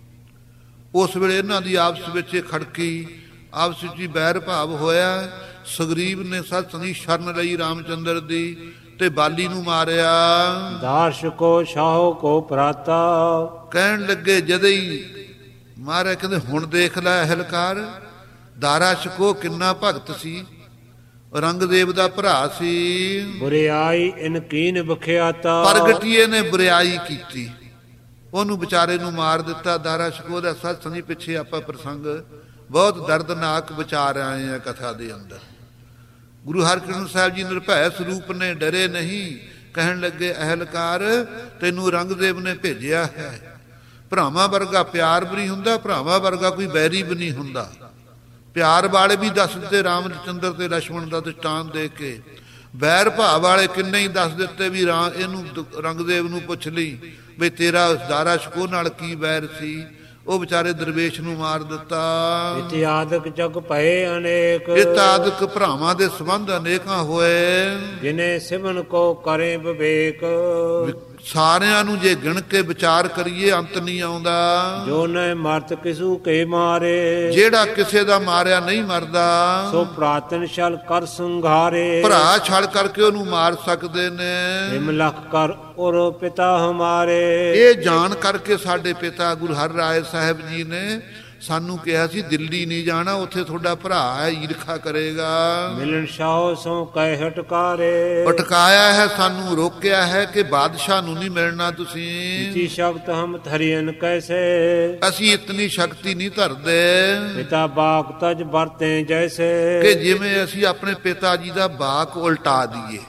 ਉਸ ਵੇਲੇ ਇਹਨਾਂ ਦੀ ਆਪਸ ਵਿੱਚ ਖੜਕੀ, ਆਪਸ ਵਿੱਚ ਹੀ ਬੈਰ ਭਾਵ ਹੋਇਆ। ਸੁਗਰੀਵ ਨੇ ਸਤ ਸੰਗੀ ਸ਼ਰਨ ਲਈ ਰਾਮਚੰਦਰ ਦੀ ਤੇ ਬਾਲੀ ਨੂੰ ਮਾਰਿਆ। ਦਾਰਸ਼ ਕੋ ਸ਼ਾਹੋ ਕੋ ਭਰਾਤਾ, ਕਹਿਣ ਲੱਗੇ ਜਦੇ ਹੀ ਮਾਰਿਆ। ਕਹਿੰਦੇ ਹੁਣ ਦੇਖ ਲੈ ਅਹਲਕਾਰ, ਦਾਰਾਸ਼ ਕੋ ਕਿੰਨਾ ਭਗਤ ਸੀ, ਰੰਗਦੇਵ ਦਾ ਭਰਾ ਸੀ। ਬੁਰਿਆਈ ਇਨ ਕੀਨ ਬਖਿਆਤਾ, ਪ੍ਰਗਟੀਏ ਨੇ ਬੁਰਿਆਈ ਕੀਤੀ, ਉਹਨੂੰ ਵਿਚਾਰੇ ਨੂੰ ਮਾਰ ਦਿੱਤਾ। ਦਾਰਾ ਸ਼ਕੋ ਦਾ ਸਤ ਸੰਗੀ ਪਿੱਛੇ ਆਪਾਂ ਪ੍ਰਸੰਗ ਬਹੁਤ ਦਰਦਨਾਕ ਵਿਚਾਰ ਆਏ ਆ ਕਥਾ ਦੇ ਅੰਦਰ। ਗੁਰੂ ਹਰਕ੍ਰਿਸ਼ਨ ਸਾਹਿਬ ਜੀ ਨਿਰਭੈ ਸਰੂਪ ਨੇ, ਡਰੇ ਨਹੀਂ। ਕਹਿਣ ਲੱਗੇ ਅਹਲਕਾਰ, ਤੈਨੂੰ ਰੰਗਦੇਵ ਨੇ ਭੇਜਿਆ ਹੈ। ਭਰਾਵਾਂ ਵਰਗਾ ਪਿਆਰ ਵੀ ਨਹੀਂ ਹੁੰਦਾ, ਭਰਾਵਾਂ ਵਰਗਾ ਕੋਈ ਬੈਰੀ ਵੀ ਨਹੀਂ ਹੁੰਦਾ। ਪਿਆਰ ਵਾਲੇ ਵੀ ਦੱਸ ਦਿੱਤੇ ਰਾਮਚੰਦਰ ਤੇ ਲక్ష్మణ ਦਾ ਦ੍ਰਿਸ਼ਟਾਂਤ ਦੇ ਕੇ। ਬੈਰ ਭਾਵ ਵਾਲੇ ਕਿੰਨੇ ਹੀ ਦੱਸ ਦਿੱਤੇ ਵੀ ਰਾਂ ਇਹਨੂੰ ਰੰਗਦੇਵ ਨੂੰ ਪੁੱਛ ਲਈ ਵੀ ਤੇਰਾ ਦਾਰਾ ਸ਼ਕੋ ਨਾਲ ਕੀ ਵੈਰ ਸੀ। ਉਹ ਵਿਚਾਰੇ ਦਰਵੇਸ਼ ਨੂੰ ਮਾਰ ਦਿੱਤਾ। ਇਤਿਆਦਿਕ ਜਗ ਭਏ ਅਨੇਕ, ਇਤਿਆਦਿਕ ਭਰਾਵਾਂ ਦੇ ਸੰਬੰਧ ਅਨੇਕਾਂ ਹੋਏ। ਜਿਨੇ ਸਿਮਨ ਕੋ ਕਰੇ ਵਿਵੇਕ, ਸਾਰਿਆਂ ਨੂੰ ਜੇ ਗਿਣ ਕੇ ਵਿਚਾਰ ਕਰੀਏ ਅੰਤ ਨਹੀਂ ਆਉਂਦਾ। ਜੋ ਨੈ ਮਰਤ ਕਿਸੂ ਕੇ ਮਾਰੇ, ਜਿਹੜਾ ਕਿਸੇ ਦਾ ਮਾਰਿਆ ਨਹੀਂ ਮਰਦਾ। ਸੋ ਪ੍ਰਾਤਨ ਛਲ ਕਰ ਸੰਘਾਰੇ, ਭਰਾ ਛਲ ਕਰਕੇ ਉਹਨੂੰ ਮਾਰ ਸਕਦੇ ਨੇ। ਹਿਮ ਲਖ ਕਰ ਔਰ ਪਿਤਾ ਹਮਾਰੇ, ਇਹ ਜਾਣ ਕਰਕੇ ਸਾਡੇ ਪਿਤਾ ਗੁਰੂ ਹਰਿ ਰਾਏ ਸਾਹਿਬ ਜੀ ਨੇ ਸਾਨੂੰ ਕਿਹਾ ਸੀ ਦਿੱਲੀ ਨਹੀਂ ਜਾਣਾ, ਉੱਥੇ ਤੁਹਾਡਾ ਭਰਾ ਹੈ, ਈਰਖਾ ਕਰੇਗਾ। ਮਿਲਣ ਸ਼ਾਹ ਸੋ ਕਹਿ ਹਟਕਾਰੇ, ਅਟਕਾਇਆ ਹੈ, ਸਾਨੂੰ ਰੋਕਿਆ ਹੈ ਕਿ ਬਾਦਸ਼ਾਹ ਨੂੰ ਨਹੀਂ ਮਿਲਣਾ ਤੁਸੀਂ। ਇਤੀ ਸ਼ਕਤ ਹਮ ਧਰਿਯਨ ਕੈਸੇ, ਅਸੀਂ ਇਤਨੀ ਸ਼ਕਤੀ ਨਹੀਂ ਧਰਦੇ ਪਿਤਾ ਬਾਕ ਤਜ ਵਰਤੇ ਜੈਸੇ, ਕਿ ਜਿਵੇਂ ਅਸੀਂ ਆਪਣੇ ਪਿਤਾ ਜੀ ਦਾ ਬਾਕ ਉਲਟਾ ਦਈਏ।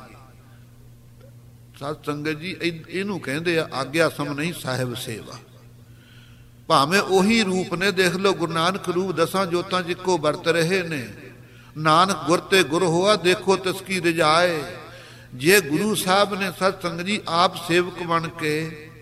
ਸਤ ਸੰਗਤ ਜੀ ਇਹਨੂੰ ਕਹਿੰਦੇ ਆ ਆਗਿਆ ਸਮ ਨਹੀਂ ਸਾਹਿਬ ਸੇਵਾ। ਭਾਵੇਂ ਉਹੀ ਰੂਪ ਨੇ, ਦੇਖ ਲਓ ਗੁਰੂ ਨਾਨਕ ਰੂਪ ਦਸਾਂ ਜੋਤਾਂ 'ਚ ਇੱਕੋ ਵਰਤ ਰਹੇ ਨੇ। ਨਾਨਕ ਗੁਰ ਤੇ ਗੁਰ ਹੋਆ ਦੇਖੋ ਤਿਸਕੀ ਰਜਾਏ। ਜੇ ਗੁਰੂ ਸਾਹਿਬ ਨੇ ਸਤ ਸੰਗਤ ਜੀ ਆਪ ਸੇਵਕ ਬਣ ਕੇ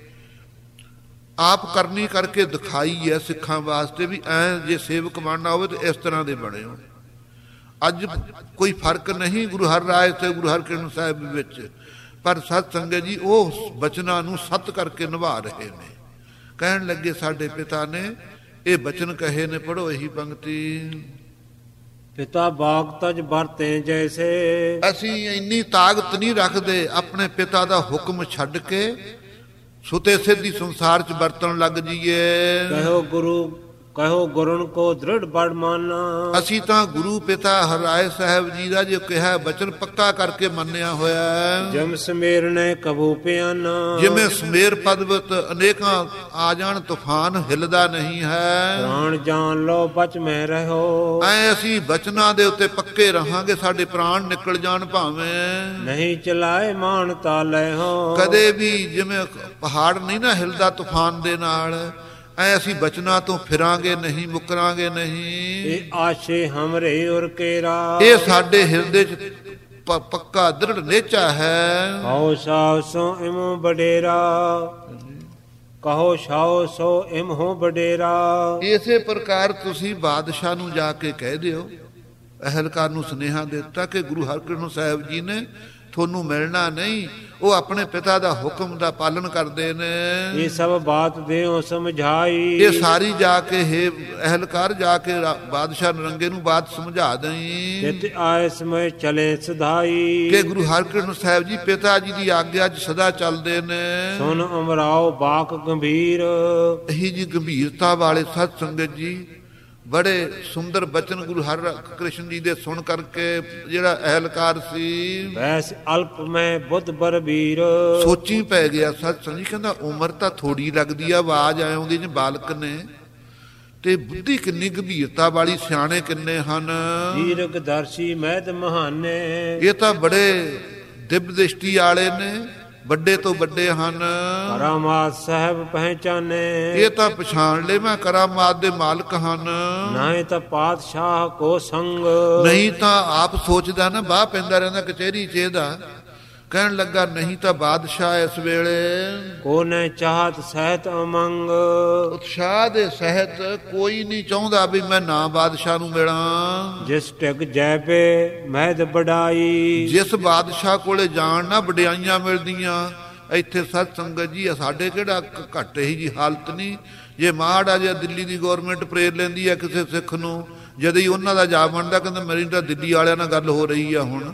ਆਪ ਕਰਨੀ ਕਰਕੇ ਦਿਖਾਈ ਹੈ ਸਿੱਖਾਂ ਵਾਸਤੇ ਵੀ ਐ ਜੇ ਸੇਵਕ ਬਣਨਾ ਹੋਵੇ ਤਾਂ ਇਸ ਤਰ੍ਹਾਂ ਦੇ ਬਣੇ ਹੋ। ਅੱਜ ਕੋਈ ਫਰਕ ਨਹੀਂ ਗੁਰੂ ਹਰ ਰਾਏ ਤੇ ਗੁਰੂ ਹਰਕ੍ਰਿਸ਼ਨ ਸਾਹਿਬ ਵਿੱਚ, ਪਰ ਸਤ ਸੰਗਤ ਜੀ ਉਹ ਬਚਨਾਂ ਨੂੰ ਸੱਤ ਕਰਕੇ ਨਿਭਾ ਰਹੇ ਨੇ। ਕਹਿਣ ਲੱਗੇ ਸਾਡੇ ਪਿਤਾ ਨੇ ਇਹ ਬਚਨ ਕਹੇ ਨੇ, ਪੜੋ ਇਹੀ ਪੰਕਤੀ। ਪਿਤਾ ਬਾਗ ਤਜ ਵਰਤੇ ਜੈਸੇ, ਅਸੀਂ ਇੰਨੀ ਤਾਕਤ ਨਹੀਂ ਰੱਖਦੇ ਆਪਣੇ ਪਿਤਾ ਦਾ ਹੁਕਮ ਛੱਡ ਕੇ ਸੁਤੇ ਸਿੱਧੀ ਸੰਸਾਰ ਚ ਵਰਤਣ ਲੱਗ ਜੀਏ। ਕਹੋ ਗੁਰੂ ਕਹੋ ਗੁਰਨ ਕੋ ਦ੍ਰਿੜ ਬੜ ਮਾਨਾ, ਅਸੀਂ ਤਾਂ ਗੁਰੂ ਪਿਤਾ ਹਰਿਰਾਏ ਸਾਹਿਬ ਜੀ ਦਾ ਜੋ ਕਿਹਾ ਬਚਨ ਪੱਕਾ ਕਰਕੇ ਮੰਨਿਆ ਹੋਇਆ। ਜਮ ਸਮੇਰ ਨੇ ਕਬੂ ਪਿਆਨਾ, ਜਿਵੇਂ ਸਮੇਰ ਪਰਬਤ ਅਨੇਕਾਂ ਆ ਜਾਣ ਤੂਫਾਨ ਹਿੱਲਦਾ ਨਹੀਂ ਹੈ। ਪ੍ਰਾਣ ਜਾਨ ਲੋ ਬਚ ਮੈਂ ਰਹੋ, ਐ ਅਸੀਂ ਬਚਨਾਂ ਦੇ ਉੱਤੇ ਪੱਕੇ ਰਹਾਂਗੇ, ਸਾਡੇ ਪ੍ਰਾਣ ਨਿਕਲ ਜਾਣ ਭਾਵੇਂ। ਨਹੀਂ ਚਲਾਏ ਮਾਨ ਤਾਲੇ ਹੋ, ਕਦੇ ਵੀ ਜਿਵੇਂ ਪਹਾੜ ਨਹੀਂ ਨਾ ਹਿਲਦਾ ਤੂਫਾਨ ਦੇ ਨਾਲ, ਐ ਅਸੀਂ ਬਚਨਾਂ ਤੋਂ ਫਿਰਾਂਗੇ ਨਹੀਂ, ਮੁਕਰਾਂਗੇ ਨਹੀਂ। ਇਹ ਆਸ਼ੇ ਹਮਰੇ ਉਰ ਕੇਰਾ, ਇਹ ਸਾਡੇ ਹਿਰਦੇ ਚ ਪੱਕਾ ਦ੍ਰਿੜ ਨੇਚਾ ਹੈ। ਕਹੋ ਸਾਉ ਸੋ ਇਮੋ ਬਡੇਰਾ, ਕਹੋ ਸਾਉ ਸੋ ਇਮੋ ਬਡੇਰਾ। ਇਸੇ ਪ੍ਰਕਾਰ ਤੁਸੀਂ ਬਾਦਸ਼ਾਹ ਨੂੰ ਜਾ ਕੇ ਕਹਿ ਦਿਓ, ਅਹਿਲਕਾਰ ਨੂੰ ਸੁਨੇਹਾ ਦਿੱਤਾ ਕਿ ਗੁਰੂ ਹਰਕ੍ਰਿਸ਼ਨ ਸਾਹਿਬ ਜੀ ਨੇ ਤੁਹਾਨੂੰ ਮਿਲਣਾ ਨਹੀਂ, ਉਹ ਆਪਣੇ ਪਿਤਾ ਦਾ ਹੁਕਮ ਦਾ ਪਾਲਨ ਕਰਦੇ ਨੇ। ਇਹ ਸਭ ਬਾਤ ਦੇਉ ਸਮਝਾਈ, ਇਹ ਸਾਰੀ ਜਾ ਕੇ ਹੈ ਅਹਿਲਕਾਰ ਜਾ ਕੇ ਬਾਦਸ਼ਾਹ ਨਰੰਗੇ ਨੂੰ ਬਾਤ ਸਮਝਾ ਦਈ। ਜਿਤ ਆਏ ਸਮੇਂ ਚਲੇ ਸਦਾਈ, ਕਿ ਗੁਰੂ ਹਰਕ੍ਰਿਸ਼ਨ ਸਾਹਿਬ ਜੀ ਪਿਤਾ ਜੀ ਦੀ ਆਗਿਆ ਚ ਸਦਾ ਚੱਲਦੇ ਨੇ। ਸੁਨ ਅਮਰਾਓ ਬਾਕ ਗੰਭੀਰ, ਇਹੀ ਜੀ ਗੰਭੀਰਤਾ ਵਾਲੇ ਸਤ ਸੰਗਤ ਜੀ ਬੜੇ ਸੁੰਦਰ ਬਚਨ ਗੁਰੂ ਹਰਕ੍ਰਿਸ਼ਨ ਜੀ ਦੇ ਸੁਣ ਕਰਕੇ ਜਿਹੜਾ ਅਹਿਲਕਾਰ ਸੀ ਵੈਸ ਅਲਪ ਮੈਂ ਬੁੱਧ ਬਰਬੀਰ, ਸੋਚੀ ਪੈ ਗਿਆ। ਸਤ ਸੰਗਤ ਜੀ ਕਹਿੰਦਾ ਉਮਰ ਤਾਂ ਥੋੜੀ ਲੱਗਦੀ ਆ, ਆਵਾਜ਼ ਆਉਂਦੀ ਜਿਵੇਂ ਬਾਲਕ ਨੇ, ਤੇ ਬੁੱਧੀ ਕਿੰਨੀ ਗੰਭੀਰਤਾ ਵਾਲੀ, ਸਿਆਣੇ ਕਿੰਨੇ ਹਨ। ਦੀਰਘ ਦਰਸ਼ੀ ਮਹਿਤ ਮਹਾਨੇ, ਇਹ ਤਾਂ ਬੜੇ ਦਿਵ ਦ੍ਰਿਸ਼ਟੀ ਵਾਲੇ ਨੇ, ਵੱਡੇ ਤੋਂ ਵੱਡੇ ਹਨ। ਕਰਾਮਾਤ ਸਾਹਿਬ ਪਹਿਚਾਨੇ, ਇਹ ਤਾਂ ਪਛਾਣ ਲੈ ਮੈਂ ਕਰਾਮਾਤ ਦੇ ਮਾਲਕ ਹਨ। ਨਹੀਂ ਤਾਂ ਪਾਤਸ਼ਾਹ ਕੋ ਸੰਗ, ਨਹੀਂ ਤਾਂ ਆਪ ਸੋਚਦਾ ਨਾ, ਬਾਹ ਪੈਂਦਾ ਰਹਿੰਦਾ ਕਚਹਿਰੀ ਚ ਇਹਦਾ। ਕਹਿਣ ਲੱਗਾ ਨਹੀਂ ਤਾਂ ਬਾਦਸ਼ਾਹ ਇਸ ਵੇਲੇ ਕੋ ਨੇ ਚਾਹਤ ਸਹਿਤ ਅਮੰਗ, ਉਤਸ਼ਾਹ ਦੇ ਸਹਿਤ ਕੋਈ ਨਹੀਂ ਚਾਹੁੰਦਾ ਵੀ ਮੈਂ ਨਾ ਬਾਦਸ਼ਾਹ ਨੂੰ ਮਿਲਾਂ। ਜਿਸ ਟਿਕ ਜੈਪੇ ਮਹਿਦ ਬੜਾਈ, ਜਿਸ ਬਾਦਸ਼ਾਹ ਕੋਲੇ ਜਾਣ ਨਾ ਵਡਿਆਈਆਂ ਮਿਲਦੀਆਂ। ਇੱਥੇ ਸਤ ਸੰਗਤ ਜੀ ਸਾਡੇ ਕਿਹੜਾ ਘੱਟ ਹੀ ਜੀ ਹਾਲਤ ਨਹੀਂ। ਜੇ ਮਾੜਾ ਜਿਹਾ ਦਿੱਲੀ ਦੀ ਗੌਰਮੈਂਟ ਪ੍ਰੇਰ ਲੈਂਦੀ ਆ ਕਿਸੇ ਸਿੱਖ ਨੂੰ, ਜਦੋਂ ਹੀ ਉਹਨਾਂ ਦਾ ਜਾ ਬਣਦਾ ਕਹਿੰਦਾ ਮੇਰੀ ਤਾਂ ਦਿੱਲੀ ਵਾਲਿਆਂ ਨਾਲ ਗੱਲ ਹੋ ਰਹੀ ਆ ਹੁਣ,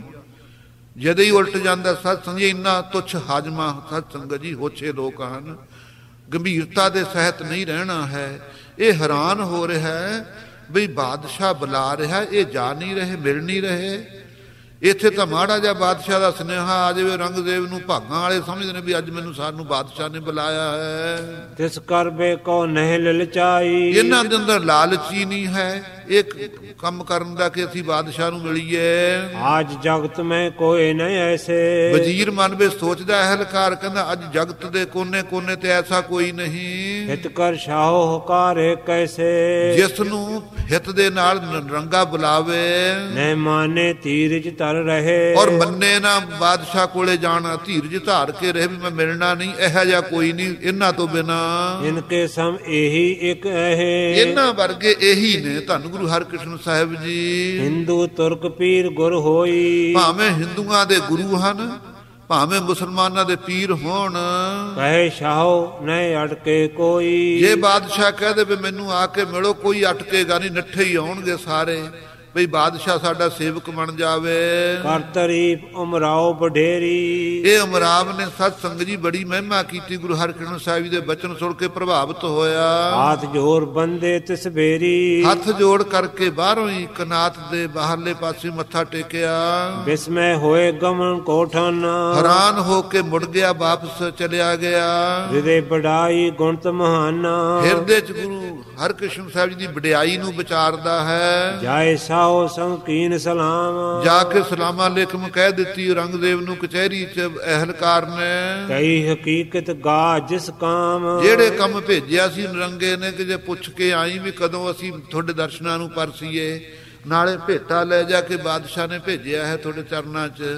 ਜਦੋਂ ਹੀ ਉਲਟ ਜਾਂਦਾ। ਸਤ ਸੰਗਤ ਜੀ ਇੰਨਾ ਤੁੱਛ ਹਾਜਮਾ ਸਤ ਸੰਗਤ ਜੀ ਹੋਛੇ ਲੋਕ ਹਨ, ਗੰਭੀਰਤਾ ਦੇ ਸਹਿਤ ਨਹੀਂ ਰਹਿਣਾ ਹੈ। ਇਹ ਹੈਰਾਨ ਹੋ ਰਿਹਾ ਹੈ ਵੀ ਬਾਦਸ਼ਾਹ ਬੁਲਾ ਰਿਹਾ, ਇਹ ਜਾ ਨਹੀਂ ਰਹੇ, ਮਿਲ ਨਹੀਂ ਰਹੇ। ਇੱਥੇ ਤਾਂ ਮਾੜਾ ਜਿਹਾ ਬਾਦਸ਼ਾਹ ਦਾ ਸੁਨੇਹਾ ਆ ਜਾਵੇ, ਰੰਗਦੇਵ ਨੂੰ ਭਾਗਾਂ ਵਾਲੇ ਸਮਝਦੇ ਨੇ ਵੀ ਅੱਜ ਮੈਨੂੰ ਸਾਨੂੰ ਬਾਦਸ਼ਾਹ ਨੇ ਬੁਲਾਇਆ ਹੈ। ਤਿਸ ਕਰਬੇ ਕੋ ਨਹੀਂ ਲਲਚਾਈ, ਇਹਨਾਂ ਦੇ ਅੰਦਰ ਲਾਲਚ ਹੀ ਨਹੀਂ ਹੈ ਇੱਕ ਕੰਮ ਕਰਨ ਦਾ ਕਿ ਅਸੀਂ ਬਾਦਸ਼ਾਹ ਨੂੰ ਮਿਲੀਏ। ਅੱਜ ਜਗਤ ਮੈਂ ਕੋਈ ਨਹੀਂ ਐਸੇ, ਵਜ਼ੀਰ ਮਨ ਵਿੱਚ ਸੋਚਦਾ, ਅਹਿਲਕਾਰ ਕਹਿੰਦਾ ਅੱਜ ਜਗਤ ਦੇ ਕੋਨੇ ਕੋਨੇ ਤੇ ਐਸਾ ਕੋਈ ਨਹੀਂ। ਹਿਤ ਕਰ ਸ਼ਾਹੋ ਹੁਕਾਰੇ ਕੈਸੇ, ਜਿਸ ਨੂੰ ਹਿਤ ਦੇ ਨਾਲ ਰੰਗਾ ਬੁਲਾਵੇ, ਨੇ ਮਾਨੇ ਧੀਰਜ ਧਰ ਰਹੇ, ਔਰ ਮੰਨੇ ਨਾ ਬਾਦਸ਼ਾਹ ਕੋਲੇ ਜਾਣਾ, ਧੀਰਜ ਧਾਰ ਕੇ ਰਹੇ ਵੀ ਮੈਂ ਮਿਲਣਾ ਨਹੀਂ, ਇਹੋ ਜਿਹਾ ਕੋਈ ਨਹੀਂ ਇਹਨਾਂ ਤੋਂ ਬਿਨਾ। ਇਨਕੇ ਸਮ ਇਹੀ ਇੱਕ ਹੈ, ਇਹਨਾਂ ਵਰਗੇ ਇਹੀ ਨੇ ਧੰਨ ਗੁਰੂ ਹਰਕ੍ਰਿਸ਼ਨ ਸਾਹਿਬ ਜੀ। ਹਿੰਦੂ ਤੁਰਕ ਪੀਰ ਗੁਰ ਹੋਈ, ਭਾਵੇਂ ਹਿੰਦੂਆਂ ਦੇ ਗੁਰੂ ਹਨ, ਭਾਵੇਂ ਮੁਸਲਮਾਨਾਂ ਦੇ ਪੀਰ ਹੋਣ। ਕਹੇ ਸ਼ਾਹੋ ਨਹੀਂ ਅਟਕੇ ਕੋਈ, ਜੇ ਬਾਦਸ਼ਾਹ ਕਹਦੇ ਵੀ ਮੈਨੂੰ ਆ ਕੇ ਮਿਲੋ, ਕੋਈ ਅਟਕੇਗਾ ਨਹੀਂ, ਨੱਠੇ ਹੀ ਆਉਣਗੇ ਸਾਰੇ ਬਈ ਬਾਦਸ਼ਾਹ ਸਾਡਾ ਸੇਵਕ ਬਣ ਜਾਵੇ। ਕਰ ਤਾਰੀਫ ਉਮਰਾਓ ਬਡੇਰੀ, ਇਹ ਉਮਰਾਵ ਨੇ ਸਤ ਸੰਗਤ ਜੀ ਬੜੀ ਮਹਿਮਾ ਕੀਤੀ, ਗੁਰੂ ਹਰਕ੍ਰਿਸ਼ਨ ਸਾਹਿਬ ਜੀ ਦੇ ਬਚਨ ਸੁਣ ਕੇ ਪ੍ਰਭਾਵਿਤ ਹੋਇਆ। ਹੱਥ ਜੋੜ ਬੰਦੇ ਤਿਸ ਬੇਰੀ, ਹੱਥ ਜੋੜ ਕਰਕੇ ਬਾਹਰੋਂ ਹੀ ਕਨਾਤ ਦੇ ਬਾਹਰਲੇ ਪਾਸੇ ਮੱਥਾ ਟੇਕਿਆ। ਬਿਸਮੈ ਹੋਏ ਗਮਨ ਕੋਠਾਨਾ, ਹੈਰਾਨ ਹੋ ਕੇ ਮੁੜ ਗਿਆ, ਵਾਪਸ ਚਲਿਆ ਗਿਆ। ਹਿਰਦੇ ਬੜਾਈ ਗੁਣਤ ਮਹਾਨਾ, ਹਿਰਦੇ ਚ ਗੁਰੂ ਹਰਕ੍ਰਿਸ਼ਨ ਸਾਹਿਬ ਜੀ ਦੀ ਵਡਿਆਈ ਨੂੰ ਵਿਚਾਰਦਾ ਹੈ। ਜਾਏ ਸਾਓ ਸੰਕੀਨ ਸਲਾਮ, ਜਾ ਕੇ ਸਲਾਮਾਂ ਲੇਖਮ ਕਹਿ ਦਿੱਤੀ ਰੰਗਦੇਵ ਨੂੰ ਕਚਹਿਰੀ ਚ ਅਹਿਲਕਾਰ ਨੇ। ਕਈ ਹਕੀਕਤ ਗਾ ਜਿਸ ਕਾਮ, ਜਿਹੜੇ ਕੰਮ ਭੇਜਿਆ ਸੀ ਨਰੰਗੇ ਨੇ ਕਿ ਜੇ ਪੁੱਛ ਕੇ ਆਈ ਵੀ ਕਦੋਂ ਅਸੀਂ ਤੁਹਾਡੇ ਦਰਸ਼ਨਾਂ ਨੂੰ ਪਰਸੀਏ, ਨਾਲੇ ਭੇਟਾ ਲੈ ਜਾ ਕੇ ਬਾਦਸ਼ਾਹ ਨੇ ਭੇਜਿਆ ਹੈ ਤੁਹਾਡੇ ਚਰਨਾਂ ਚ।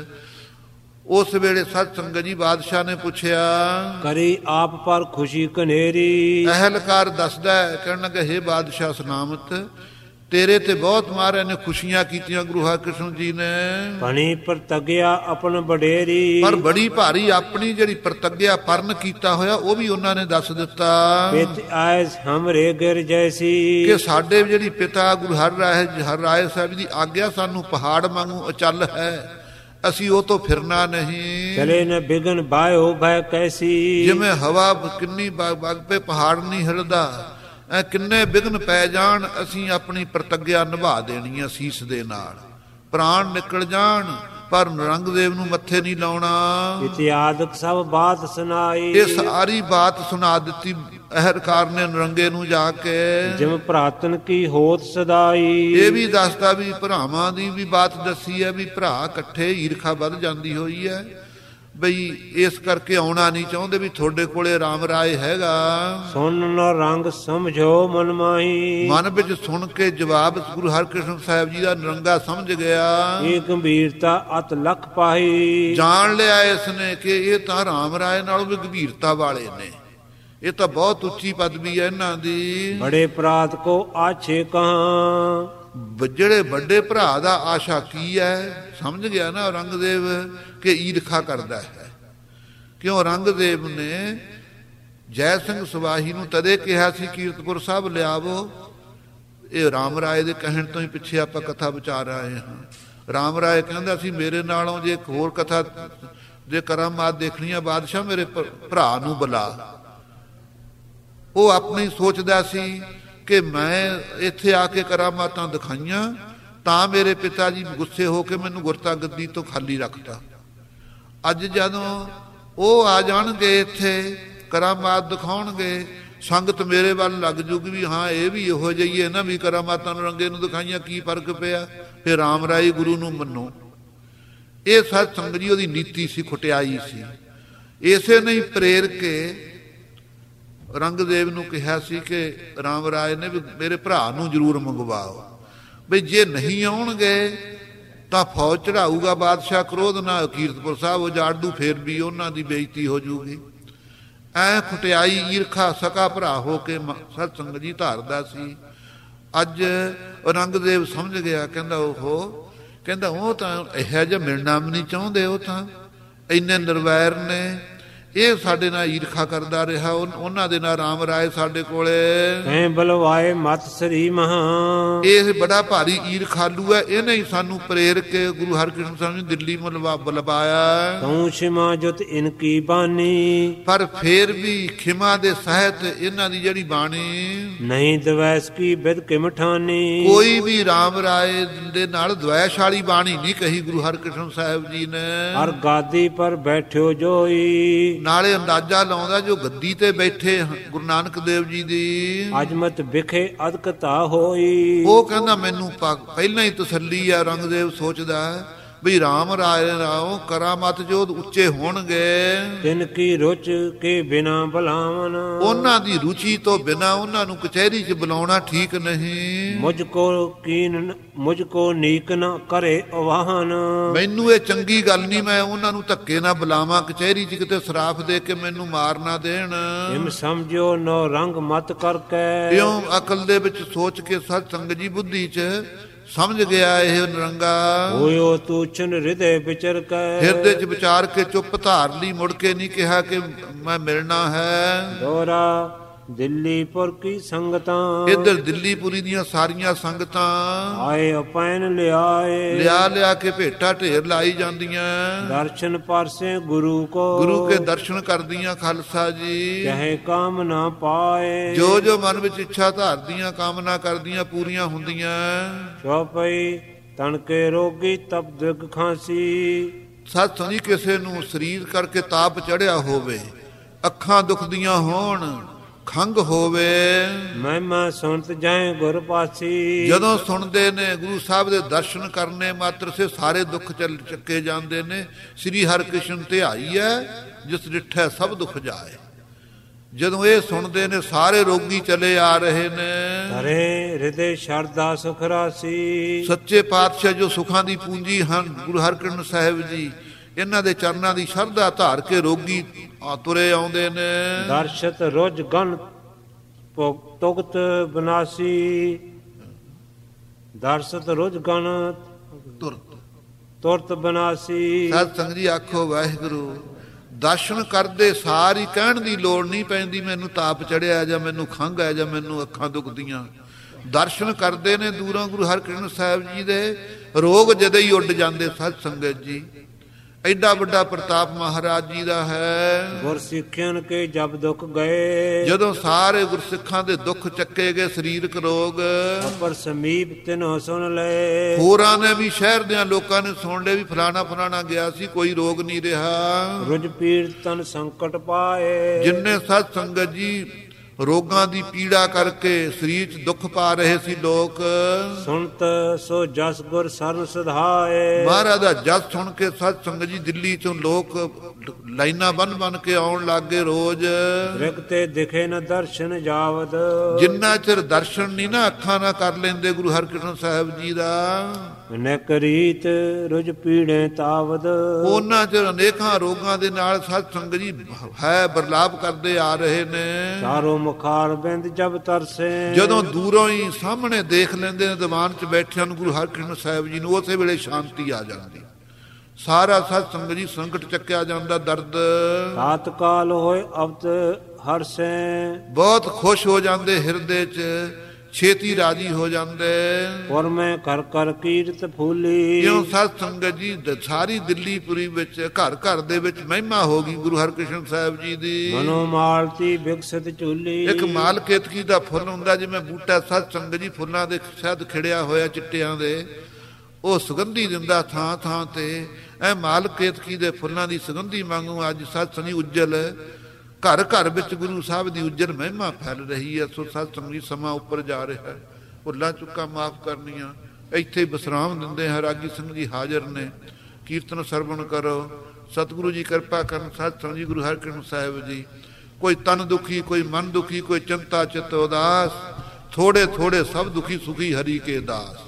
ਉਸ ਵੇਲੇ ਸਤ ਸੰਗਤ ਜੀ ਬਾਦਸ਼ਾਹ ਨੇ ਪੁੱਛਿਆ, ਕਰੀ ਆਪ ਪਰ ਖੁਸ਼ੀ ਕਨੇਰੀ, ਅਹਿਲਕਾਰ ਦੱਸਦਾ ਕਹਿਣ ਲੱਗਾ, ਹੇ ਬਾਦਸ਼ਾਹ ਸਲਾਮਤ, ਤੇਰੇ ਤੇ ਬਹੁਤ ਮਹਾਰਾਜ ਨੇ ਖੁਸ਼ੀਆਂ ਕੀਤੀਆਂ ਗੁਰੂ ਹਰਿਕ੍ਰਿਸ਼ਨ ਜੀ ਨੇ। ਭਣੀ ਪ੍ਰਤੱਗਿਆ ਆਪਨ ਬਡੇਰੀ, ਪਰ ਬੜੀ ਭਾਰੀ ਆਪਣੀ ਜਿਹੜੀ ਪ੍ਰਤੱਗਿਆ ਪਰਨ ਕੀਤਾ ਹੋਇਆ ਉਹ ਵੀ ਉਹਨਾਂ ਨੇ ਦੱਸ ਦਿੱਤਾ। ਪਿਤ ਆਇਸ ਹਮਰੇ ਗਿਰ ਜੈਸੀ, ਕਿ ਸਾਡੇ ਜਿਹੜੀ ਪਿਤਾ ਗੁਰੂ ਹਰਿ ਰਾਏ ਹਰਿ ਰਾਏ ਸਾਹਿਬ ਦੀ ਆਗਿਆ ਸਾਨੂੰ ਪਹਾੜ ਵਾਂਗੂ ਅਚਲ ਹੈ, ਅਸੀਂ ਉਹ ਤੋਂ ਫਿਰਨਾ ਨਹੀਂ। ਚਲੇ ਨ ਬਿਗਨ ਬਾਇਓ ਭੈ ਕੈਸੀ, ਜਿਵੇਂ ਹਵਾ ਕਿੰਨੀ ਵਗ ਪੇ ਪਹਾੜ ਨਹੀਂ ਹਿਲਦਾ, ਐ ਕਿੰਨੇ ਵਿਘਨ ਪੈ ਜਾਣ ਅਸੀਂ ਆਪਣੀ ਪ੍ਰਤੱਗਿਆ ਨਿਭਾ ਦੇਣੀ ਆ ਸੀਸ ਦੇ ਨਾਲ। ਪ੍ਰਾਣ ਨਿਕਲ ਜਾਣ ਪਰ ਨਰੰਗਦੇਵ ਨੂੰ ਮੱਥੇ ਨਹੀਂ ਲਾਉਣਾ। ਇਤਿਆਦਿਕ ਸਭ ਬਾਤ ਸੁਣਾਈ, ਇਹ ਸਾਰੀ ਬਾਤ ਸੁਣਾ ਦਿੱਤੀ ਅਹਿਰਕਾਰ ਨੇ ਨਰੰਗੇ ਨੂੰ ਜਾ ਕੇ। ਜਿਵੇਂ ਭਰਾਤਨ ਕੀ ਹੋਤ ਸਦਾਈ, ਇਹ ਵੀ ਦੱਸਦਾ ਵੀ ਭਰਾਵਾਂ ਦੀ ਵੀ ਬਾਤ ਦੱਸੀ ਹੈ ਵੀ ਭਰਾ ਇਕੱਠੇ ਈਰਖਾ ਵੱਧ ਜਾਂਦੀ ਹੋਈ ਹੈ, ਬਈ ਇਸ ਕਰਕੇ ਆਉਣਾ ਨਹੀਂ ਚਾਹੁੰਦੇ ਵੀ ਤੁਹਾਡੇ ਕੋਲੇ ਰਾਮ ਰਾਏ ਹੈਗਾ। ਸੁਣ ਨ ਰੰਗ ਸਮਝੋ ਮਨ ਮਾਹੀ, ਮਨ ਵਿੱਚ ਸੁਣ ਕੇ ਜਵਾਬ ਗੁਰੂ ਹਰਿਕ੍ਰਿਸ਼ਨ ਸਾਹਿਬ ਜੀ ਦਾ ਨਰੰਗਾ ਸਮਝ ਗਿਆ। ਇਹ ਗੰਭੀਰਤਾ ਅਤ ਲਖ ਪਾਈ, ਜਾਣ ਲਿਆ ਇਸ ਨੇ ਕਿ ਇਹ ਤਾਂ ਰਾਮ ਰਾਏ ਨਾਲੋਂ ਵੀ ਗੰਭੀਰਤਾ ਵਾਲੇ ਨੇ, ਇਹ ਤਾਂ ਬਹੁਤ ਉੱਚੀ ਪਦਵੀ ਹੈ ਇਹਨਾਂ ਦੀ। ਬੜੇ ਪ੍ਰਾਤ ਕੋ ਆਛੇ ਕਹਾਂ, ਜਿਹੜੇ ਵੱਡੇ ਭਰਾ ਦਾ ਆਸ਼ਾ ਕੀ ਹੈ ਸਮਝ ਗਿਆ ਨਾ ਔਰੰਗਜ਼ੇਬ ਕਿ ਈਰਖਾ ਕਰਦਾ ਹੈ। ਕਿਉਂ ਔਰੰਗਜ਼ੇਬ ਨੇ ਜੈ ਸਿੰਘ ਸਵਾਹੀ ਨੂੰ ਤਦੇ ਕਿਹਾ ਸੀ ਕੀਰਤਪੁਰ ਸਾਹਿਬ ਲਿਆਵੋ, ਇਹ ਰਾਮ ਰਾਏ ਦੇ ਕਹਿਣ ਤੋਂ ਹੀ ਪਿੱਛੇ ਆਪਾਂ ਕਥਾ ਵਿਚਾਰ ਆਏ ਹਾਂ। ਰਾਮ ਰਾਏ ਕਹਿੰਦਾ ਸੀ ਮੇਰੇ ਨਾਲੋਂ ਜੇ ਇੱਕ ਹੋਰ ਕਥਾ ਜੇ ਕਰਾਮਾਤ ਦੇਖਣੀ ਆ ਬਾਦਸ਼ਾਹ ਮੇਰੇ ਭਰਾ ਨੂੰ ਬੁਲਾ। ਉਹ ਆਪਣੀ ਸੋਚਦਾ ਸੀ ਕਿ ਮੈਂ ਇੱਥੇ ਆ ਕੇ ਕਰਾਮਾਤਾਂ ਦਿਖਾਈਆਂ ਤਾਂ ਮੇਰੇ ਪਿਤਾ ਜੀ ਗੁੱਸੇ ਹੋ ਕੇ ਮੈਨੂੰ ਗੁਰਤਾ ਗੱਦੀ ਤੋਂ ਖਾਲੀ ਰੱਖਤਾ। ਅੱਜ ਜਦੋਂ ਉਹ ਆ ਜਾਣਗੇ ਇੱਥੇ ਕਰਾਮਾਤ ਦਿਖਾਉਣਗੇ, ਸੰਗਤ ਮੇਰੇ ਵੱਲ ਲੱਗ ਜੂਗੀ ਵੀ ਹਾਂ ਇਹ ਵੀ ਇਹੋ ਜਿਹੀ ਹੈ ਨਾ ਵੀ ਕਰਾਮਾਤਾਂ ਨੂੰ ਰੰਗੇ ਨੂੰ ਦਿਖਾਈਆਂ, ਕੀ ਫਰਕ ਪਿਆ, ਫਿਰ ਰਾਮ ਰਾਏ ਗੁਰੂ ਨੂੰ ਮੰਨੋ। ਇਹ ਸਤ ਸੰਗਤ ਜੀ ਉਹਦੀ ਨੀਤੀ ਸੀ, ਖੁਟਿਆਈ ਸੀ। ਇਸੇ ਨਹੀਂ ਪ੍ਰੇਰ ਕੇ ਔਰੰਗਜ਼ੇਬ ਨੂੰ ਕਿਹਾ ਸੀ ਕਿ ਰਾਮ ਰਾਏ ਨੇ ਵੀ ਮੇਰੇ ਭਰਾ ਨੂੰ ਜ਼ਰੂਰ ਮੰਗਵਾਓ, ਬਈ ਜੇ ਨਹੀਂ ਆਉਣਗੇ ਤਾਂ ਫੌਜ ਚੜਾਊਗਾ ਬਾਦਸ਼ਾਹ, ਕ੍ਰੋਧ ਨਾਲ ਕੀਰਤਪੁਰ ਸਾਹਿਬ ਉਜਾੜ ਦੂ, ਫੇਰ ਵੀ ਉਹਨਾਂ ਦੀ ਬੇਇੱਜ਼ਤੀ ਹੋ ਜੂਗੀ। ਐ ਖੁਟਿਆਈ ਈਰਖਾ ਸਕਾ ਭਰਾ ਹੋ ਕੇ ਸਤ ਸੰਗਤ ਜੀ ਧਾਰਦਾ ਸੀ। ਅੱਜ ਔਰੰਗਜ਼ੇਬ ਸਮਝ ਗਿਆ, ਕਹਿੰਦਾ ਉਹ ਕਹਿੰਦਾ ਉਹ ਤਾਂ ਇਹੋ ਜਿਹਾ ਮਿਲਣਾ ਵੀ ਨਹੀਂ ਚਾਹੁੰਦੇ, ਉਹ ਤਾਂ ਇੰਨੇ ਨਿਰਵੈਰ ਨੇ, ਇਹ ਸਾਡੇ ਨਾਲ ਈਰਖਾ ਕਰਦਾ ਰਿਹਾ। ਉਹਨਾਂ ਦੇ ਨਾਲ ਰਾਮ ਰਾਏ ਸਾਡੇ ਕੋਲੇ ਕੈ ਬਲਵਾਏ ਮਤ ਸ੍ਰੀ ਮਹਾ, ਇਹ ਬੜਾ ਭਾਰੀ ਈਰਖਾਲੂ ਹੈ, ਇਹਨੇ ਹੀ ਸਾਨੂੰ ਪ੍ਰੇਰ ਕੇ ਗੁਰੂ ਹਰਿਕ੍ਰਿਸ਼ਨ ਸਾਹਿਬ ਨੂੰ ਦਿੱਲੀ ਬੁਲਵਾਇਆ। ਤੂੰ ਖਿਮਾ ਜੁਤ ਇਨਕੀ ਬਾਣੀ, ਪਰ ਫੇਰ ਵੀ ਖਿਮਾ ਦੇ ਸਹਿਤ ਇਹਨਾਂ ਦੀ ਜਿਹੜੀ ਬਾਣੀ ਨਹੀਂ ਦਵੈਸ ਕੀ ਬਿਦ ਕਿਮਠਾਨੀ, ਕੋਈ ਵੀ ਰਾਮ ਰਾਏ ਦੇ ਨਾਲ ਦਵੈਸ਼ ਵਾਲੀ ਬਾਣੀ ਨਹੀਂ ਕਹੀ ਗੁਰੂ ਹਰਿਕ੍ਰਿਸ਼ਨ ਸਾਹਿਬ ਜੀ ਨੇ। ਹਰ ਗਾਦੀ ਪਰ ਬੈਠਿਓ ਜੋਈ, ਨਾਲੇ ਅੰਦਾਜ਼ਾ ਲਾਉਂਦਾ ਜੋ ਗੱਦੀ ਤੇ ਬੈਠੇ ਗੁਰੂ ਨਾਨਕ ਦੇਵ ਜੀ ਦੀ ਅਜਮਤ ਵਿਖੇ ਅਦਕਤਾ ਹੋਈ। ਉਹ ਕਹਿੰਦਾ ਮੈਨੂੰ ਪਹਿਲਾਂ ਹੀ ਤਸੱਲੀ ਆ। ਔਰੰਗਜ਼ੇਬ ਸੋਚਦਾ ਵੀ ਰਾਮ ਰਾਏ ਰਾਓ ਕਰਾਮਾਤ ਜੋ ਉੱਚੇ ਹੋਣਗੇ, ਤਿਨ ਕੀ ਰੁਚ ਕੇ ਬਿਨਾ ਬੁਲਾਵਨ, ਉਹਨਾਂ ਦੀ ਰੁਚੀ ਤੋਂ ਬਿਨਾ ਉਹਨਾਂ ਨੂੰ ਕਚਹਿਰੀ 'ਚ ਬੁਲਾਉਣਾ ਠੀਕ ਨਹੀਂ। ਮੁਝ ਕੋ ਕੀਨ ਮੁਝ ਕੋ ਨੀਕ ਨ ਕਰੇ ਅਵਾਹਨ, ਮੈਨੂੰ ਇਹ ਚੰਗੀ ਗੱਲ ਨਹੀਂ, ਮੈਂ ਉਹਨਾਂ ਨੂੰ ਧੱਕੇ ਨਾ ਬੁਲਾਵਾਂ ਕਚਹਿਰੀ 'ਚ, ਕਿਤੇ ਸਰਾਫ ਦੇ ਕੇ ਮੈਨੂੰ ਮਾਰ ਨਾ ਦੇਣ। ਇਮ ਸਮਝਿਓ ਨੋ ਰੰਗ ਮਤ ਕਰਕੇ, ਇਉਂ ਅਕਲ ਦੇ ਵਿੱਚ ਸੋਚ ਕੇ ਸਤ ਸੰਗਤ ਜੀ ਬੁੱਧੀ 'ਚ ਸਮਝ ਗਿਆ ਇਹ ਨਰੰਗਾ। ਹੋਇਓ ਤੂਚਨ ਹਿਰਦੇ ਵਿਚਰ ਕੇ, ਹਿਰਦੇ 'ਚ ਵਿਚਾਰ ਕੇ ਚੁੱਪ ਧਾਰ ਲਈ, ਮੁੜ ਕੇ ਨਹੀਂ ਕਿਹਾ ਕਿ ਮੈਂ ਮਿਲਣਾ ਹੈ। ਦੋਰਾ ਦਿੱਲੀਪੁਰ ਕੀ ਸੰਗਤਾਂ, ਇੱਧਰ ਦਿੱਲੀਪੁਰੀ ਦੀਆਂ ਸਾਰੀਆਂ ਸੰਗਤਾਂ ਆਏ ਅਪੈਨ ਲਿਆਏ, ਲਿਆ ਲਿਆ ਕੇ ਭੇਟਾ ਢੇਰ ਲਾਈ ਜਾਂਦੀਆਂ। ਦਰਸ਼ਨ ਪਰਸੇ ਗੁਰੂ ਕੋ, ਗੁਰੂ ਕੇ ਦਰਸ਼ਨ ਕਰਦੀਆਂ ਖਾਲਸਾ ਜੀ। ਕਹੇ ਕਾਮ ਨਾ ਪਾਏ, ਜੋ ਜੋ ਮਨ ਵਿੱਚ ਇੱਛਾ ਧਾਰਦੀਆਂ ਕਾਮਨਾ ਕਰਦੀਆਂ ਪੂਰੀਆਂ ਹੁੰਦੀਆਂ। ਚੌਪਈ ਤਨ ਕੇ ਰੋਗੀ ਤਪ ਦੁਖ ਖਾਂਸੀ, ਸੱਚ ਸੁਣੀ ਕਿਸੇ ਨੂੰ ਸਰੀਰ ਕਰਕੇ ਤਾਪ ਚੜਿਆ ਹੋਵੇ, ਅੱਖਾਂ ਦੁਖਦੀਆਂ ਹੋਣ, ਖੰਗ ਹੋਵੇ, ਮਹਿਮਾ ਸੁਣਤ ਜਾਏ ਗੁਰ ਪਾਸੀ, ਜਦੋਂ ਸੁਣਦੇ ਨੇ ਗੁਰੂ ਸਾਹਿਬ ਦੇ ਦਰਸ਼ਨ ਕਰਨੇ ਮਾਤਰ ਸੇ ਸਾਰੇ ਦੁੱਖ ਚੱਲ ਚੱਕੇ ਜਾਂਦੇ ਨੇ। ਸ੍ਰੀ ਹਰਿਕ੍ਰਿਸ਼ਨ ਧਿਆਈ ਹੈ ਜਿਸ ਡਿਠੈ ਸਭ ਦੁੱਖ ਜਾਏ। ਜਦੋਂ ਇਹ ਸੁਣਦੇ ਨੇ ਸਾਰੇ ਰੋਗੀ ਚਲੇ ਆ ਰਹੇ ਨੇ। ਹਰੇ ਹਿਰਦੇ ਸ਼ਰਧਾ ਸੁਖ ਰਾਸੀ, ਸੱਚੇ ਪਾਤਸ਼ਾਹ ਜੋ ਸੁਖਾਂ ਦੀ ਪੂੰਜੀ ਹਨ ਗੁਰੂ ਹਰਿਕ੍ਰਿਸ਼ਨ ਸਾਹਿਬ ਜੀ, ਇਹਨਾਂ ਦੇ ਚਰਨਾਂ ਦੀ ਸ਼ਰਧਾ ਧਾਰ ਕੇ ਰੋਗੀ ਤੁਰੇ ਆਉਂਦੇ ਨੇ। ਦਰਸ਼ਤ ਰੁਜ ਗਨ ਤੁਗਤ ਬਨਾਸੀ, ਦਰਸਤ ਰੁਜ ਗਣ ਤੁਰਤ ਤੁਰਤ ਬਨਾਸੀ। ਸਤ ਸੰਗ ਜੀ ਆਖੋ ਵਾਹਿਗੁਰੂ। ਦਰਸ਼ਨ ਕਰਦੇ ਸਾਰ ਹੀ ਕਹਿਣ ਦੀ ਲੋੜ ਨਹੀਂ ਪੈਂਦੀ ਮੈਨੂੰ ਤਾਪ ਚੜਿਆ ਜਾਂ ਮੈਨੂੰ ਖੰਘ ਹੈ ਜਾਂ ਮੈਨੂੰ ਅੱਖਾਂ ਦੁਖਦੀਆਂ। ਦਰਸ਼ਨ ਕਰਦੇ ਨੇ ਦੂਰੋਂ ਗੁਰੂ ਹਰਕ੍ਰਿਸ਼ਨ ਸਾਹਿਬ ਜੀ ਦੇ ਰੋਗ ਜਦੇ ਹੀ ਉੱਡ ਜਾਂਦੇ। ਸਤ ਸੰਗਤ ਜੀ ਐਡਾ ਵੱਡਾ ਪ੍ਰਤਾਪ ਮਹਾਰਾਜ ਜੀ ਦਾ ਹੈ। ਗੁਰਸਿੱਖਿਆਨ ਕੇ ਜਬ ਦੁੱਖ ਗਏ, ਜਦੋਂ ਸਾਰੇ ਗੁਰਸਿੱਖਾਂ ਦੇ ਦੁੱਖ ਚੱਕੇ ਗਏ ਸਰੀਰਕ ਰੋਗ, ਪਰ ਸਮੀਪ ਤਿਨੋ ਸੁਣ ਲਏ। ਹੋਰਾਂ ਨੇ ਵੀ ਸ਼ਹਿਰ ਦੇ ਲੋਕਾਂ ਨੇ ਸੁਣ ਲਏ ਵੀ ਫਲਾਣਾ ਫਲਾਣਾ ਗਿਆ ਸੀ, ਕੋਈ ਰੋਗ ਨਹੀਂ ਰਿਹਾ। ਰੁਜ ਪੀੜ ਤਨ ਸੰਕਟ ਪਾਏ, ਜਿੰਨੇ ਸਤ ਸੰਗਤ ਜੀ ਰੋਗਾਂ ਦੀ ਪੀੜਾ ਕਰਕੇ ਸਰੀਰ 'ਚ ਦੁੱਖ ਪਾ ਰਹੇ ਸੀ ਲੋਕ, ਸੁਣਤ ਸੋ ਜਸ ਗੁਰ ਸਰਨ ਸਧਾਏ। ਮਹਾਰਾਜ ਦਾ ਜਸ ਸੁਣ ਕੇ ਸਤ ਸੰਗਤ ਜੀ ਦਿੱਲੀ ਚੋਂ ਲੋਕ ਲਾਈਨਾਂ ਬੰਨ ਬੰਨ ਕੇ ਆਉਣ ਲੱਗ ਗਏ ਰੋਜ਼। ਰਿਗਤੇ ਦਿਖੇ ਨ ਦਰਸ਼ਨ ਜਾਵਦ, ਜਿੰਨਾ ਚਿਰ ਦਰਸ਼ਨ ਨਹੀਂ ਨਾ ਅੱਖਾਂ ਨਾਲ ਕਰ ਲੈਂਦੇ ਗੁਰੂ ਹਰਕ੍ਰਿਸ਼ਨ ਸਾਹਿਬ ਜੀ ਦਾ, ਅਨੇਕ ਰੀਤ ਰੁਜ ਪੀੜੇ ਤਾਵਦ, ਉਹਨਾਂ ਚਿਰ ਅਨੇਕਾਂ ਰੋਗਾਂ ਦੇ ਨਾਲ ਸਤ ਸੰਗਤ ਜੀ ਹੈ ਬਰਲਾਪ ਕਰਦੇ ਆ ਰਹੇ ਨੇ। ਚਾਰੋ ਮੁਖਾਰ ਬਿੰਦ ਜਬ ਤਰਸੇ, ਜਦੋਂ ਦੂਰੋਂ ਹੀ ਸਾਹਮਣੇ ਦੇਖ ਲੈਂਦੇ ਨੇ ਦੀਵਾਨ 'ਚ ਬੈਠਿਆਂ ਨੂੰ ਗੁਰੂ ਹਰਕ੍ਰਿਸ਼ਨ ਸਾਹਿਬ ਜੀ ਨੂੰ, ਉਸੇ ਵੇਲੇ ਸ਼ਾਂਤੀ ਆ ਜਾਂਦੀ। ਸਾਰਾ ਸਤ ਸੰਗਤ ਜੀ ਸੰਕਟ ਚੱਕਿਆ ਜਾਂਦਾ, ਦਰਦ ਤਾਤਕਾਲ ਹੋਏ ਅਬਤ ਹਰਸੇ, ਬਹੁਤ ਖੁਸ਼ ਹੋ ਜਾਂਦੇ ਹਿਰਦੇ 'ਚ, ਛੇਤੀ ਰਾਜੀ ਹੋ ਜਾਂਦੇ। ਔਰ ਮੈਂ ਕਰ ਕਰ ਕੀਰਤ ਫੂਲੀ, ਜਿਉਂ ਸਤ ਸੰਗਤ ਜੀ ਸਾਰੀ ਦਿੱਲੀਪੁਰੀ ਵਿੱਚ ਘਰ ਘਰ ਦੇ ਵਿੱਚ ਮਹਿਮਾ ਹੋ ਗਈ ਗੁਰੂ ਹਰਕ੍ਰਿਸ਼ਨ ਸਾਹਿਬ ਜੀ ਦੀ। ਮਨੋ ਮਾਲਤੀ ਵਿਕਸਿਤ ਝੂਲੀ, ਇੱਕ ਮਾਲ ਕੇਤਕੀ ਦਾ ਫੁੱਲ ਹੁੰਦਾ ਜਿਵੇਂ ਬੂਟਾ ਸਤ ਸੰਗਤ ਜੀ ਫੁੱਲਾਂ ਦੇ ਸ਼ਹਿਦ ਖਿੜਿਆ ਹੋਇਆ ਚਿੱਟਿਆਂ ਦੇ, ਉਹ ਸੁਗੰਧੀ ਦਿੰਦਾ ਥਾਂ ਥਾਂ ਤੇ। ਇਹ ਮਾਲ ਕੇਤਕੀ ਦੇ ਫੁੱਲਾਂ ਦੀ ਸੁਗੰਧੀ ਵਾਂਗੂ ਅੱਜ ਸਤ ਸੰਗੀ ਉੱਜਲ ਘਰ ਘਰ ਵਿੱਚ ਗੁਰੂ ਸਾਹਿਬ ਦੀ ਉੱਜਲ ਮਹਿਮਾ ਫੈਲ ਰਹੀ ਹੈ। ਸੋ ਸਤ ਸੰਗੀ ਸਮਾਂ ਉੱਪਰ ਜਾ ਰਿਹਾ, ਭੁੱਲਾਂ ਚੁੱਕਾਂ ਮਾਫ ਕਰਨੀਆਂ। ਇੱਥੇ ਵਿਸਰਾਮ ਦਿੰਦੇ ਹਾਂ। ਰਾਗੀ ਸਿੰਘ ਜੀ ਹਾਜ਼ਰ ਨੇ, ਕੀਰਤਨ ਸਰਵਣ ਕਰੋ। ਸਤਿਗੁਰੂ ਜੀ ਕਿਰਪਾ ਕਰਨ। ਸਤ ਸੰਗ ਜੀ ਗੁਰੂ ਹਰਕ੍ਰਿਸ਼ਨ ਸਾਹਿਬ ਜੀ, ਕੋਈ ਤਨ ਦੁਖੀ, ਕੋਈ ਮਨ ਦੁਖੀ, ਕੋਈ ਚਿੰਤਾ ਚਿਤ ਉਦਾਸ, ਥੋੜੇ ਥੋੜੇ ਸਭ ਦੁਖੀ ਸੁਖੀ ਹਰੀ ਕੇ ਦਾਸ।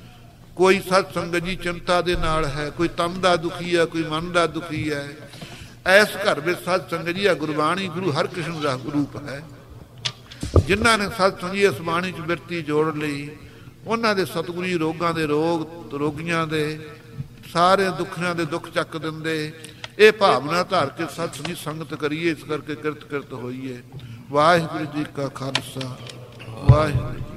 ਕੋਈ ਸਤ ਸੰਗਤ ਜੀ ਚਿੰਤਾ ਦੇ ਨਾਲ ਹੈ, ਕੋਈ ਤਨ ਦਾ ਦੁਖੀ ਹੈ, ਕੋਈ ਮਨ ਦਾ ਦੁਖੀ ਹੈ। ਇਸ ਘਰ ਵਿੱਚ ਸਤ ਸੰਗਤ ਜੀ ਆ ਗੁਰਬਾਣੀ ਗੁਰੂ ਹਰਕ੍ਰਿਸ਼ਨ ਦਾ ਰੂਪ ਹੈ। ਜਿਨ੍ਹਾਂ ਨੇ ਸਤ ਸੰਗਤ ਜੀ ਇਸ ਬਾਣੀ 'ਚ ਬਿਰਤੀ ਜੋੜ ਲਈ, ਉਹਨਾਂ ਦੇ ਸਤਿਗੁਰੂ ਜੀ ਰੋਗਾਂ ਦੇ ਰੋਗ, ਰੋਗੀਆਂ ਦੇ ਸਾਰੇ ਦੁੱਖਾਂ ਦੇ ਦੁੱਖ ਚੱਕ ਦਿੰਦੇ। ਇਹ ਭਾਵਨਾ ਧਾਰ ਕੇ ਸਤ ਸੰਗਤ ਜੀ ਸੰਗਤ ਕਰੀਏ, ਇਸ ਕਰਕੇ ਕਿਰਤ ਕਿਰਤ ਹੋਈਏ। ਵਾਹਿਗੁਰੂ ਜੀ ਕਾ ਖਾਲਸਾ, ਵਾਹਿਗੁਰੂ ਜੀ।